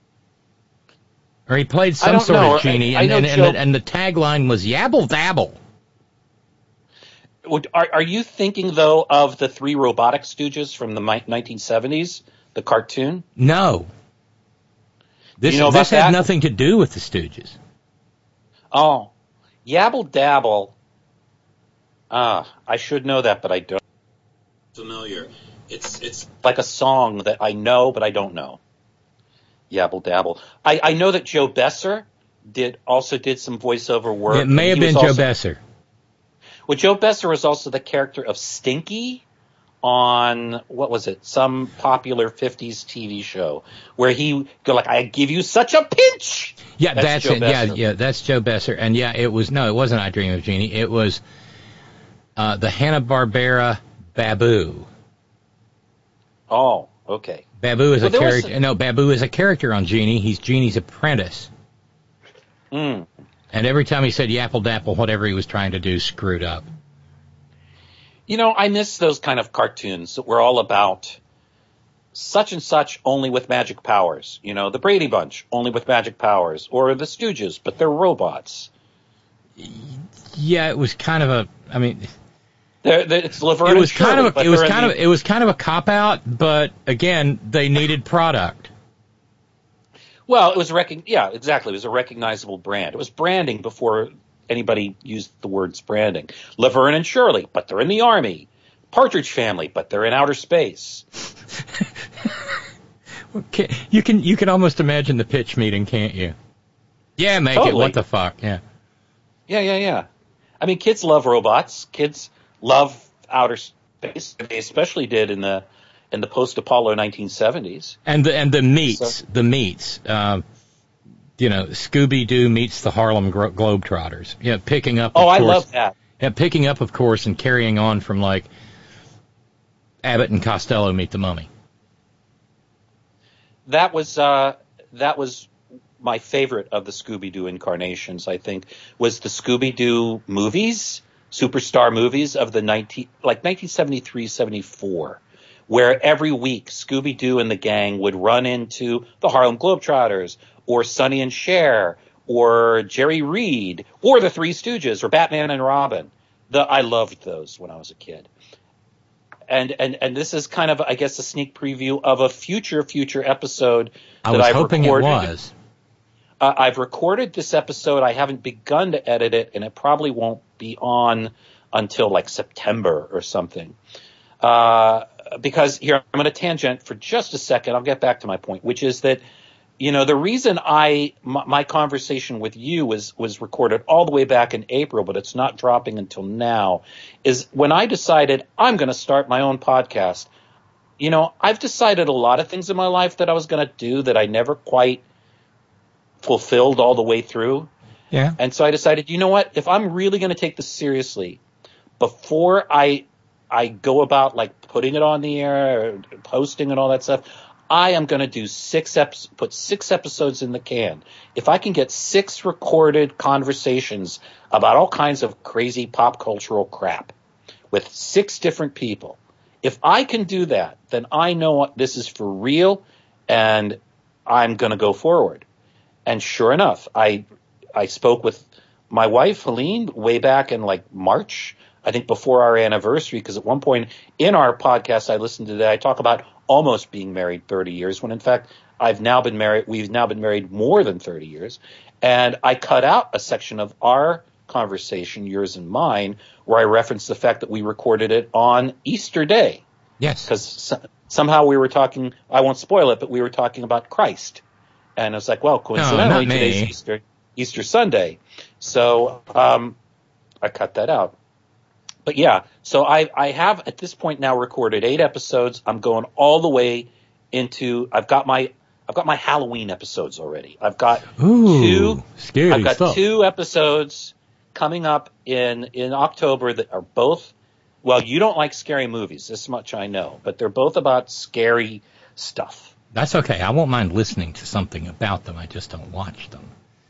Or he played I some don't sort know. of genie, I- I and, know and, Joe- and, the, and the tagline was "Yabble Dabble." Would- Are, are you thinking, though, of the Three Robotic Stooges from the mi- nineteen seventies, the cartoon? No, this You know this about had that? nothing to do with the Stooges. Oh, Yabble Dabble. Ah, I should know that, but I don't. Familiar. It's it's like a song that I know, but I don't know. Yabble Dabble. I, I know that Joe Besser did also did some voiceover work. It may have He been was Joe also- Besser. Well, Joe Besser was also the character of Stinky on, what was it, some popular fifties T V show where he go like, I give you such a pinch. Yeah, That's that's, Joe it. Yeah, Besser. yeah, that's Joe Besser. And yeah, it was no, it wasn't I Dream of Jeannie. It was uh, the Hanna-Barbera Babu. Oh, okay. Babu is Well, a there was character. a- No, Babu is a character on Genie. He's Genie's apprentice. Mm. And every time he said yapple dapple, whatever he was trying to do screwed up. You know, I miss those kind of cartoons that were all about such and such only with magic powers. You know, the Brady Bunch only with magic powers, or the Stooges, but they're robots. Yeah, it was kind of a. I mean, They're, they're, it's Laverne it was and kind Shirley, of. A, but it was they're in kind of. the- It was kind of a cop out. But again, they needed product. Well, it was rec- yeah, exactly. It was a recognizable brand. It was branding before anybody used the words branding. Laverne and Shirley, but they're in the Army. Partridge Family, but they're in outer space. Okay, you can you can almost imagine the pitch meeting, can't you? Yeah, make Totally. it. What the fuck? Yeah. Yeah, yeah, yeah. I mean, kids love robots. Kids love outer space. They especially did in the in the post-Apollo nineteen seventies. And the and the meets, So- the meets. Um, you know, Scooby Doo meets the Harlem Gro- Globetrotters. Yeah, picking up. Of Oh, I course, love that. Yeah, picking up, of course, and carrying on from like Abbott and Costello meet the Mummy. That was uh, that was my favorite of the Scooby-Doo incarnations. I think was the Scooby-Doo movies, superstar movies of the nineteen like nineteen seventy-three, seventy-four, where every week Scooby-Doo and the gang would run into the Harlem Globetrotters or Sonny and Cher or Jerry Reed or the Three Stooges or Batman and Robin. The I loved those when I was a kid. And, and, and this is kind of, I guess, a sneak preview of a future, future episode I that was I've hoping recorded. it was. Uh, I've recorded this episode. I haven't begun to edit it, and it probably won't be on until like September or something. Uh, because here, I'm going to tangent for just a second. I'll get back to my point, which is that, you know, the reason I, my, my conversation with you was, was recorded all the way back in April, but it's not dropping until now, is when I decided I'm going to start my own podcast. You know, I've decided a lot of things in my life that I was going to do that I never quite fulfilled all the way through. Yeah. And so I decided, you know what, if I'm really going to take this seriously, before I, I go about like putting it on the air, or posting and all that stuff, I am going to do six eps, put six episodes in the can. If I can get six recorded conversations about all kinds of crazy pop cultural crap with six different people, if I can do that, then I know this is for real and I'm going to go forward. And sure enough, I, I spoke with my wife, Helene, way back in like March, I think before our anniversary, because at one point in our podcast I listened to that, I talk about almost being married thirty years, when in fact I've now been married, we've now been married more than thirty years. And I cut out a section of our conversation, yours and mine, where I referenced the fact that we recorded it on Easter Day. Yes. Because so, somehow we were talking, I won't spoil it, but we were talking about Christ. And I was like, well, coincidentally, no, today's Easter, Easter Sunday. So um, I cut that out. But yeah, so I, I have at this point now recorded eight episodes. I'm going all the way into, I've got my, I've got my Halloween episodes already. I've got Ooh, two, scary I've got stuff. two episodes coming up in, in October that are both, well, you don't like scary movies, this much I know, but they're both about scary stuff. That's okay. I won't mind listening to something about them. I just don't watch them.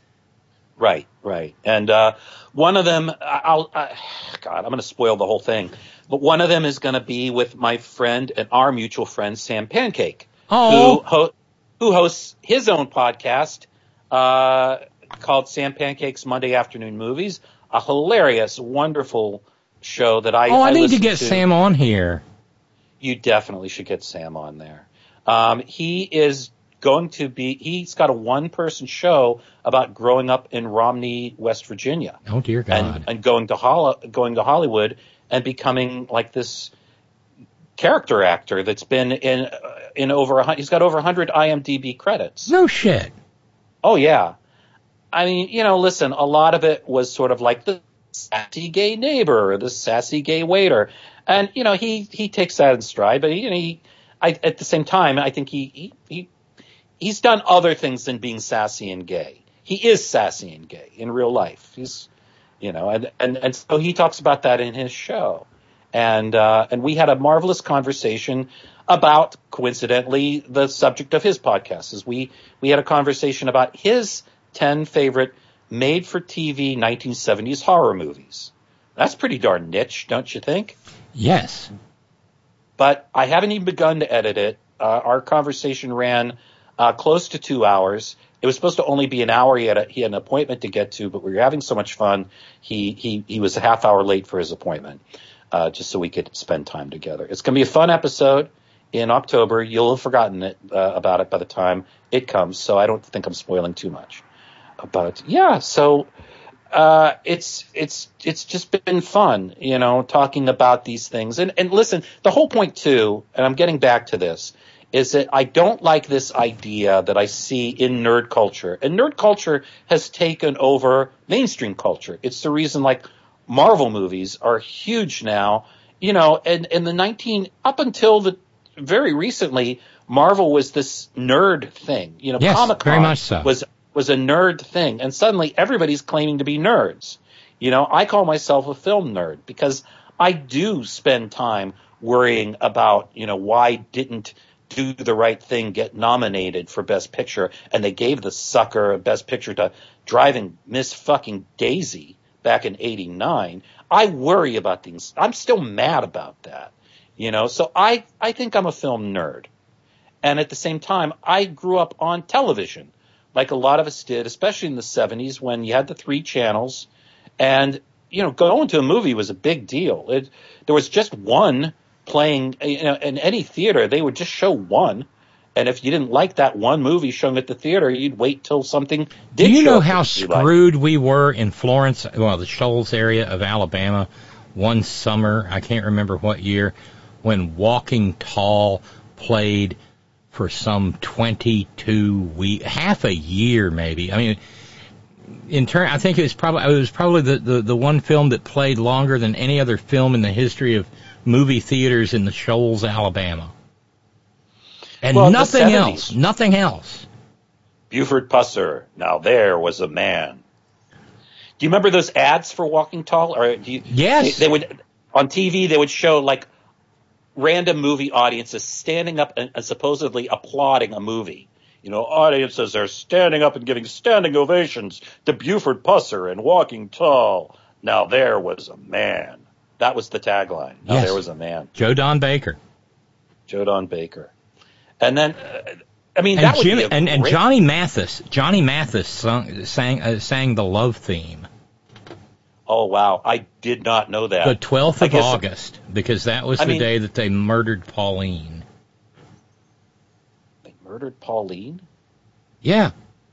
Right, right. And uh, one of them, I'll, I, God, I'm going to spoil the whole thing. But one of them is going to be with my friend and our mutual friend, Sam Pancake, Oh. who, ho- who hosts his own podcast uh, called Sam Pancake's Monday Afternoon Movies, a hilarious, wonderful show that I Oh, I, I need to listen get Sam on here. You definitely should get Sam on there. Um, he is going to be, he's got a one-person show about growing up in Romney, West Virginia. Oh, dear God. And, and going to Hol- going to Hollywood and becoming like this character actor that's been in uh, in over a, he's got over one hundred I M D B credits. No shit. Oh yeah. I mean, you know, listen, a lot of it was sort of like the sassy gay neighbor or the sassy gay waiter. And you know, he he takes that in stride, but he, you know, he I, at the same time, I think he, he he he's done other things than being sassy and gay. He is sassy and gay in real life. He's, you know, and, and, and so he talks about that in his show. And, uh, and we had a marvelous conversation about, coincidentally, the subject of his podcast. Is we, we had a conversation about his ten favorite made-for-T V nineteen seventies horror movies. That's pretty darn niche, don't you think? Yes. But I haven't even begun to edit it. Uh, our conversation ran uh, close to two hours. It was supposed to only be an hour. He had a, he had an appointment to get to, but we were having so much fun. He he he was a half hour late for his appointment, uh, just so we could spend time together. It's going to be a fun episode in October. You'll have forgotten it uh, about it by the time it comes, so I don't think I'm spoiling too much. But yeah, so uh, it's it's it's just been fun, you know, talking about these things. And and listen, the whole point too, and I'm getting back to this, is that I don't like this idea that I see in nerd culture. And nerd culture has taken over mainstream culture. It's the reason, like, Marvel movies are huge now. You know, and in the nineteen up until the very recently, Marvel was this nerd thing. You know, yes, Comic-Con very much so. was was a nerd thing, and suddenly everybody's claiming to be nerds. You know, I call myself a film nerd because I do spend time worrying about, you know, why didn't Do the Right Thing get nominated for Best Picture, and they gave the sucker Best Picture to Driving Miss fucking Daisy back in eighty-nine. I worry about things. I'm still mad about that, you know. So I, I think I'm a film nerd. And at the same time, I grew up on television, like a lot of us did, especially in the seventies when you had the three channels. And, you know, going to a movie was a big deal. It, there was just one playing, you know, in any theater. They would just show one. And if you didn't like that one movie shown at the theater, you'd wait till something did Do you show know up how that you liked. screwed we were in Florence, well, the Shoals area of Alabama, one summer, I can't remember what year, when Walking Tall played for some twenty-two weeks, half a year maybe. I mean, in turn, I think it was probably it was probably the, the, the one film that played longer than any other film in the history of movie theaters in the Shoals, Alabama. And Well, nothing the else, seventies. nothing else. Buford Pusser, now there was a man. Do you remember those ads for Walking Tall? Or do you, Yes. They, they would on T V. They would show like random movie audiences standing up and, and supposedly applauding a movie. You know, audiences are standing up and giving standing ovations to Buford Pusser and Walking Tall. Now there was a man. That was the tagline. Now Yes. there was a man. Joe Don Baker. Joe Don Baker. And then, uh, I mean, And, that would Jim, be a and, and great- Johnny Mathis, Johnny Mathis sung, sang uh, sang the love theme. Oh wow, I did not know that. The twelfth I of guess- August, because that was I the mean- day that they murdered Pauline. They murdered Pauline? Yeah.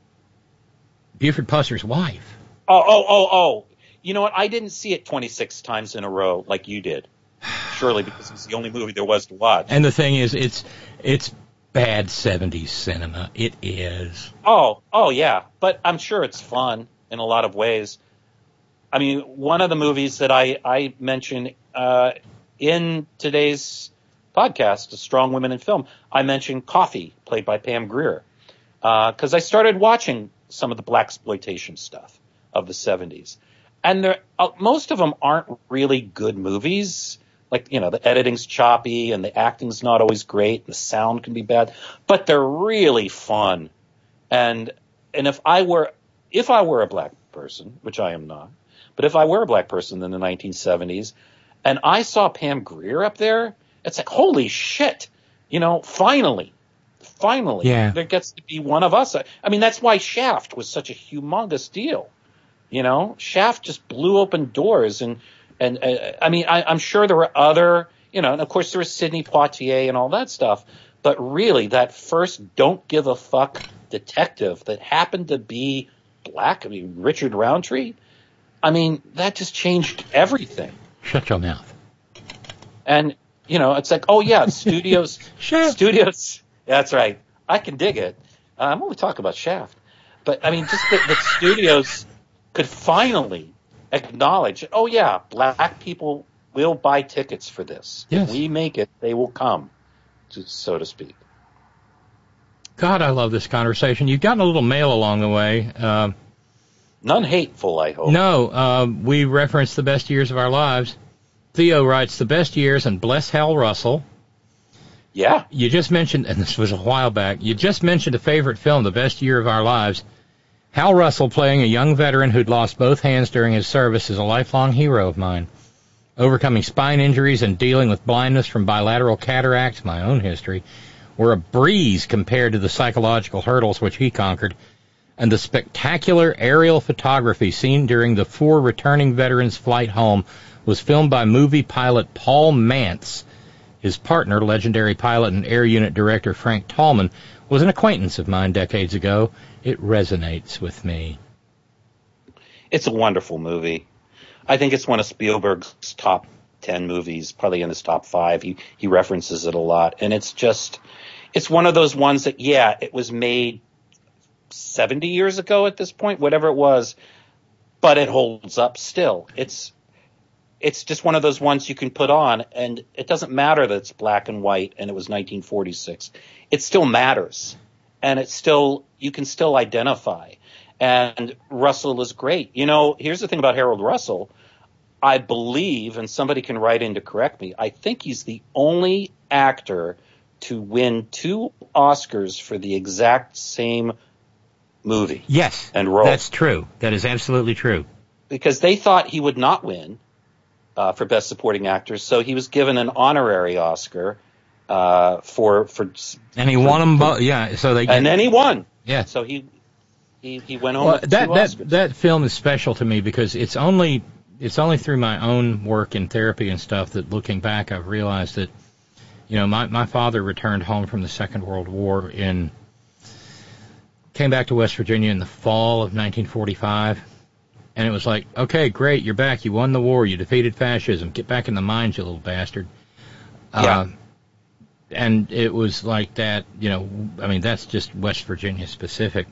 Buford Pusser's wife. Oh, oh, oh, oh. You know what? I didn't see it twenty-six times in a row like you did. Surely because it's the only movie there was to watch. And the thing is, it's it's bad seventies cinema. It is. Oh, oh yeah. But I'm sure it's fun in a lot of ways. I mean, one of the movies that I, I mentioned uh, in today's podcast, Strong Women in Film, I mentioned Coffee, played by Pam Grier. Because uh, I started watching some of the blaxploitation stuff of the seventies. And there, uh, most of them aren't really good movies. Like, you know, the editing's choppy and the acting's not always great. The sound can be bad. But they're really fun. And and if I were if I were a black person, which I am not, but if I were a black person in the nineteen seventies and I saw Pam Grier up there, it's like, holy shit. You know, finally. Finally, Yeah. there gets to be one of us. I mean, that's why Shaft was such a humongous deal. You know, Shaft just blew open doors, and and uh, I mean, I, I'm sure there were other, you know, and of course there was Sidney Poitier and all that stuff. But really, that first don't give a fuck detective that happened to be black, I mean, Richard Roundtree. I mean, that just changed everything. Shut your mouth. And you know, it's like, oh yeah, studios, Shaft. studios. That's right. I can dig it. Uh, I'm only talking about Shaft, but I mean, just that, that studios could finally acknowledge, oh yeah, black people will buy tickets for this. Yes. If we make it, they will come, to, so to speak. God, I love this conversation. You've gotten a little mail along the way. Uh, None hateful, I hope. no, uh, we referenced the best years of our lives. Theo writes, the best years, and bless Hal Russell. Yeah. You just mentioned, and this was a while back, you just mentioned a favorite film, The Best Year of Our Lives. Hal Russell, playing a young veteran who'd lost both hands during his service, is a lifelong hero of mine. Overcoming spine injuries and dealing with blindness from bilateral cataracts, my own history, were a breeze compared to the psychological hurdles which he conquered, and the spectacular aerial photography seen during the four returning veterans' flight home was filmed by movie pilot Paul Mantz. His partner, legendary pilot and air unit director Frank Tallman, was an acquaintance of mine decades ago. It resonates with me. It's a wonderful movie. I think it's one of Spielberg's top ten movies, probably in his top five. He he references it a lot, and it's just, it's one of those ones that, yeah, it was made seventy years ago at this point, whatever it was, but it holds up still. It's it's just one of those ones you can put on, and it doesn't matter that it's black and white and it was nineteen forty-six. It still matters, and it's still you can still identify. And Russell is great. You know, here's the thing about Harold Russell. I believe, and somebody can write in to correct me, I think he's the only actor to win two Oscars for the exact same movie. Yes, and role. That's true. That is absolutely true. Because they thought he would not win uh, for Best Supporting Actor, so he was given an honorary Oscar uh, for for. And he for, won them both. Yeah, so they. And then he won. Yeah. So he he he went home Well, with that two that Oscars. that film is special to me because it's only it's only through my own work in therapy and stuff that, looking back, I've realized that, you know, my my father returned home from the Second World War in. Came back to West Virginia in the fall of nineteen forty-five, and it was like, okay, great, you're back, you won the war, you defeated fascism, get back in the mines, you little bastard. Yeah. Uh, and it was like that, you know, I mean, that's just West Virginia specific.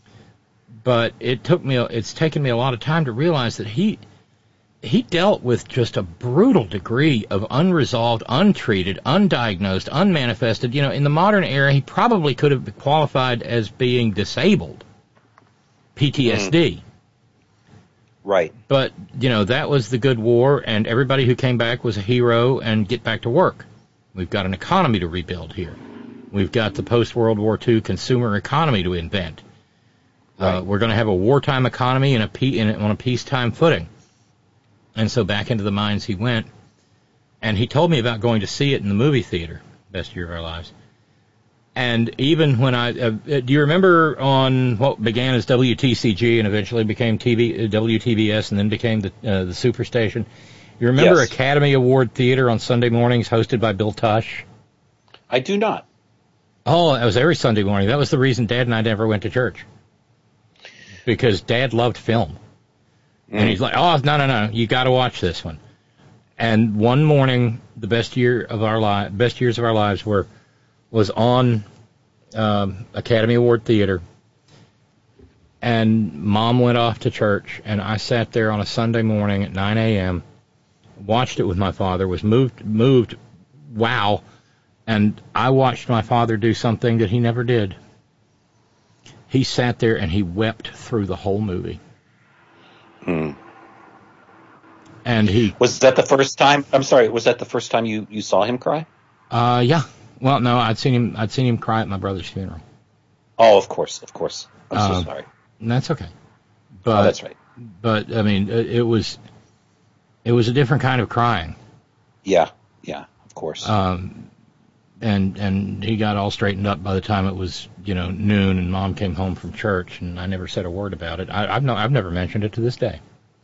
But it took me, it's taken me a lot of time to realize that he, he dealt with just a brutal degree of unresolved, untreated, undiagnosed, unmanifested. You know, in the modern era, he probably could have qualified as being disabled, P T S D. Mm. Right. But, you know, that was the good war, and everybody who came back was a hero and get back to work. We've got an economy to rebuild here. We've got the post-World War Two consumer economy to invent. Right. Uh, we're going to have a wartime economy and a pe- in, on a peacetime footing. And so back into the mines he went, and he told me about going to see it in the movie theater, Best Year of Our Lives. And even when I, uh, do you remember on what began as W T C G and eventually became T V, uh, W T B S and then became the uh, the Superstation? You remember Yes. Academy Award Theater on Sunday mornings hosted by Bill Tush? I do not. Oh, that was every Sunday morning. That was the reason Dad and I never went to church. Because Dad loved film. Mm. And he's like, oh, no, no, no, you got to watch this one. And one morning, the best year of our li- best years of our lives were was on um, Academy Award Theater. And Mom went off to church, and I sat there on a Sunday morning at nine a.m., watched it with my father, was moved, moved, wow, and I watched my father do something that he never did. He sat there and he wept through the whole movie. Hmm. And he Was that the first time? I'm sorry. Was that the first time you, you saw him cry? Uh, yeah. Well, no, I'd seen him. I'd seen him cry at my brother's funeral. Oh, of course, of course. I'm Uh, so sorry. And that's okay. But Oh, that's right. But I mean, it, it was it was a different kind of crying. Yeah, yeah, of course. Um, and and he got all straightened up by the time it was, you know, noon, and Mom came home from church, and I never said a word about it. I, I've no, I've never mentioned it to this day.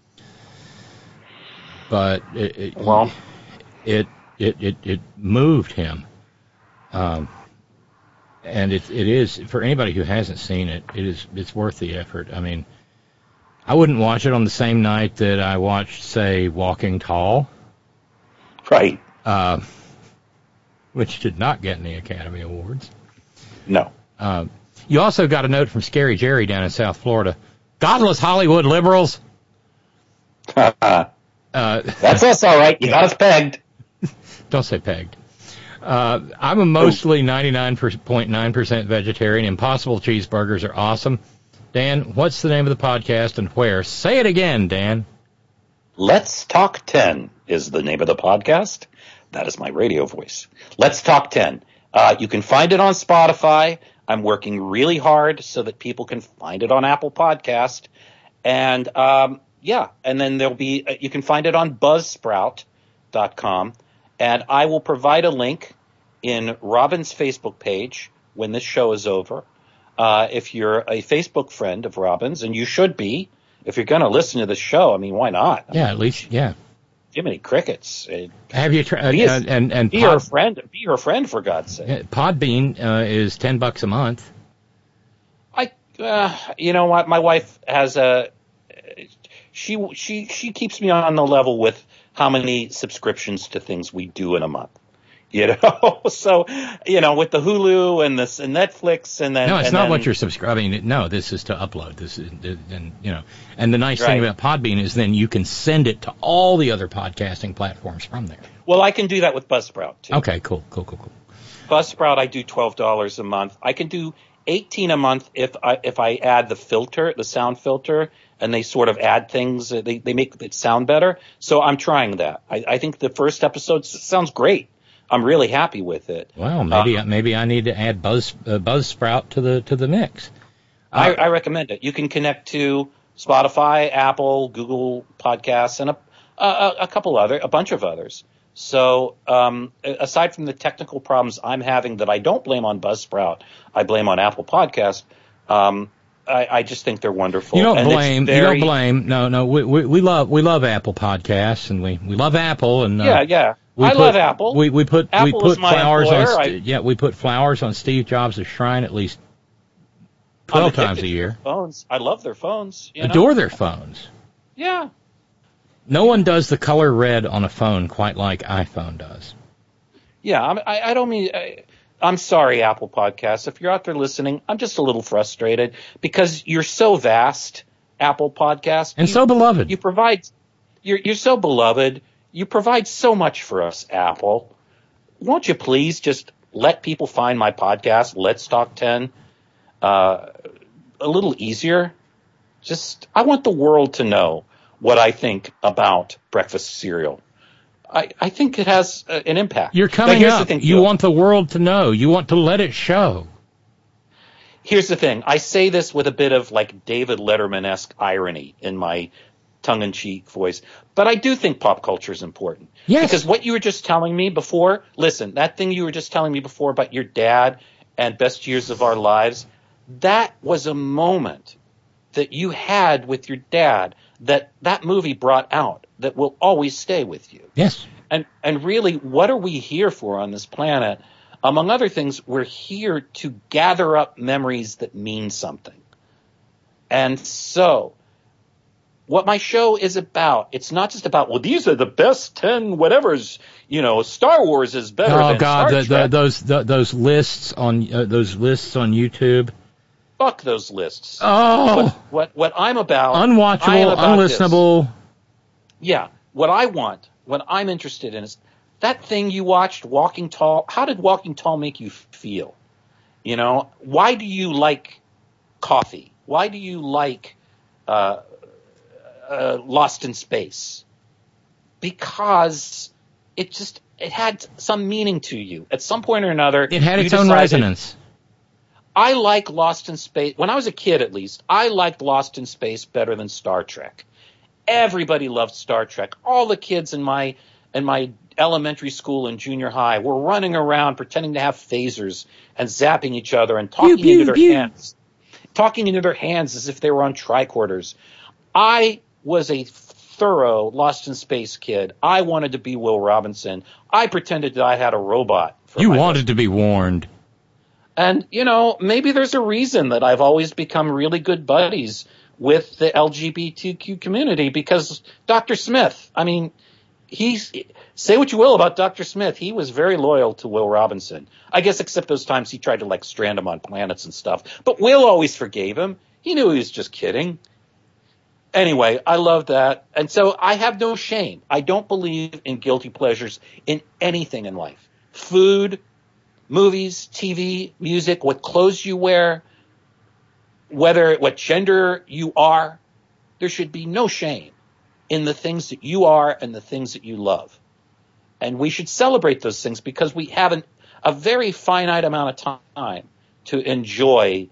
But it, it Well. it, it it it moved him. Um, and it it is, for anybody who hasn't seen it, it is it's worth the effort. I mean, I wouldn't watch it on the same night that I watched, say, Walking Tall. Right. Uh, which did not get any Academy Awards. No. Uh, you also got a note from Scary Jerry down in South Florida. Godless Hollywood liberals. Uh, That's us, all right. You got us pegged. Don't say pegged. Uh, I'm a mostly ninety-nine point nine percent vegetarian. Impossible cheeseburgers are awesome. Dan, what's the name of the podcast and where? Say it again, Dan. Let's Talk ten is the name of the podcast. That is my radio voice. Let's Talk ten. Uh, you can find it on Spotify. I'm working really hard so that people can find it on Apple Podcast. And, um, yeah, and then there'll be, uh, you can find it on buzzsprout dot com. And I will provide a link in Robin's Facebook page when this show is over. Uh, if you're a Facebook friend of Robin's, and you should be, if you're going to listen to the show, I mean, why not? Yeah, at least, yeah. Jiminy crickets. Uh, Have you tried? Be Uh, a- and and be her Pod, friend. Be her friend, for God's sake. uh, Podbean uh, is ten bucks a month. I, uh, you know what? My wife has a. She she she keeps me on the level with how many subscriptions to things we do in a month. You know, so, you know, with the Hulu and this and Netflix and then. No, it's and not then, what you're subscribing. No, this is to upload. This is, and you know, and the nice right. thing about Podbean is then you can send it to all the other podcasting platforms from there. Well, I can do that with Buzzsprout too. Okay, cool, cool, cool, cool. Buzzsprout, I do twelve dollars a month. I can do eighteen a month if I if I add the filter, the sound filter, and they sort of add things. They they make it sound better. So I'm trying that. I, I think the first episode sounds great. I'm really happy with it. Well, maybe uh, maybe I need to add Buzz uh, Buzzsprout to the to the mix. Uh, I, I recommend it. You can connect to Spotify, Apple, Google Podcasts, and a, a, a couple other, a bunch of others. So um, aside from the technical problems I'm having that I don't blame on Buzzsprout, I blame on Apple Podcast. Um, I, I just think they're wonderful. You don't and blame. very, you don't blame. No, no. We, we we love we love Apple Podcasts, and we, we love Apple. And uh, yeah, yeah. We I put, love Apple. We we put Apple we put is my flowers on. employer. St- I, yeah, we put flowers on Steve Jobs' shrine at least twelve times a year. Phones. I love their phones. You Adore know? their phones. Yeah. No one does the color red on a phone quite like iPhone does. Yeah, I, I don't mean. I, I'm sorry, Apple Podcasts. If you're out there listening, I'm just a little frustrated because you're so vast, Apple Podcasts, and you, so beloved. You provide. You're you're so beloved. You provide so much for us, Apple. Won't you please just let people find my podcast, Let's Talk ten, uh, a little easier? Just, I want the world to know what I think about breakfast cereal. I, I think it has uh, an impact. You're coming now, here's up. The thing, you Phil. want the world to know. You want to let it show. Here's the thing. I say this with a bit of like David Letterman-esque irony in my tongue-in-cheek voice, but I do think pop culture is important. Yes. Because what you were just telling me before, listen, that thing you were just telling me before about your dad and Best Years of Our Lives, that was a moment that you had with your dad that that movie brought out that will always stay with you. Yes. And and really, what are we here for on this planet? Among other things, we're here to gather up memories that mean something. And so, what my show is about, it's not just about, well, these are the best ten whatevers, you know, Star Wars is better oh than God, Star the, Trek. the, those the, those lists on uh, those lists on YouTube. Fuck those lists. Oh, What what, what I'm about, I am unwatchable, about this. unlistenable. Yeah, what I want, what I'm interested in is that thing you watched, Walking Tall. How did Walking Tall make you feel? You know, why do you like coffee? Why do you like uh, uh, Lost in Space? Because it just it had some meaning to you. At some point or another, It had you its own decided, resonance. I like Lost in Space. When I was a kid, at least, I liked Lost in Space better than Star Trek. Everybody loved Star Trek. All the kids in my in my elementary school and junior high were running around pretending to have phasers and zapping each other and talking Pew, pew, into their pew. hands, talking into their hands as if they were on tricorders. I was a thorough Lost in Space kid. I wanted to be Will Robinson. I pretended that I had a robot. For You my wanted to be warned. And, you know, maybe there's a reason that I've always become really good buddies with the L G B T Q community because Doctor Smith, I mean, he's say what you will about Doctor Smith. He was very loyal to Will Robinson. I guess except those times he tried to like strand him on planets and stuff. But Will always forgave him. He knew he was just kidding. Anyway, I love that. And so I have no shame. I don't believe in guilty pleasures in anything in life. Food, movies, T V, music, what clothes you wear, whether what gender you are, there should be no shame in the things that you are and the things that you love. And we should celebrate those things because we have an, a very finite amount of time to enjoy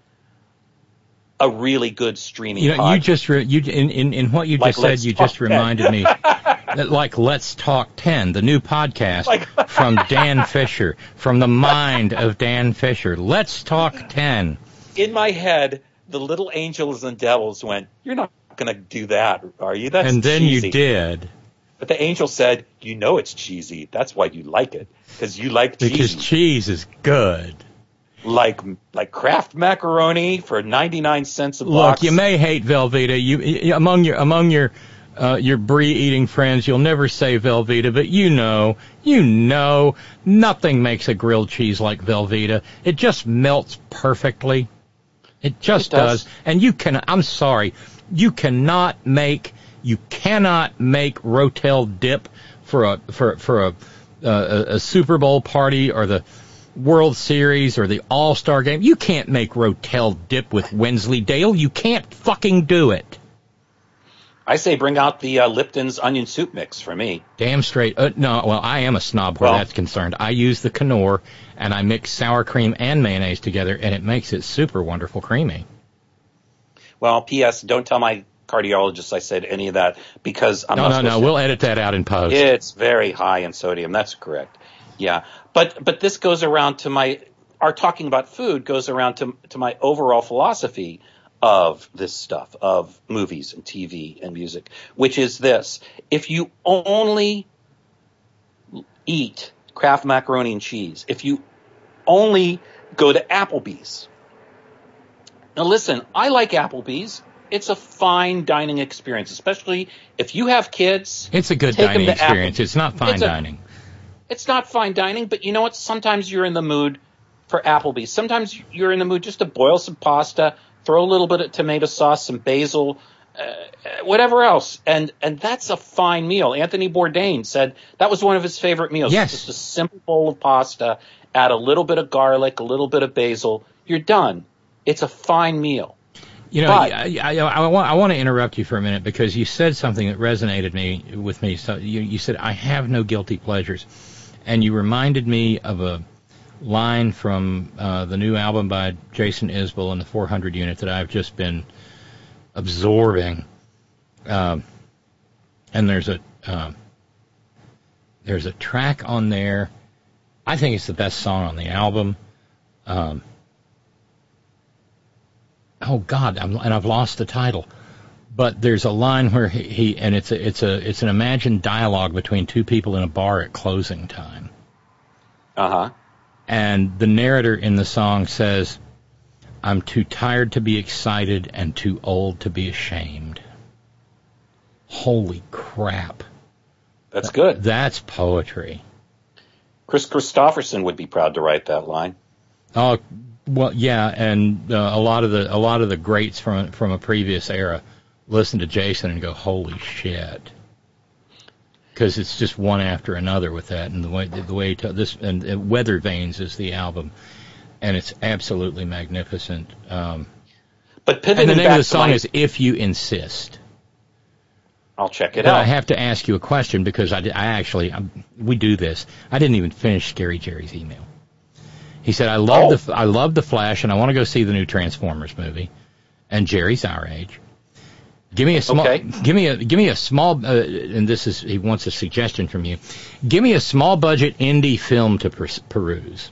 a really good streaming You know, podcast. you just re- you in, in in what you Like just said, Let's you Talk just reminded me that like Let's Talk ten, the new podcast Like- from Dan Fisher, from the mind of Dan Fisher. Let's Talk ten. In my head, the little angels and devils went, "You're not going to do that, are you? That's And then cheesy." you did. But the angel said, "You know it's cheesy. That's why you like it, because you like Because cheesy, cheese is good. like like Kraft macaroni for ninety-nine cents a Look, box." you may hate Velveeta. You, you among your among your uh, your brie-eating friends, you'll never say Velveeta, but you know, you know, nothing makes a grilled cheese like Velveeta. It just melts perfectly. It just It does. does. And you can, I'm sorry, you cannot make, you cannot make Rotel dip for a, for, for a, uh, a, a Super Bowl party or the World Series or the All-Star game. You can't make Rotel dip with Wensleydale. You can't fucking do it. I say bring out the uh, Lipton's onion soup mix for me. Damn straight. Uh, no, well, I am a snob where Well- that's concerned. I use the Knorr, and I mix sour cream and mayonnaise together, and it makes it super wonderful creamy. Well, P S. Don't tell my cardiologist I said any of that because I'm No, not no, supposed no. to. We'll edit that out in post. It's very high in sodium. That's correct. Yeah, but but this goes around to my our talking about food goes around to to my overall philosophy of this stuff, of movies and T V and music, which is this: if you only eat Kraft macaroni and cheese, if you only go to Applebee's. Now listen, I like Applebee's. It's a fine dining experience, especially if you have kids. It's a good take 'em dining to experience. Applebee's. It's not fine It's a- dining. It's not fine dining, but you know what? Sometimes you're in the mood for Applebee's. Sometimes you're in the mood just to boil some pasta, throw a little bit of tomato sauce, some basil, uh, whatever else, and and that's a fine meal. Anthony Bourdain said that was one of his favorite meals. Yes. Just a simple bowl of pasta, add a little bit of garlic, a little bit of basil. You're done. It's a fine meal. You know, But- I, I, I, want, I want to interrupt you for a minute because you said something that resonated me with me. So you, you said, I have no guilty pleasures. And you reminded me of a line from uh, the new album by Jason Isbell and the four hundred Unit that I've just been absorbing. Um, and there's a um, there's a track on there. I think it's the best song on the album. Um, oh God, I'm, and I've lost the title. But there's a line where he, he and it's a, it's a it's an imagined dialogue between two people in a bar at closing time. Uh huh. And the narrator in the song says, "I'm too tired to be excited and too old to be ashamed." Holy crap! That's good. That's poetry. Chris Christopherson would be proud to write that line. Oh, well, yeah, and uh, a lot of the a lot of the greats from from a previous era listen to Jason and go, "Holy shit!" Because it's just one after another with that, and the way the way to, this and, and Weather Vanes is the album, and it's absolutely magnificent. Um, But and pivoting the name back of the to song my, is "If You Insist." I'll check it But out. I have to ask you a question because I, I actually I, we do this. I didn't even finish Scary Jerry's email. He said, "I love Oh. the I love the Flash, and I want to go see the new Transformers movie." And Jerry's our age. Give me a small, Okay. give me a, give me a small, uh, and this is, he wants a suggestion from you. Give me a small budget indie film to per- peruse.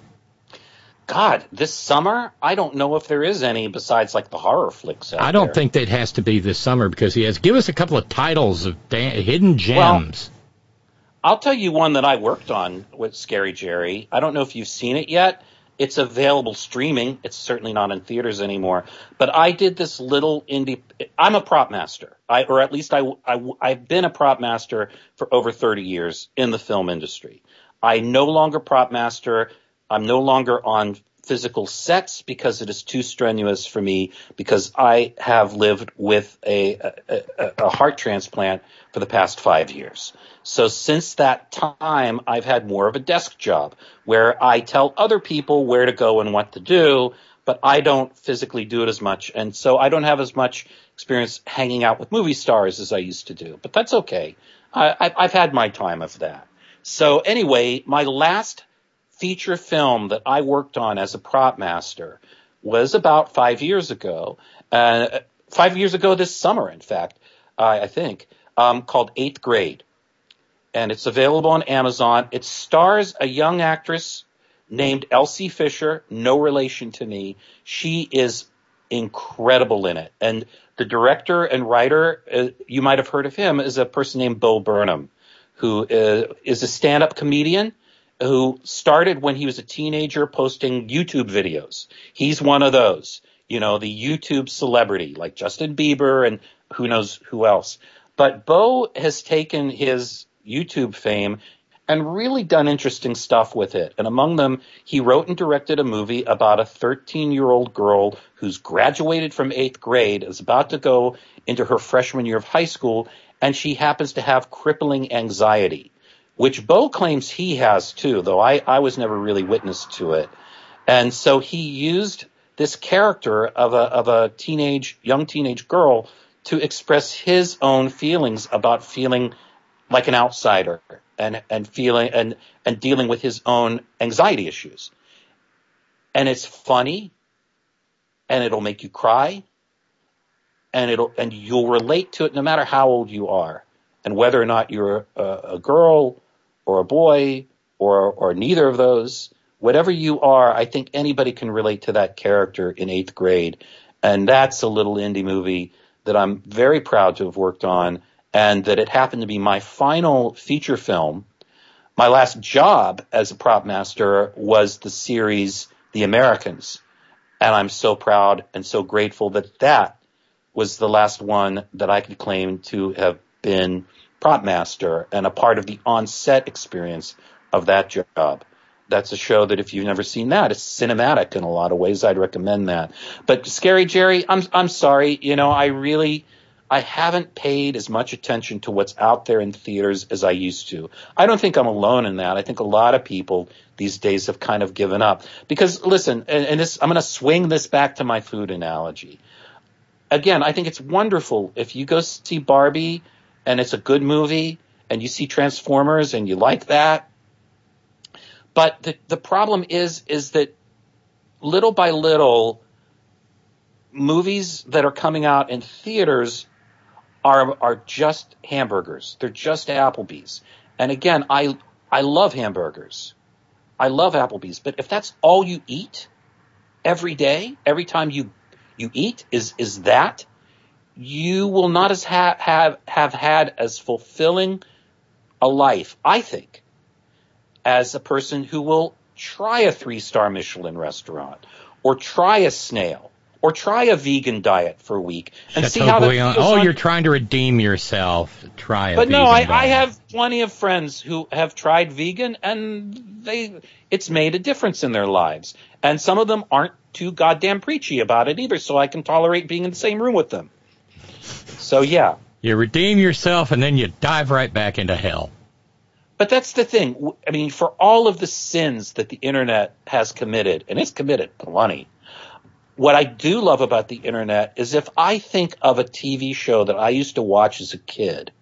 God, this summer, I don't know if there is any besides like the horror flicks out I don't there. think that has to be this summer because he has, give us a couple of titles of da- hidden gems. I'll tell you one that I worked on with Scary Jerry. I don't know if you've seen it yet. It's available streaming. It's certainly not in theaters anymore. But I did this little indie. I'm a prop master, I, or at least I, I, I've been a prop master for over thirty years in the film industry. I no longer prop master. I'm no longer on physical sets because it is too strenuous for me because I have lived with a, a, a, a heart transplant for the past five years. So since that time, I've had more of a desk job where I tell other people where to go and what to do, but I don't physically do it as much. And so I don't have as much experience hanging out with movie stars as I used to do, but that's okay. I, I, I've had my time of that. So anyway, my last feature film that I worked on as a prop master was about five years ago, uh, five years ago this summer, in fact, uh, I think, um, called Eighth Grade. And it's available on Amazon. It stars a young actress named Elsie Fisher, no relation to me. She is incredible in it. And the director and writer, uh, you might have heard of him, is a person named Bo Burnham, who uh, is a stand-up comedian who started when he was a teenager posting YouTube videos. He's one of those, you know, the YouTube celebrity like Justin Bieber and who knows who else. But Bo has taken his YouTube fame and really done interesting stuff with it. And among them, he wrote and directed a movie about a thirteen-year-old girl who's graduated from eighth grade, is about to go into her freshman year of high school, and she happens to have crippling anxiety, which Bo claims he has too, though I, I was never really witness to it. And so he used this character of a, of a teenage, young teenage girl to express his own feelings about feeling like an outsider and, and feeling and, and dealing with his own anxiety issues. And it's funny, and it'll make you cry, and it'll and you'll relate to it no matter how old you are, and whether or not you're a, a girl or a boy or or neither of those. Whatever you are, I think anybody can relate to that character in eighth grade. And that's a little indie movie that I'm very proud to have worked on, and that it happened to be my final feature film. My last job as a prop master was the series The Americans. And I'm so proud and so grateful that that was the last one that I could claim to have been prop master and a part of the on-set experience of that job. That's a show that if you've never seen that, it's cinematic in a lot of ways. I'd recommend that. But Scary Jerry, I'm I'm sorry. You know, I really, I haven't paid as much attention to what's out there in theaters as I used to. I don't think I'm alone in that. I think a lot of people these days have kind of given up. Because, listen, and, and this, I'm going to swing this back to my food analogy. Again, I think it's wonderful if you go see Barbie and it's a good movie and you see Transformers and you like that. But the, the problem is, is that little by little, movies that are coming out in theaters are are just hamburgers. They're just Applebee's. And again, I I love hamburgers. I love Applebee's. But if that's all you eat every day, every time you you eat is is that, you will not as ha- have have had as fulfilling a life, I think, as a person who will try a three-star Michelin restaurant or try a snail or try a vegan diet for a week and Chateau see how that Bouillon. feels. Oh, on... you're trying to redeem yourself. Try a but vegan no, I, diet. I have plenty of friends who have tried vegan and they it's made a difference in their lives. And some of them aren't too goddamn preachy about it either, so I can tolerate being in the same room with them. So, yeah. You redeem yourself and then you dive right back into hell. But that's the thing. I mean, for all of the sins that the internet has committed, and it's committed plenty, what I do love about the internet is if I think of a T V show that I used to watch as a kid,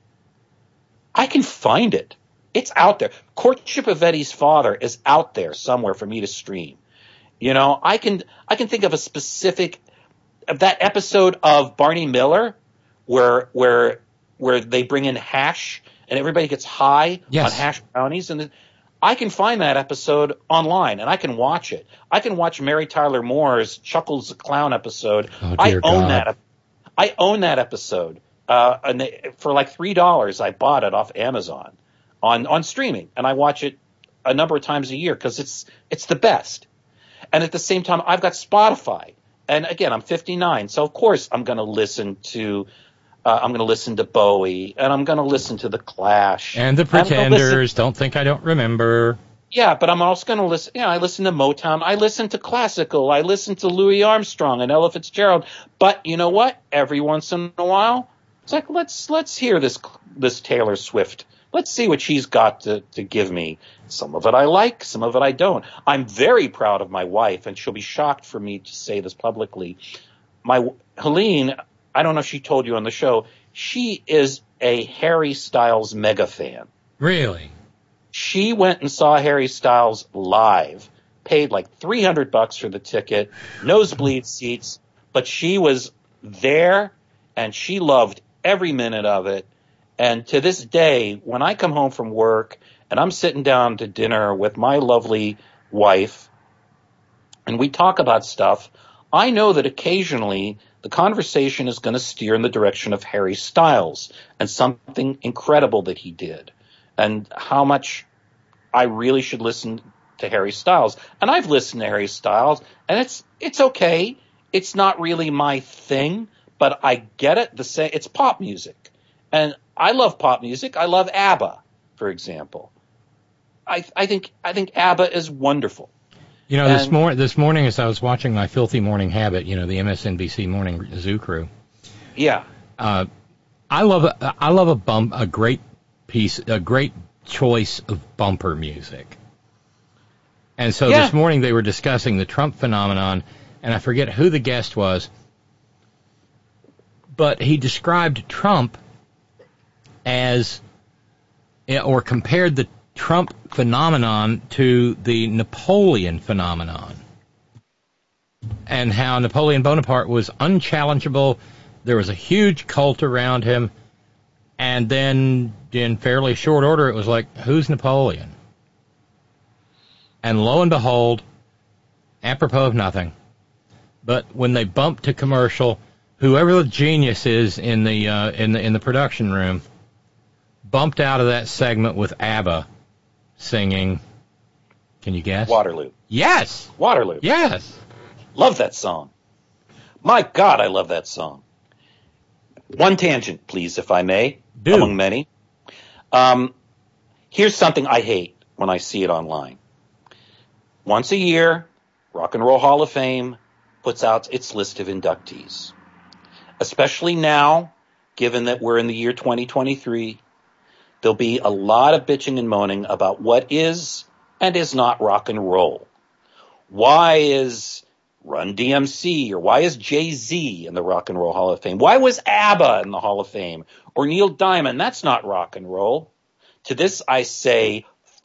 I can find it. It's out there. Courtship of Eddie's Father is out there somewhere for me to stream. You know, I can I can think of a specific of that episode of Barney Miller where where where they bring in hash and everybody gets high yes. on hash brownies, and the, I can find that episode online and I can watch it. I can watch Mary Tyler Moore's Chuckles the Clown episode. Oh, I dear own God. that. I own that episode. Uh, and they, for like three dollars, I bought it off Amazon on on streaming, and I watch it a number of times a year because it's it's the best. And at the same time, I've got Spotify, and again, I'm fifty-nine, so of course I'm going to listen to. Uh, I'm going to listen to Bowie, and I'm going to listen to The Clash. And The Pretenders. Don't think I don't remember. Yeah, but I'm also going to listen. Yeah, I listen to Motown. I listen to classical. I listen to Louis Armstrong and Ella Fitzgerald. But you know what? Every once in a while, it's like let's let's hear this this Taylor Swift. Let's see what she's got to, to give me. Some of it I like, some of it I don't. I'm very proud of my wife, and she'll be shocked for me to say this publicly. My Helene. I don't know if she told you on the show, she is a Harry Styles mega fan. Really? She went and saw Harry Styles live, paid like three hundred bucks for the ticket, nosebleed seats, but she was there and she loved every minute of it. And to this day, when I come home from work and I'm sitting down to dinner with my lovely wife and we talk about stuff, I know that occasionally the conversation is going to steer in the direction of Harry Styles and something incredible that he did and how much I really should listen to Harry Styles. And I've listened to Harry Styles, and it's it's okay. It's not really my thing, but I get it. The say it's pop music, and I love pop music. I love ABBA, for example. I, I think I think ABBA is wonderful. You know, and, this, mor- this morning as I was watching my Filthy Morning Habit, you know, the M S N B C Morning Zoo Crew. Yeah. Uh, I love a, I love a bump, a great piece, a great choice of bumper music. And so yeah. this morning they were discussing the Trump phenomenon, and I forget who the guest was, but he described Trump as, or compared the Trump phenomenon to the Napoleon phenomenon, and how Napoleon Bonaparte was unchallengeable. There was a huge cult around him, and then in fairly short order it was like, who's Napoleon? And lo and behold, apropos of nothing, but when they bumped to commercial, whoever the genius is in the uh, in the in the production room bumped out of that segment with ABBA singing, can you guess? Waterloo. Yes. Waterloo. Yes. Love that song. My God, I love that song. One tangent, please, if I may, Do. among many. Um, here's something I hate when I see it online. Once a year, Rock and Roll Hall of Fame puts out its list of inductees. Especially now, given that we're in the year twenty twenty-three, there'll be a lot of bitching and moaning about what is and is not rock and roll. Why is Run D M C or why is Jay-Z in the Rock and Roll Hall of Fame? Why was ABBA in the Hall of Fame? Or Neil Diamond? That's not rock and roll. To this I say,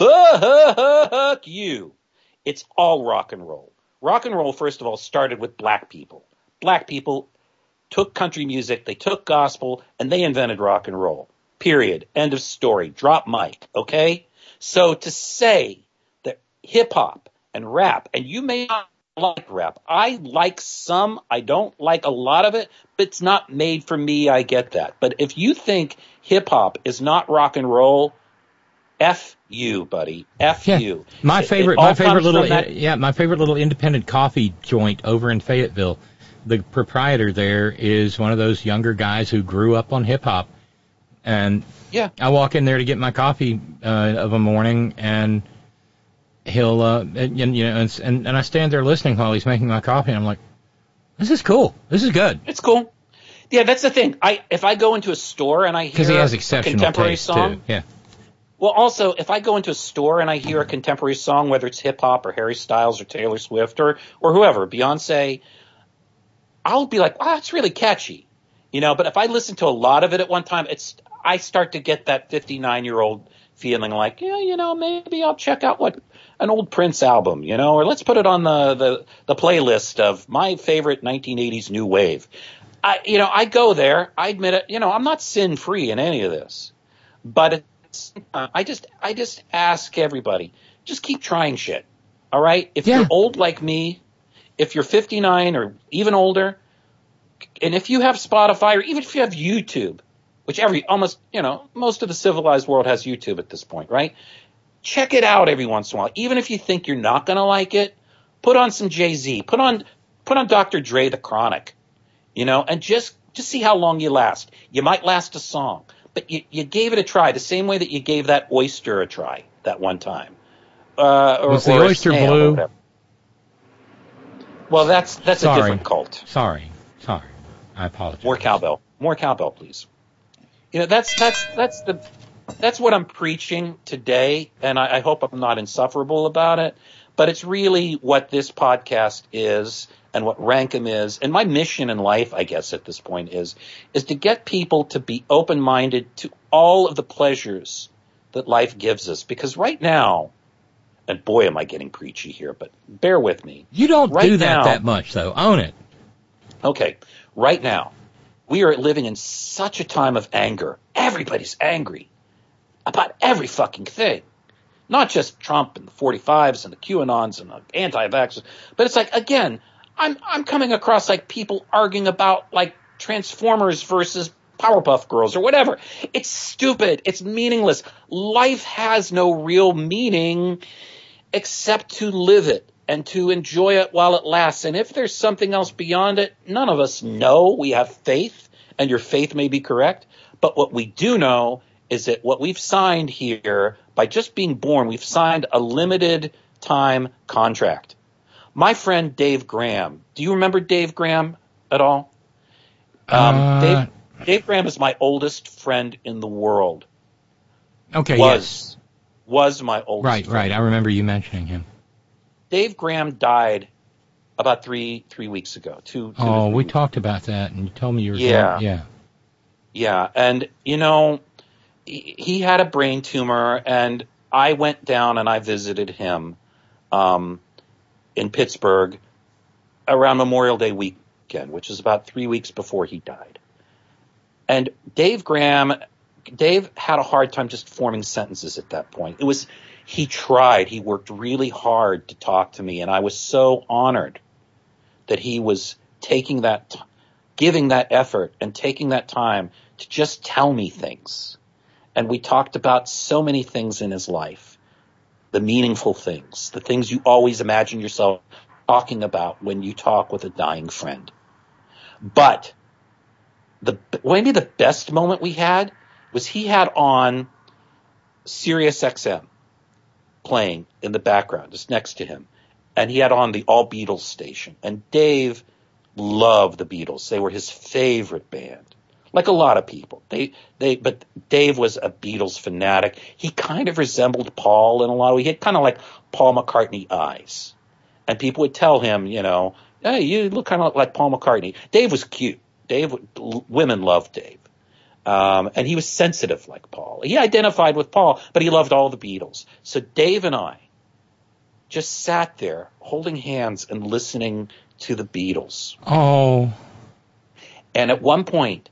fuck you. It's all rock and roll. Rock and roll, first of all, started with black people. Black people took country music, they took gospel, and they invented rock and roll. Period. End of story. Drop mic. Okay? So to say that hip-hop and rap, and you may not like rap. I like some. I don't like a lot of it, but it's not made for me. I get that. But if you think hip-hop is not rock and roll, F you, buddy. F yeah. you. My It- favorite, it all my favorite comes little, from that- yeah, my favorite little independent coffee joint over in Fayetteville. The proprietor there is one of those younger guys who grew up on hip hop, and yeah, I walk in there to get my coffee uh, of a morning, and he'll, uh, and, you know, and, and and I stand there listening while he's making my coffee, and I'm like, this is cool. This is good. It's cool. Yeah, that's the thing. I if I go into a store and I hear Because he has a exceptional contemporary taste song, too. Yeah. well, also, if I go into a store and I hear a contemporary song, whether it's hip-hop or Harry Styles or Taylor Swift or, or whoever, Beyonce, I'll be like, wow, it's really catchy. You know, but if I listen to a lot of it at one time, it's I start to get that fifty-nine-year-old feeling like, yeah, you know, maybe I'll check out what an old Prince album, you know, or let's put it on the, the, the playlist of my favorite nineteen eighties new wave. I, you know, I go there. I admit it. You know, I'm not sin-free in any of this. But it's, uh, I just I just ask everybody, just keep trying shit. All right? If Yeah. you're old like me, if you're fifty-nine or even older, and if you have Spotify or even if you have YouTube, which every almost, you know, most of the civilized world has YouTube at this point, right? Check it out every once in a while. Even if you think you're not going to like it, put on some Jay-Z, put on put on Doctor Dre, The Chronic, you know, and just just see how long you last. You might last a song, but you, you gave it a try the same way that you gave that oyster a try that one time. Uh, or, Was the or a oyster snail or blue? whatever. Well, that's that's Sorry. a different cult. Sorry. Sorry. I apologize. More cowbell. More cowbell, please. You know, that's that's that's the that's what I'm preaching today, and I, I hope I'm not insufferable about it. But it's really what this podcast is and what Rankum is, and my mission in life, I guess, at this point is is to get people to be open-minded to all of the pleasures that life gives us. Because right now, and boy, am I getting preachy here, but bear with me. You don't right do that now, that much, though. Own it. Okay, right now, we are living in such a time of anger. Everybody's angry about every fucking thing. Not just Trump and the forty-fives and the QAnons and the anti-vaxxers, but it's like, again, I'm I'm coming across like people arguing about like Transformers versus Powerpuff Girls or whatever. It's stupid. It's meaningless. Life has no real meaning except to live it and to enjoy it while it lasts. And if there's something else beyond it, none of us know. We have faith, and your faith may be correct. But what we do know is that what we've signed here, by just being born, we've signed a limited time contract. My friend Dave Graham, do you remember Dave Graham at all? Um, Uh, Dave, Dave Graham is my oldest friend in the world. Okay, was, yes. Was my oldest Right, friend. right. I remember you mentioning him. Dave Graham died about three three weeks ago. Two. two Oh, we weeks. talked about that, and you told me you were Yeah. going, yeah. Yeah, and, you know, he, he had a brain tumor, and I went down and I visited him um, in Pittsburgh around Memorial Day weekend, which is about three weeks before he died. And Dave Graham, Dave had a hard time just forming sentences at that point. It was, he tried, he worked really hard to talk to me, and I was so honored that he was taking that, t- giving that effort and taking that time to just tell me things. And we talked about so many things in his life, the meaningful things, the things you always imagine yourself talking about when you talk with a dying friend. But the maybe the best moment we had was he had on Sirius X M playing in the background, just next to him. And he had on the All Beatles station. And Dave loved the Beatles. They were his favorite band. Like a lot of people. They, they, but Dave was a Beatles fanatic. He kind of resembled Paul in a lot of ways. He had kind of like Paul McCartney eyes. And people would tell him, you know, hey, you look kind of like Paul McCartney. Dave was cute. Dave, women loved Dave. Um, and he was sensitive like Paul. He identified with Paul, but he loved all the Beatles. So Dave and I just sat there holding hands and listening to the Beatles. Oh. And at one point,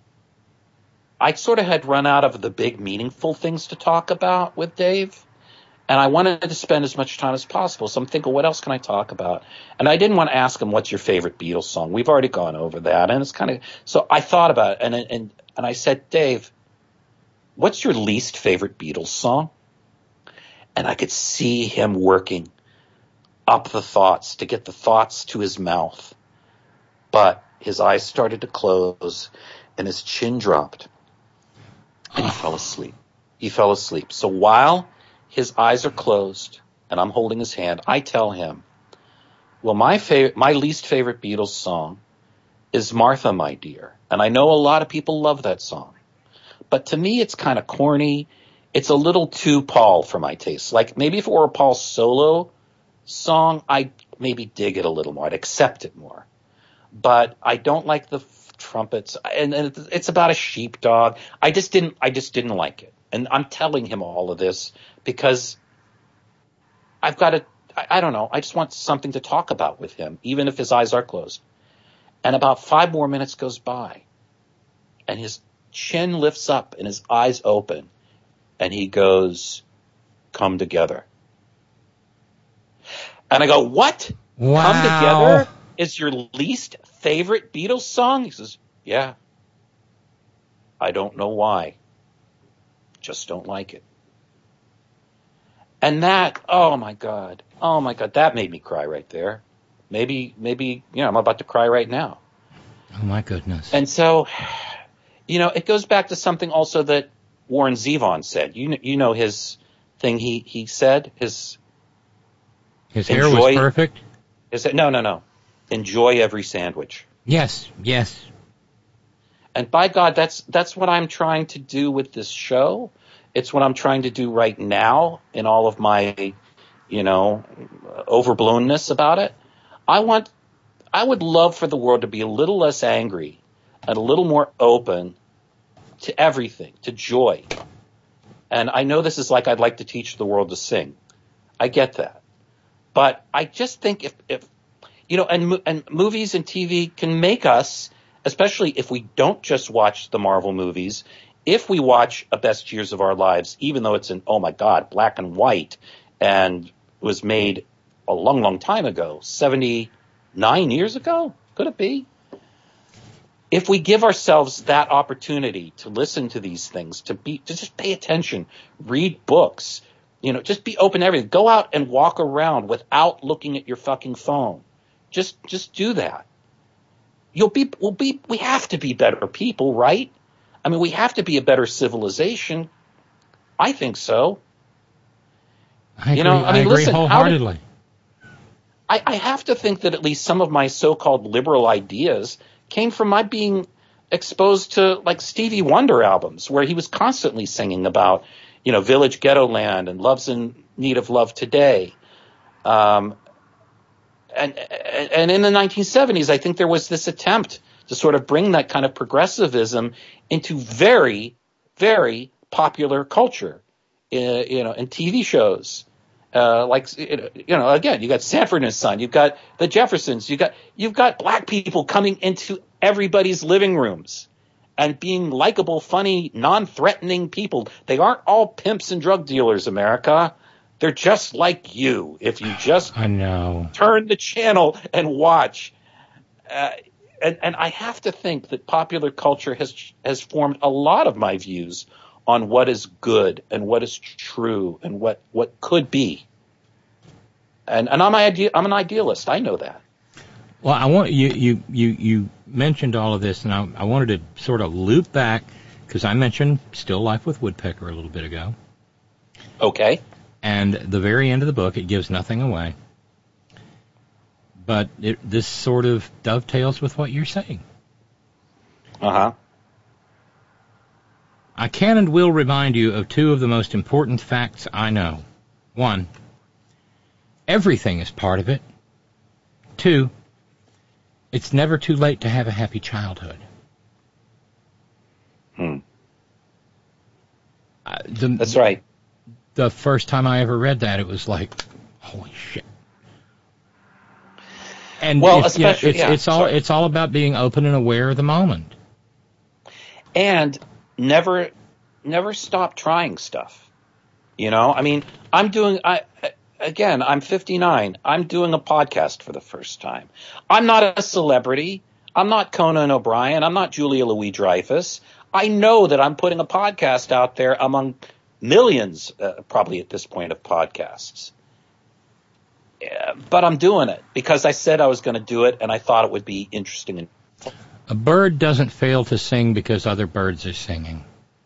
I sort of had run out of the big meaningful things to talk about with Dave. And I wanted to spend as much time as possible. So I'm thinking, what else can I talk about? And I didn't want to ask him, what's your favorite Beatles song? We've already gone over that. And it's kind of, so I thought about it. And, and, and I said, Dave, what's your least favorite Beatles song? And I could see him working up the thoughts to get the thoughts to his mouth. But his eyes started to close and his chin dropped. And he fell asleep. He fell asleep. So while his eyes are closed and I'm holding his hand, I tell him, well, my favorite, my least favorite Beatles song is Martha, My Dear. And I know a lot of people love that song. But to me, it's kind of corny. It's a little too Paul for my taste. Like maybe if it were a Paul solo song, I'd maybe dig it a little more. I'd accept it more. But I don't like the trumpets, and, and it's about a sheepdog. I just didn't, I just didn't like it. And I'm telling him all of this because I've got to, I, I don't know, I just want something to talk about with him, even if his eyes are closed. And about five more minutes goes by, and his chin lifts up and his eyes open, and he goes, "Come Together." And I go, what? Wow. Come Together is your least favorite Beatles song? He says, yeah. I don't know why. Just don't like it. And that, oh my God. Oh my God. That made me cry right there. Maybe, maybe, you know, I'm about to cry right now. Oh my goodness. And so, you know, it goes back to something also that Warren Zevon said. You know, you know his thing he, he said, his, his hair enjoy, was perfect? Is it, no, no, no. Enjoy every sandwich. Yes, yes. And by God, that's that's what I'm trying to do with this show. It's what I'm trying to do right now in all of my, you know, overblownness about it. I want, I would love for the world to be a little less angry and a little more open to everything, to joy. And I know this is like I'd like to teach the world to sing. I get that. But I just think if, if you know, and and movies and T V can make us, especially if we don't just watch the Marvel movies, if we watch A Best Years of Our Lives, even though it's in, oh my God, black and white, and was made a long, long time ago, seventy-nine years ago, could it be? If we give ourselves that opportunity to listen to these things, to be, to just pay attention, read books, you know, just be open to everything. Go out and walk around without looking at your fucking phone. Just, just do that. You'll be, we'll be, we have to be better people, right? I mean, we have to be a better civilization. I think so. I agree, you know, I mean, I agree listen, wholeheartedly. I, I have to think that at least some of my so-called liberal ideas came from my being exposed to like Stevie Wonder albums, where he was constantly singing about, you know, Village Ghetto Land and Love's in Need of Love Today. Um, and, and in the nineteen seventies, I think there was this attempt to sort of bring that kind of progressivism into very, very popular culture, uh, you know, in T V shows. Uh, like, you know, again, you got Sanford and His Son, you've got the Jeffersons, you got, you've got black people coming into everybody's living rooms and being likable, funny, non-threatening people. They aren't all pimps and drug dealers, America. They're just like you. If you just I know. turn the channel and watch. Uh, and, and I have to think that popular culture has, has formed a lot of my views on what is good and what is true and what, what could be. And and I'm ide- I'm an idealist. I know that. Well, I want you you you, you mentioned all of this, and I, I wanted to sort of loop back because I mentioned Still Life with Woodpecker a little bit ago. Okay. And the very end of the book, it gives nothing away, but it, this sort of dovetails with what you're saying. Uh huh. I can and will remind you of two of the most important facts I know. One, everything is part of it. Two, it's never too late to have a happy childhood. Hmm. Uh, the, That's right. The first time I ever read that, it was like, holy shit. And well, it's, you know, especially, it's, yeah, it's all sorry. it's all about being open and aware of the moment. And never, never stop trying stuff. You know, I mean, I'm doing, I, again, I'm fifty-nine. I'm doing a podcast for the first time. I'm not a celebrity. I'm not Conan O'Brien. I'm not Julia Louis-Dreyfus. I know that I'm putting a podcast out there among millions, uh, probably at this point, of podcasts. Yeah, but I'm doing it because I said I was going to do it, and I thought it would be interesting. And a bird doesn't fail to sing because other birds are singing.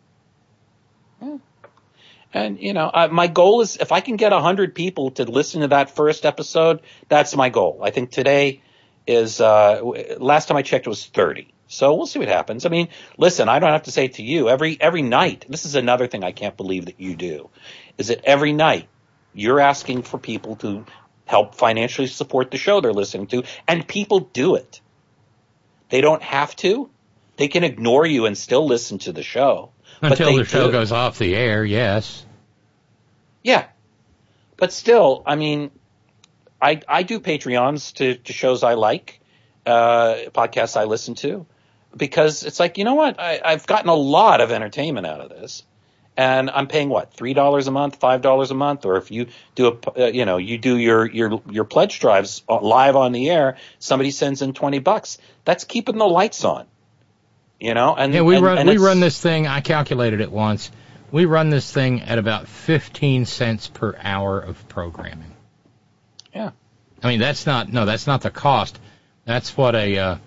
And, you know, uh, my goal is if I can get one hundred people to listen to that first episode, that's my goal. I think today is, uh, last time I checked, it was thirty. So we'll see what happens. I mean, listen, I don't have to say it to you. Every every night, this is another thing I can't believe that you do, is that every night you're asking for people to help financially support the show they're listening to, and people do it. They don't have to. They can ignore you and still listen to the show. Until but they the show do. goes off the air, yes. Yeah. But still, I mean, I I do Patreons to, to shows I like, uh, podcasts I listen to, because it's like, you know what? I, I've gotten a lot of entertainment out of this. And I'm paying what, three dollars a month, five dollars a month, or if you do a, uh, you know, you do your your your pledge drives live on the air, somebody sends in twenty bucks. That's keeping the lights on, you know. And yeah, we and, run and we run this thing. I calculated it once. We run this thing at about fifteen cents per hour of programming. Yeah, I mean that's not no, that's not the cost. That's what a uh,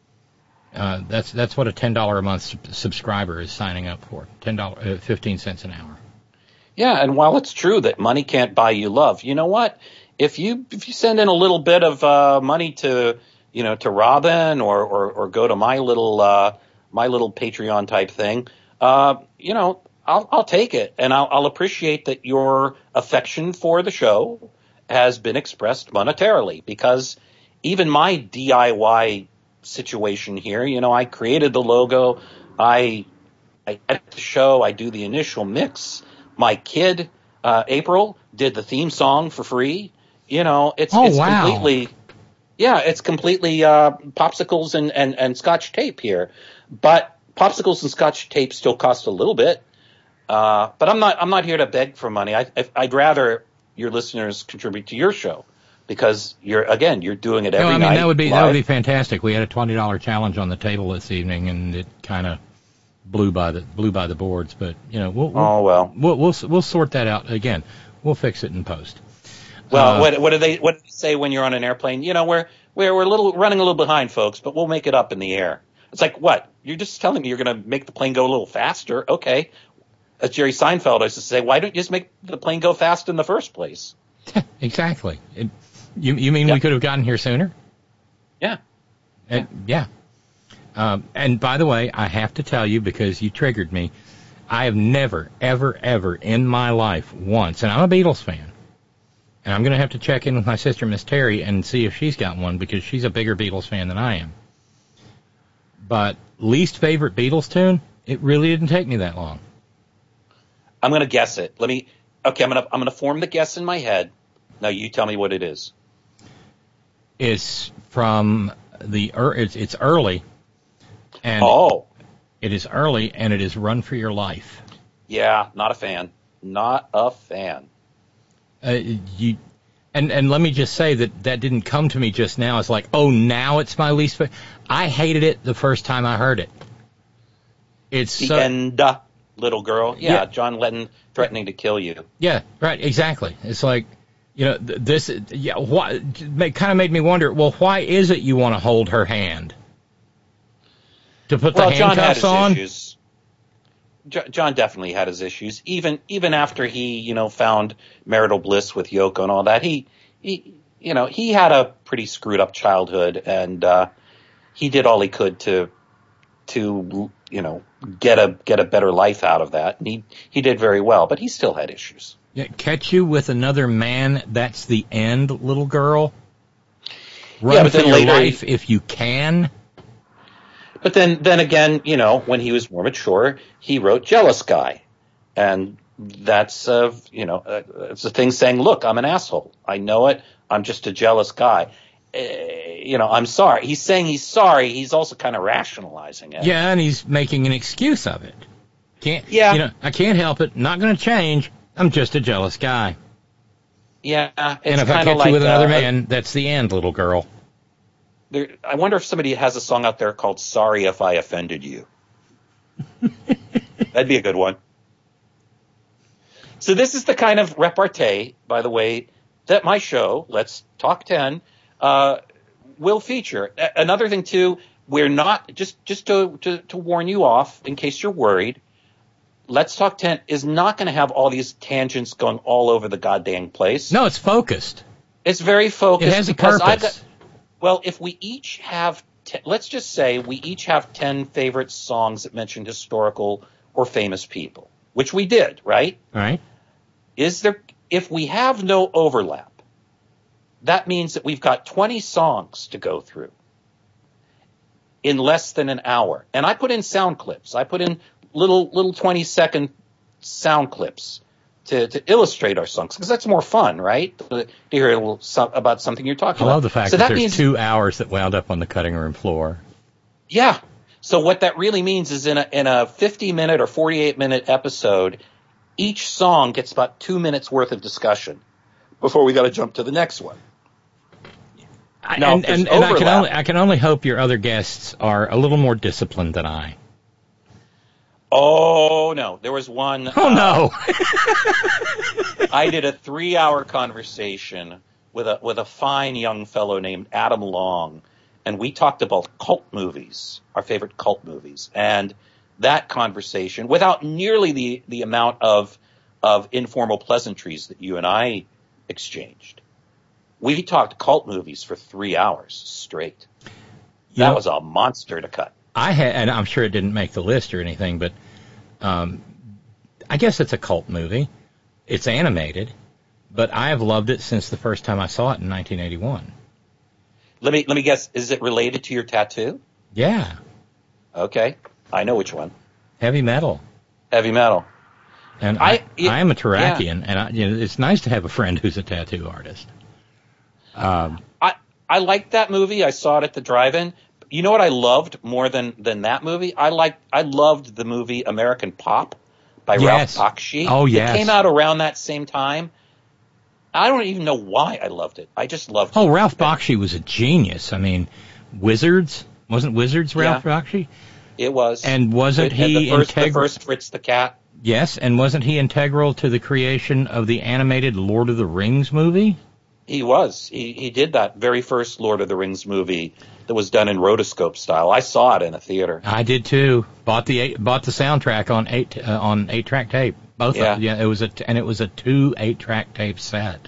Uh, that's that's what a ten dollar a month sub- subscriber is signing up for. Ten dollars, uh, fifteen cents an hour. Yeah, and while it's true that money can't buy you love, you know what? If you if you send in a little bit of uh, money to you know to Robin or or, or go to my little uh, my little Patreon type thing, uh, you know I'll I'll take it, and I'll, I'll appreciate that your affection for the show has been expressed monetarily, because even my D I Y situation here, you know, I created the logo, I I edit the show, I do the initial mix. My kid, uh, April, did the theme song for free. You know, it's oh, it's wow. completely yeah, it's completely uh, popsicles and, and, and Scotch tape here. But popsicles and Scotch tape still cost a little bit. Uh, but I'm not I'm not here to beg for money. I, I'd rather your listeners contribute to your show. Because you're again, you're doing it every no, I mean, night. That would be live. that would be fantastic. We had a twenty dollar challenge on the table this evening, and it kind of blew by the blew by the boards. But you know, we'll, we'll oh well, we'll, we'll we'll sort that out again. We'll fix it in post. Well, uh, what what do they what do they say when you're on an airplane? You know, we're we're we're a little running a little behind, folks, but we'll make it up in the air. It's like, what? You're just telling me you're going to make the plane go a little faster. Okay. As Jerry Seinfeld used to say, why don't you just make the plane go fast in the first place? Exactly. It, you you mean Yep. we could have gotten here sooner? Yeah. Uh, yeah. Um, and by the way, I have to tell you, because you triggered me, I have never, ever, ever in my life once, and I'm a Beatles fan, and I'm going to have to check in with my sister, Miss Terry, and see if she's got one, because she's a bigger Beatles fan than I am. But least favorite Beatles tune, it really didn't take me that long. I'm going to guess it. Let me, okay, I'm going to, I'm going to form the guess in my head. Now you tell me what it is. It's from the, it's, it's early, and Oh, it is early, and it is Run for Your Life. yeah, not a fan. Not a fan. Uh, you, and and let me just say that that didn't come to me just now. It's like, oh, now it's my least favorite. I hated it the first time I heard it. It's The so, end, uh, little girl. Yeah, Yeah. John Lennon threatening to kill you. yeah, right, exactly. It's like, you know, th- this, yeah, why, it kind of made me wonder, well, why is it you want to hold her hand? To put Well, the John had handcuffs his on? issues. Jo- John definitely had his issues. Even even after he, you know, found marital bliss with Yoko and all that, he, he you know, he had a pretty screwed up childhood, and uh, he did all he could to, to you know, get a get a better life out of that. And he he did very well, but he still had issues. Yeah, catch you with another man, that's the end, little girl. Run Yeah, but for then your later he- life if you can. But then, then again, you know, when he was more mature, he wrote Jealous Guy. And that's, uh, you know, uh, it's a thing saying, look, I'm an asshole. I know it. I'm just a jealous guy. Uh, you know, I'm sorry. He's saying he's sorry. He's also kind of rationalizing it. Yeah, and he's making an excuse of it. Can't, Yeah. you know, I can't help it. Not going to change. I'm just a jealous guy. Yeah. It's And if I kinda catch like, you with another uh, man, that's the end, little girl. There, I wonder if somebody has a song out there called Sorry If I Offended You. That'd be a good one. So this is the kind of repartee, by the way, that my show, Let's Talk ten, uh, will feature. A- another thing, too, we're not, just, just to, to, to warn you off, in case you're worried, Let's Talk ten is not going to have all these tangents going all over the goddamn place. No, it's focused. It's very focused. It has a because I've purpose. got, well, if we each have, te- let's just say we each have ten favorite songs that mention historical or famous people, which we did, right? All right? Is there, if we have no overlap, that means that we've got twenty songs to go through in less than an hour. And I put in sound clips. I put in little, little twenty second sound clips to, to illustrate our songs, because that's more fun, right? To, to hear a little so, about something you're talking I about. love the fact so that, that there's means, two hours that wound up on the cutting room floor. Yeah. So what that really means is in a, in a fifty minute or forty-eight minute episode, each song gets about two minutes worth of discussion before we got to jump to the next one. I, Now, and if there's and, and I, can overlap- only, I can only hope your other guests are a little more disciplined than I. Oh, no. There was one. Oh, uh, no. I did a three hour conversation with a, with a fine young fellow named Adam Long. And we talked about cult movies, our favorite cult movies. And that conversation, without nearly the, the amount of, of informal pleasantries that you and I exchanged, we talked cult movies for three hours straight. You That know, was a monster to cut. I had, and I'm sure it didn't make the list or anything, but um, I guess it's a cult movie. It's animated, but I have loved it since the first time I saw it in nineteen eighty-one. Let me let me guess. Is it related to your tattoo? Yeah, Okay, I know which one. heavy metal. Heavy metal. And I- I, it- I am a Tarakian, and I, you know, it's nice to have a friend who's a tattoo artist. Um, I I liked that movie. I saw it at the drive-in. You know what I loved more than, than that movie? I liked I loved the movie American Pop by Yes. Ralph Bakshi. Oh, yes. It came out around that same time. I don't even know why I loved it. I just loved oh, it. Ralph Bakshi was a genius. I mean, Wizards wasn't Wizards Ralph Yeah. Bakshi? It was. And wasn't And he the first, the integral? first Fritz the Cat? Yes, and wasn't he integral to the creation of the animated Lord of the Rings movie? He was. He he did that very first Lord of the Rings movie that was done in rotoscope style. I saw it in a theater. I did too. Bought the eight, bought the soundtrack on eight uh, on eight track tape. Both Yeah. of them. Yeah, it was a t- and it was a two eight track tape set.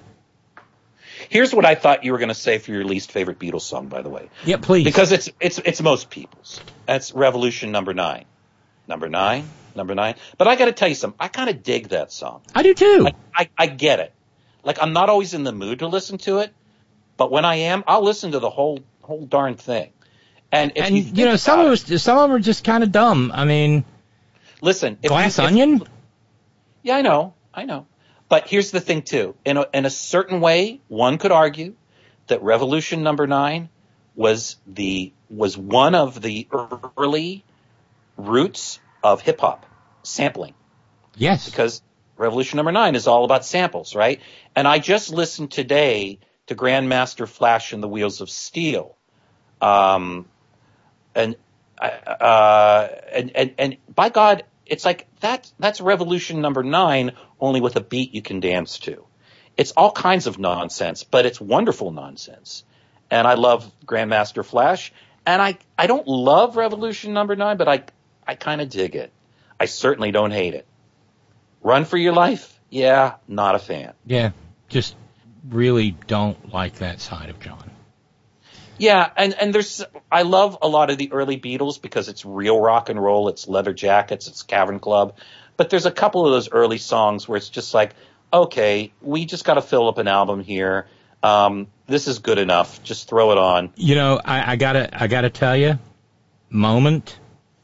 Here's what I thought you were going to say for your least favorite Beatles song, by the way. Yeah, please. Because it's it's it's most people's. That's Revolution Number Nine, number nine, number nine. But I got to tell you something. I kind of dig that song. I do too. I, I I get it. Like, I'm not always in the mood to listen to it, but when I am, I'll listen to the whole whole darn thing. And if and you, you, know, some of it, us, some of them are just kind of dumb. I mean, listen, if Glass you, if, Onion. Yeah, I know, I know. But here's the thing too. In a, in a certain way, one could argue that Revolution Number Nine was the was one of the early roots of hip hop sampling. Yes, because Revolution Number Nine is all about samples, right? And I just listened today to Grandmaster Flash and the Wheels of Steel, um, and uh, and and and by God, it's like that. That's Revolution Number Nine, only with a beat you can dance to. It's all kinds of nonsense, but it's wonderful nonsense. And I love Grandmaster Flash, and I I don't love Revolution Number Nine, but I I kind of dig it. I certainly don't hate it. Run for Your Life? Yeah, not a fan. Yeah, just really don't like that side of John. Yeah, and, and there's I love a lot of the early Beatles because it's real rock and roll, it's Leather Jackets, it's Cavern Club. But there's a couple of those early songs where it's just like, okay, we just got to fill up an album here. Um, this is good enough. Just throw it on. You know, I, I gotta I gotta tell you, Moment,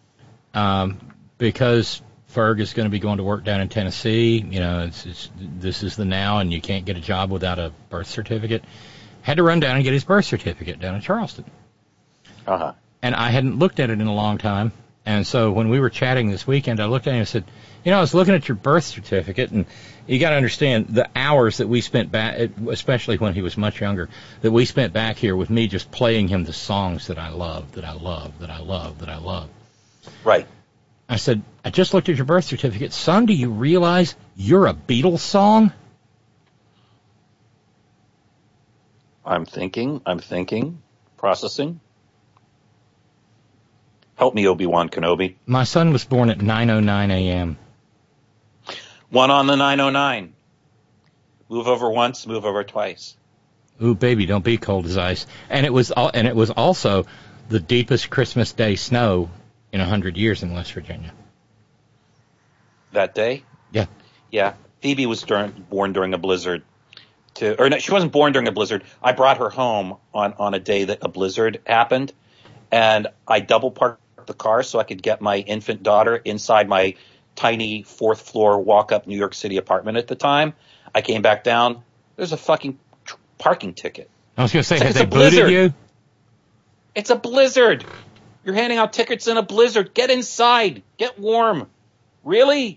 um, because Ferg is going to be going to work down in Tennessee. You know, it's, it's, this is the now, and you can't get a job without a birth certificate. Had to run down and get his birth certificate down in Charleston. Uh-huh. And I hadn't looked at it in a long time. And so when we were chatting this weekend, I looked at him and said, you know, I was looking at your birth certificate, and you got to understand the hours that we spent back, especially when he was much younger, that we spent back here with me just playing him the songs that I love, that I love, that I love, that I love. Right. I said, I just looked at your birth certificate. Son, do you realize you're a Beatles song? I'm thinking, I'm thinking, processing. Help me, Obi-Wan Kenobi. My son was born at nine oh nine a.m. One on the nine oh nine. Move over once, move over twice. Ooh, baby, don't be cold as ice. And it was, and it was also the deepest Christmas Day snow in a hundred years in West Virginia. That day? Yeah. Yeah. Phoebe was during, born during a blizzard. To, or no, she wasn't born during a blizzard. I brought her home on, on a day that a blizzard happened, and I double parked the car so I could get my infant daughter inside my tiny fourth floor walk up New York City apartment at the time. I came back down. There's a fucking tr- parking ticket. I was going to say, It's like have it's they a booted blizzard. you? It's a blizzard. You're handing out tickets in a blizzard. Get inside. Get warm. Really?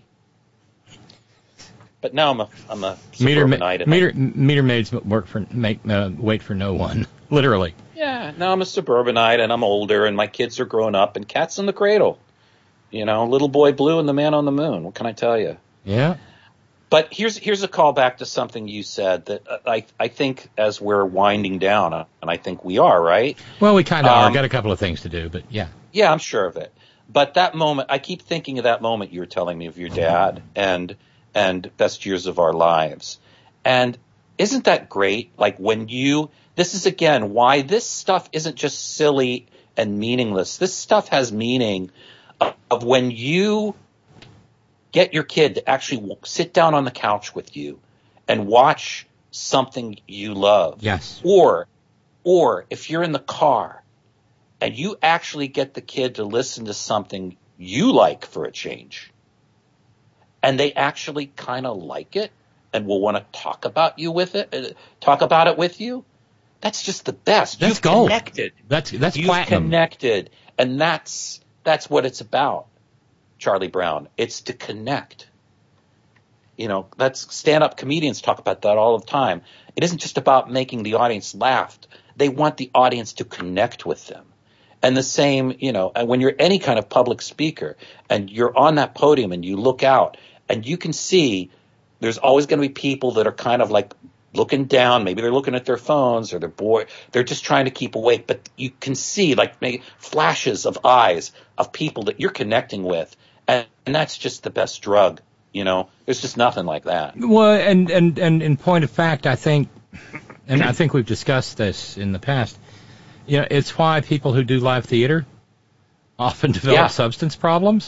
But now I'm a I'm a Meter, suburbanite. meter, meter maids work for make uh, wait for no one, literally. Yeah, now I'm a suburbanite and I'm older and my kids are grown up and cat's in the cradle. You know, Little Boy Blue and the Man on the Moon. What can I tell you? Yeah. But here's here's a callback to something you said that I I think as we're winding down, and I think we are, right? Well, we kind of Um, are. Got a couple of things to do, but yeah. Yeah, I'm sure of it. But that moment, I keep thinking of that moment you were telling me of your dad and and best years of our lives. And isn't that great? Like when you, this is again why this stuff isn't just silly and meaningless. This stuff has meaning of, of when you get your kid to actually sit down on the couch with you and watch something you love. Yes. Or, or if you're in the car and you actually get the kid to listen to something you like for a change, and they actually kind of like it and will want to talk about you with it, uh, talk about it with you, that's just the best. That's You've gold. connected. That's that's You've platinum. connected, and that's that's what it's about, Charlie Brown. It's to connect. You know, that's stand-up comedians talk about that all the time. It isn't just about making the audience laugh. They want the audience to connect with them. And the same, you know, and when you're any kind of public speaker and you're on that podium and you look out and you can see there's always going to be people that are kind of like looking down. Maybe they're looking at their phones or they're bored. They're just trying to keep awake. But you can see like maybe flashes of eyes of people that you're connecting with. And, and that's just the best drug. You know, there's just nothing like that. Well, and, and, and in point of fact, I think, and I think we've discussed this in the past, you know, it's why people who do live theater often develop Yeah. substance problems.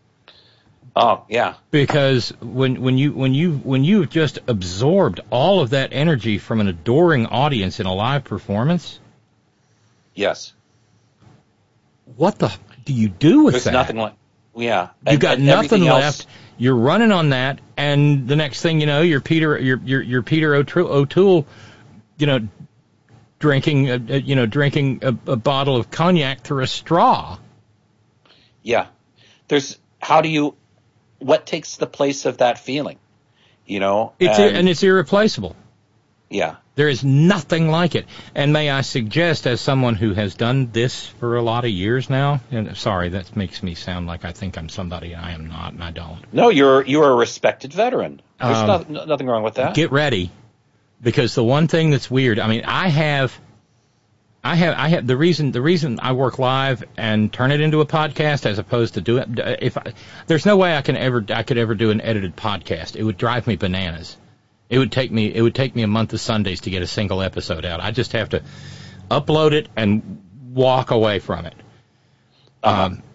Oh, yeah. Because when when you when you when you've just absorbed all of that energy from an adoring audience in a live performance, Yes. what the f- do you do with There's that? nothing like, yeah. You And- got and nothing everything else- left. You're running on that, and the next thing you know, you're Peter, you're you're, you're Peter O'Toole, O'Toole, you know, drinking, a, a, you know, drinking a, a bottle of cognac through a straw. Yeah. There's, how do you, what takes the place of that feeling? You know? It's and, and it's irreplaceable. yeah. There is nothing like it. And may I suggest, as someone who has done this for a lot of years now, and sorry, that makes me sound like I think I'm somebody I am not, and I don't. No, you're, you're a respected veteran. There's Um, nothing, nothing wrong with that. Get ready, because the one thing that's weird, I mean, I have, I have, I have the reason, the reason I work live and turn it into a podcast as opposed to do it, if I, there's no way I can ever, I could ever do an edited podcast. It would drive me bananas. It would take me, it would take me a month of Sundays to get a single episode out. I just have to upload it and walk away from it. Uh-huh. Um,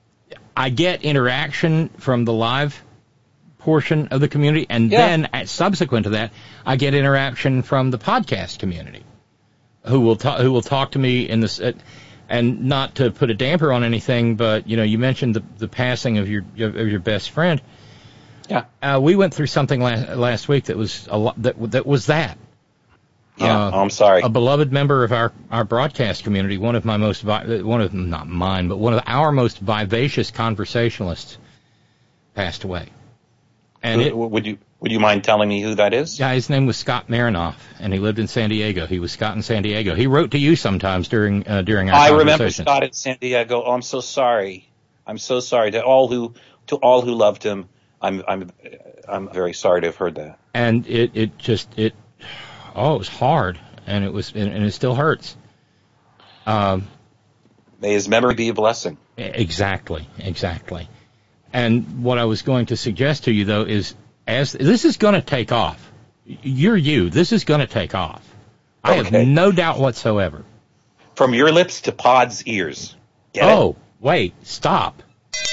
I get interaction from the live portion of the community, and Yeah. then at, subsequent to that, I get interaction from the podcast community, who will talk, who will talk to me in this. Uh, and not to put a damper on anything, but you know, you mentioned the the passing of your of your best friend. Yeah. Uh, we went through something last last week that was a lot, that that was that. Yeah. Uh, oh, I'm sorry. A beloved member of our, our broadcast community, one of my most vi- one of not mine, but one of our most vivacious conversationalists, passed away. And it, would you would you mind telling me who that is? yeah, his name was Scott Marinoff, and he lived in San Diego. He was Scott in San Diego. He wrote to you sometimes during uh, during our I conversations. remember Scott in San Diego. Oh, I'm so sorry. I'm so sorry to all who to all who loved him. I'm I'm I'm very sorry to have heard that. And it, it just it oh it was hard, and it was and, and it still hurts. Um, May his memory be a blessing. exactly, exactly. And what I was going to suggest to you though is, as this is going to take off, you're you. This is going to take off. I Okay. have no doubt whatsoever. From your lips to Pod's ears. Get oh, wait, stop.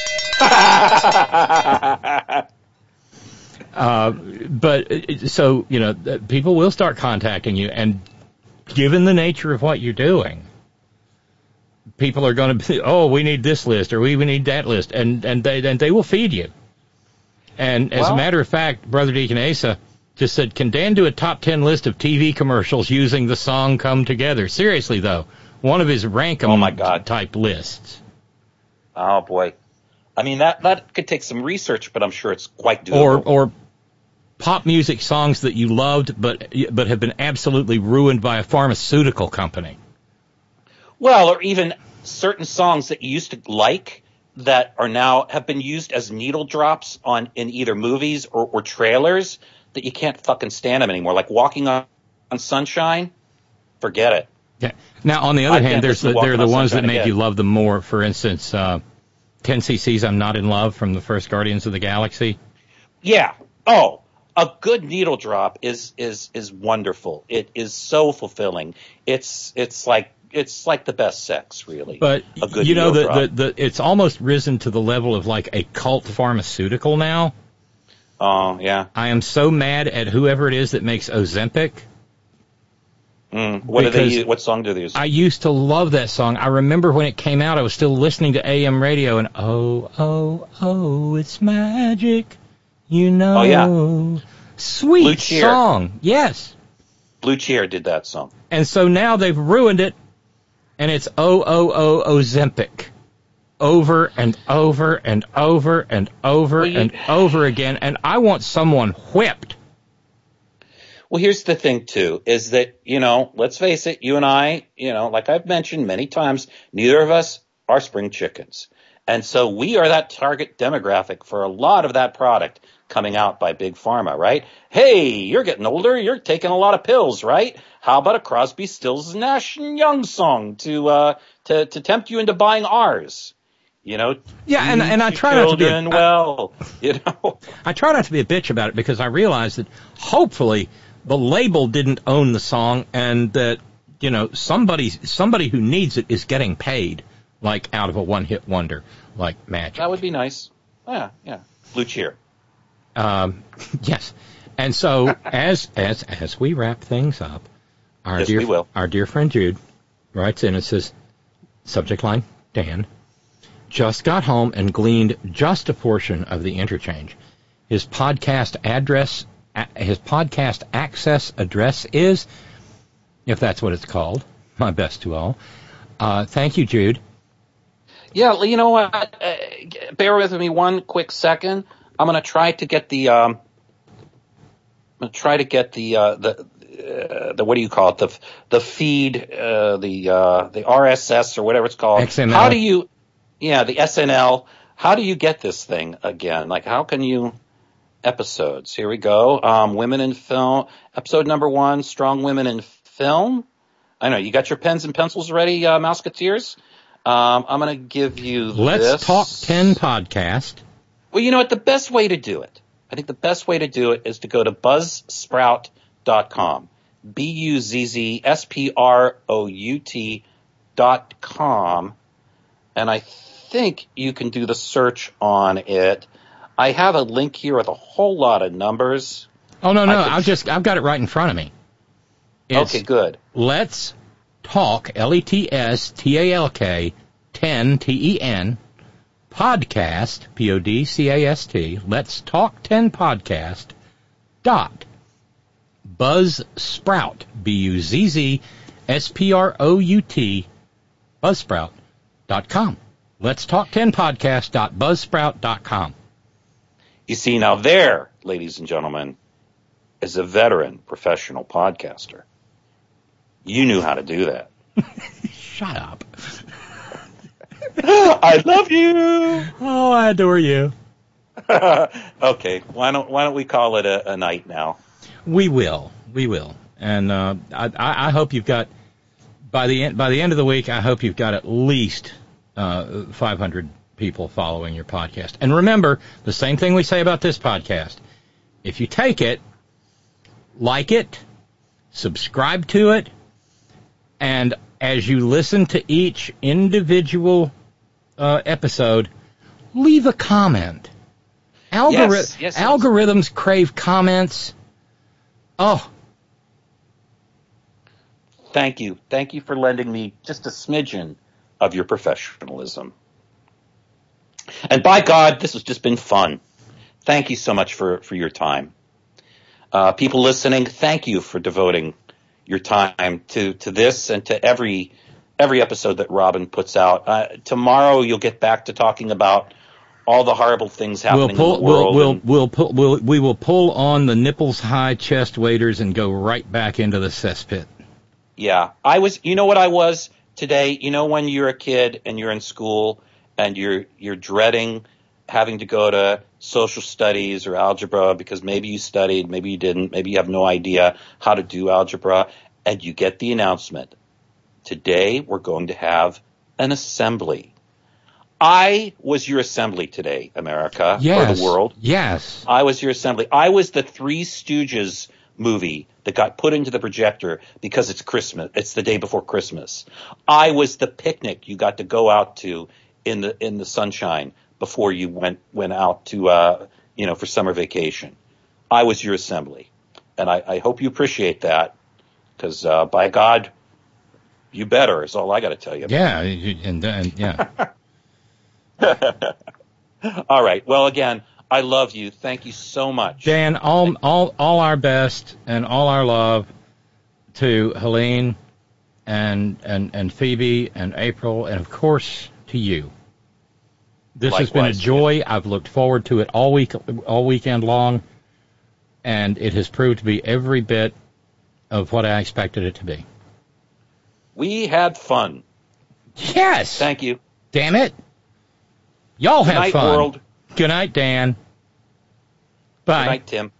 it? Uh, but uh, so, you know, th- people will start contacting you, and given the nature of what you're doing, people are going to be, oh, we need this list or we, we need that list, and, and they and they will feed you. And as Well- a matter of fact, Brother Deacon Asa just said, can Dan do a top ten list of T V commercials using the song Come Together? Seriously, though, one of his Rankum Oh, my God. type lists. Oh boy. I mean that that could take some research, but I'm sure it's quite doable. Or or pop music songs that you loved but but have been absolutely ruined by a pharmaceutical company. Well, or even certain songs that you used to like that are now have been used as needle drops on in either movies or, or trailers that you can't fucking stand them anymore. Like Walking on, on Sunshine, forget it. Yeah. Now, on the other I hand, can't there's listen the, to there are Walking the on ones that Sunshine make again. you love them more. For instance, uh, ten C C's I'm Not in Love from the first Guardians of the Galaxy. Yeah. Oh, a good needle drop is is is wonderful. It is so fulfilling. It's it's like it's like the best sex, really. But a good you know, needle the, drop. the the it's almost risen to the level of like a cult pharmaceutical now. Oh, yeah. I am so mad at whoever it is that makes Ozempic. Mm. What do they Because use? What song do they use? I used to love that song. I remember when it came out, I was still listening to A M radio, and oh, oh, oh, it's magic, you know. Oh, yeah. Sweet Blue Cheer. song, yes. Blue Cheer did that song. And so now they've ruined it, and it's oh, oh, oh, Ozempic. Over and over and over and over Well, you- and over again, and I want someone whipped. Well, here's the thing, too, is that, you know, let's face it, you and I, you know, like I've mentioned many times, neither of us are spring chickens. And so we are that target demographic for a lot of that product coming out by Big Pharma, right? Hey, you're getting older. You're taking a lot of pills, right? How about a Crosby, Stills, Nash and Young song to uh, to to tempt you into buying ours? You know, yeah, and and I try not to be a, well, you know, I try not to be a bitch about it because I realize that hopefully the label didn't own the song and that you know somebody somebody who needs it is getting paid like out of a one hit wonder like Magic. That would be nice. Yeah, yeah, Blue Cheer. Um, yes, and so as as as we wrap things up, our yes, dear we will. our dear friend Jude writes in and says, subject line Dan. Just got home and gleaned just a portion of the interchange. His podcast address, his podcast access address is, if that's what it's called, my best to all. Uh, thank you, Jude. Yeah, you know what? Uh, bear with me one quick second. I'm going to try to get the, um, I'm going to try to get the, uh, the, uh, the, what do you call it? The, the feed, uh, the, uh, the R S S or whatever it's called. X M L. How do you, Yeah, the S N L. How do you get this thing again? Like, how can you episodes? Here we go. Um, women in film, episode number one, strong women in film. I know you got your pens and pencils ready, uh, Mouseketeers. Um, I'm going to give you Let's this. Talk ten podcast. Well, you know what? The best way to do it, I think the best way to do it is to go to buzzsprout dot com. B U Z Z S P R O U T dot com. And I think you can do the search on it. I have a link here with a whole lot of numbers. Oh, no, no. I I've just, I've got it right in front of me. It's okay, good. Let's Talk, L E T S T A L K, ten, T E N, podcast, P O D C A S T, Let's Talk ten podcast, dot, Buzzsprout, B U Z Z S P R O U T, Buzzsprout dot com. Let's Talk ten podcast dot buzzsprout dot com. You see, now there, ladies and gentlemen, is a veteran professional podcaster. You knew how to do that. Shut up. I love you. Oh, I adore you. Okay, why don't why don't we call it a, a night now? We will, we will, and uh, I, I hope you've got by the end by the end of the week. I hope you've got at least uh, five hundred people following your podcast. And remember, the same thing we say about this podcast: if you take it, like it, subscribe to it, and as you listen to each individual uh, episode, leave a comment. Algori- yes, yes, yes. Algorithms crave comments. Oh. Thank you. Thank you for lending me just a smidgen of your professionalism. And by God, this has just been fun. Thank you so much for, for your time. Uh, people listening, thank you for devoting your time to, to this and to every every episode that Robin puts out. Uh, tomorrow you'll get back to talking about all the horrible things happening we'll pull, in the world. We'll, and, we'll, we'll pull, we'll, we will pull on the nipples high chest waders and go right back into the cesspit. Yeah. I was, you know what I was today? You know when you're a kid and you're in school and you're you're dreading having to go to social studies or algebra because maybe you studied, maybe you didn't, maybe you have no idea how to do algebra, and you get the announcement, today we're going to have an assembly. I was your assembly today, America, Yes. or the world. Yes. I was your assembly. I was the Three Stooges movie that got put into the projector because it's Christmas. It's the day before Christmas. I was the picnic you got to go out to in the in the sunshine before you went went out to uh, you know for summer vacation. I was your assembly, and I, I hope you appreciate that because uh, by God, you better. Is all I got to tell you. Yeah. And, and yeah. All right. Well, again, I love you. Thank you so much. Dan, all, all, all our best and all our love to Helene and, and, and Phoebe and April and, of course, to you. This has been a Likewise, joy. I've looked forward to it all week, all weekend long, and it has proved to be every bit of what I expected it to be. We had fun. Yes. Thank you. Damn it. Y'all Good have night, fun. world. Good night, Dan. Bye. Good night, Tim.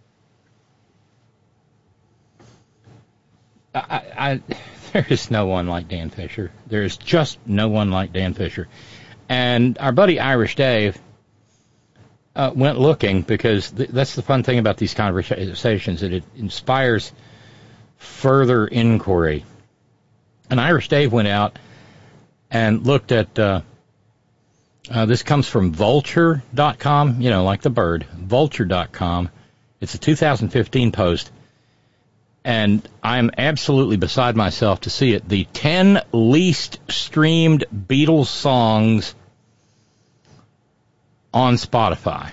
I, I, there is no one like Dan Fisher. There is just no one like Dan Fisher. And our buddy Irish Dave uh, went looking, because th- that's the fun thing about these conversations, that it inspires further inquiry. And Irish Dave went out and looked at, uh, uh, this comes from vulture dot com, you know, like the bird, vulture dot com. It's a two thousand fifteen post. And I'm absolutely beside myself to see it. The ten least streamed Beatles songs on Spotify.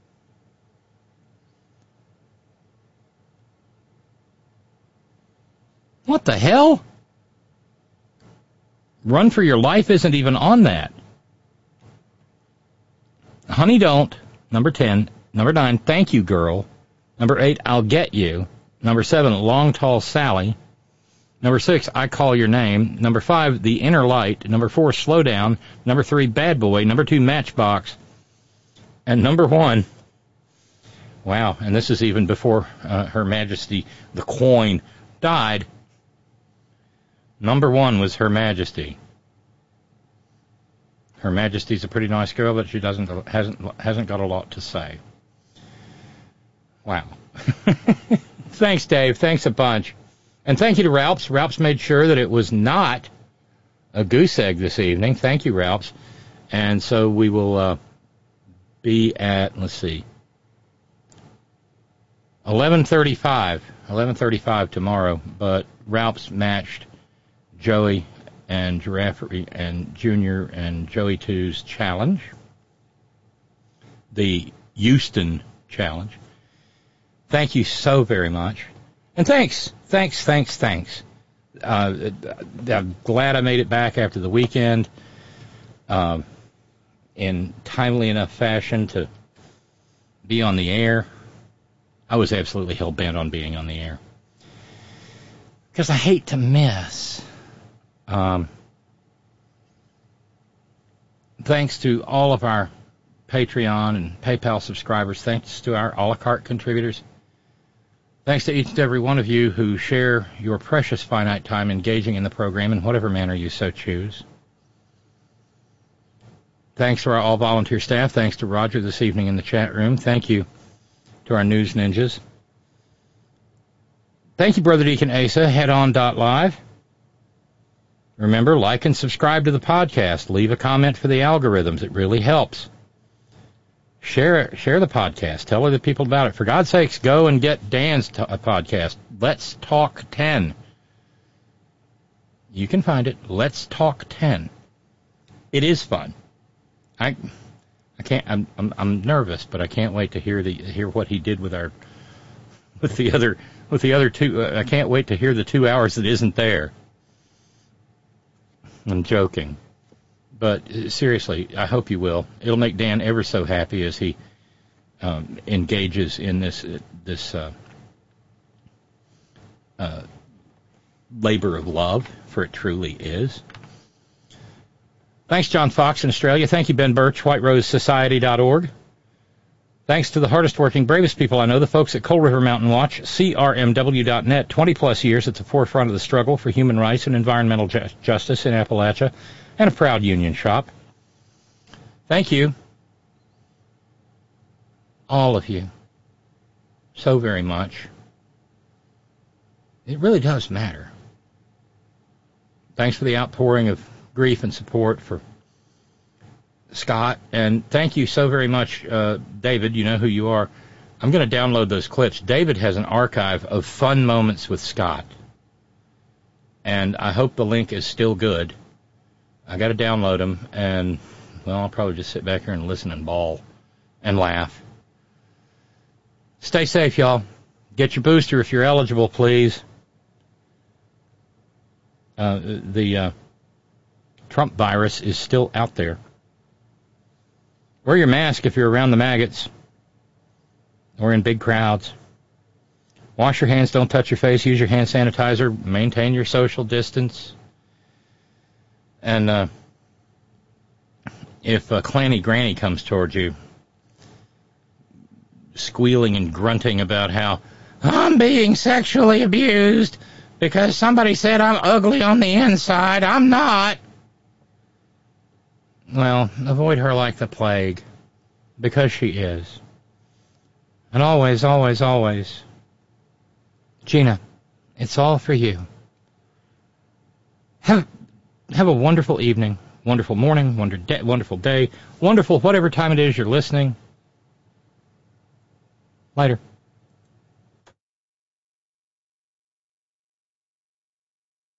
What the hell? Run for Your Life isn't even on that. Honey Don't, number ten. Number nine, Thank You Girl. Number eight, I'll Get You. Number seven, Long Tall Sally. Number six, I Call Your Name. Number five, The Inner Light. Number four, Slow Down. Number three, Bad Boy. Number two, Matchbox. And number one, wow, and this is even before uh, Her Majesty the Queen died. Number one was Her Majesty. Her Majesty's a pretty nice girl, but she doesn't hasn't hasn't got a lot to say. Wow. Thanks, Dave. Thanks a bunch. And thank you to Ralphs. Ralphs made sure that it was not a goose egg this evening. Thank you, Ralphs. And so we will uh, be at, let's see, eleven thirty-five. eleven thirty-five tomorrow. But Ralphs matched Joey and Giraffe and Junior and Joey two's challenge. The Houston challenge. Thank you so very much. And thanks, thanks, thanks, thanks. Uh, I'm glad I made it back after the weekend um, in timely enough fashion to be on the air. I was absolutely hell-bent on being on the air, because I hate to miss. Um, thanks to all of our Patreon and PayPal subscribers. Thanks to our a la carte contributors. Thanks to each and every one of you who share your precious finite time engaging in the program in whatever manner you so choose. Thanks to our all-volunteer staff. Thanks to Roger this evening in the chat room. Thank you to our news ninjas. Thank you, Brother Deacon Asa. headon dot live. Remember, like and subscribe to the podcast. Leave a comment for the algorithms. It really helps. Share share the podcast. Tell other people about it. For God's sakes, go and get Dan's t- podcast. Let's Talk ten. You can find it. Let's Talk ten. It is fun. I I can't. I'm I'm, I'm nervous, but I can't wait to hear the hear what he did with our with the other with the other two. Uh, I can't wait to hear the two hours that isn't there. I'm joking. But uh, seriously, I hope you will. It'll make Dan ever so happy as he um, engages in this uh, this uh, uh, labor of love, for it truly is. Thanks, John Fox in Australia. Thank you, Ben Birch, white rose society dot org. Thanks to the hardest working, bravest people I know, the folks at Coal River Mountain Watch, C R M W dot net, twenty-plus years at the forefront of the struggle for human rights and environmental ju- justice in Appalachia, and a proud union shop. Thank you, all of you, so very much. It really does matter. Thanks for the outpouring of grief and support for Scott, and thank you so very much, uh, David. You know who you are. I'm going to download those clips. David has an archive of fun moments with Scott, and I hope the link is still good. I got to download them, and, well, I'll probably just sit back here and listen and bawl and laugh. Stay safe, y'all. Get your booster if you're eligible, please. Uh, the uh, Trump virus is still out there. Wear your mask if you're around the maggots or in big crowds. Wash your hands, don't touch your face, use your hand sanitizer, maintain your social distance. And uh, if uh, Clanny Granny comes towards you, squealing and grunting about how I'm being sexually abused because somebody said I'm ugly on the inside, I'm not. Well, avoid her like the plague, because she is. And always, always, always, Gina, it's all for you. Have have a wonderful evening, wonderful morning, wonder de- wonderful day, wonderful whatever time it is you're listening. Later.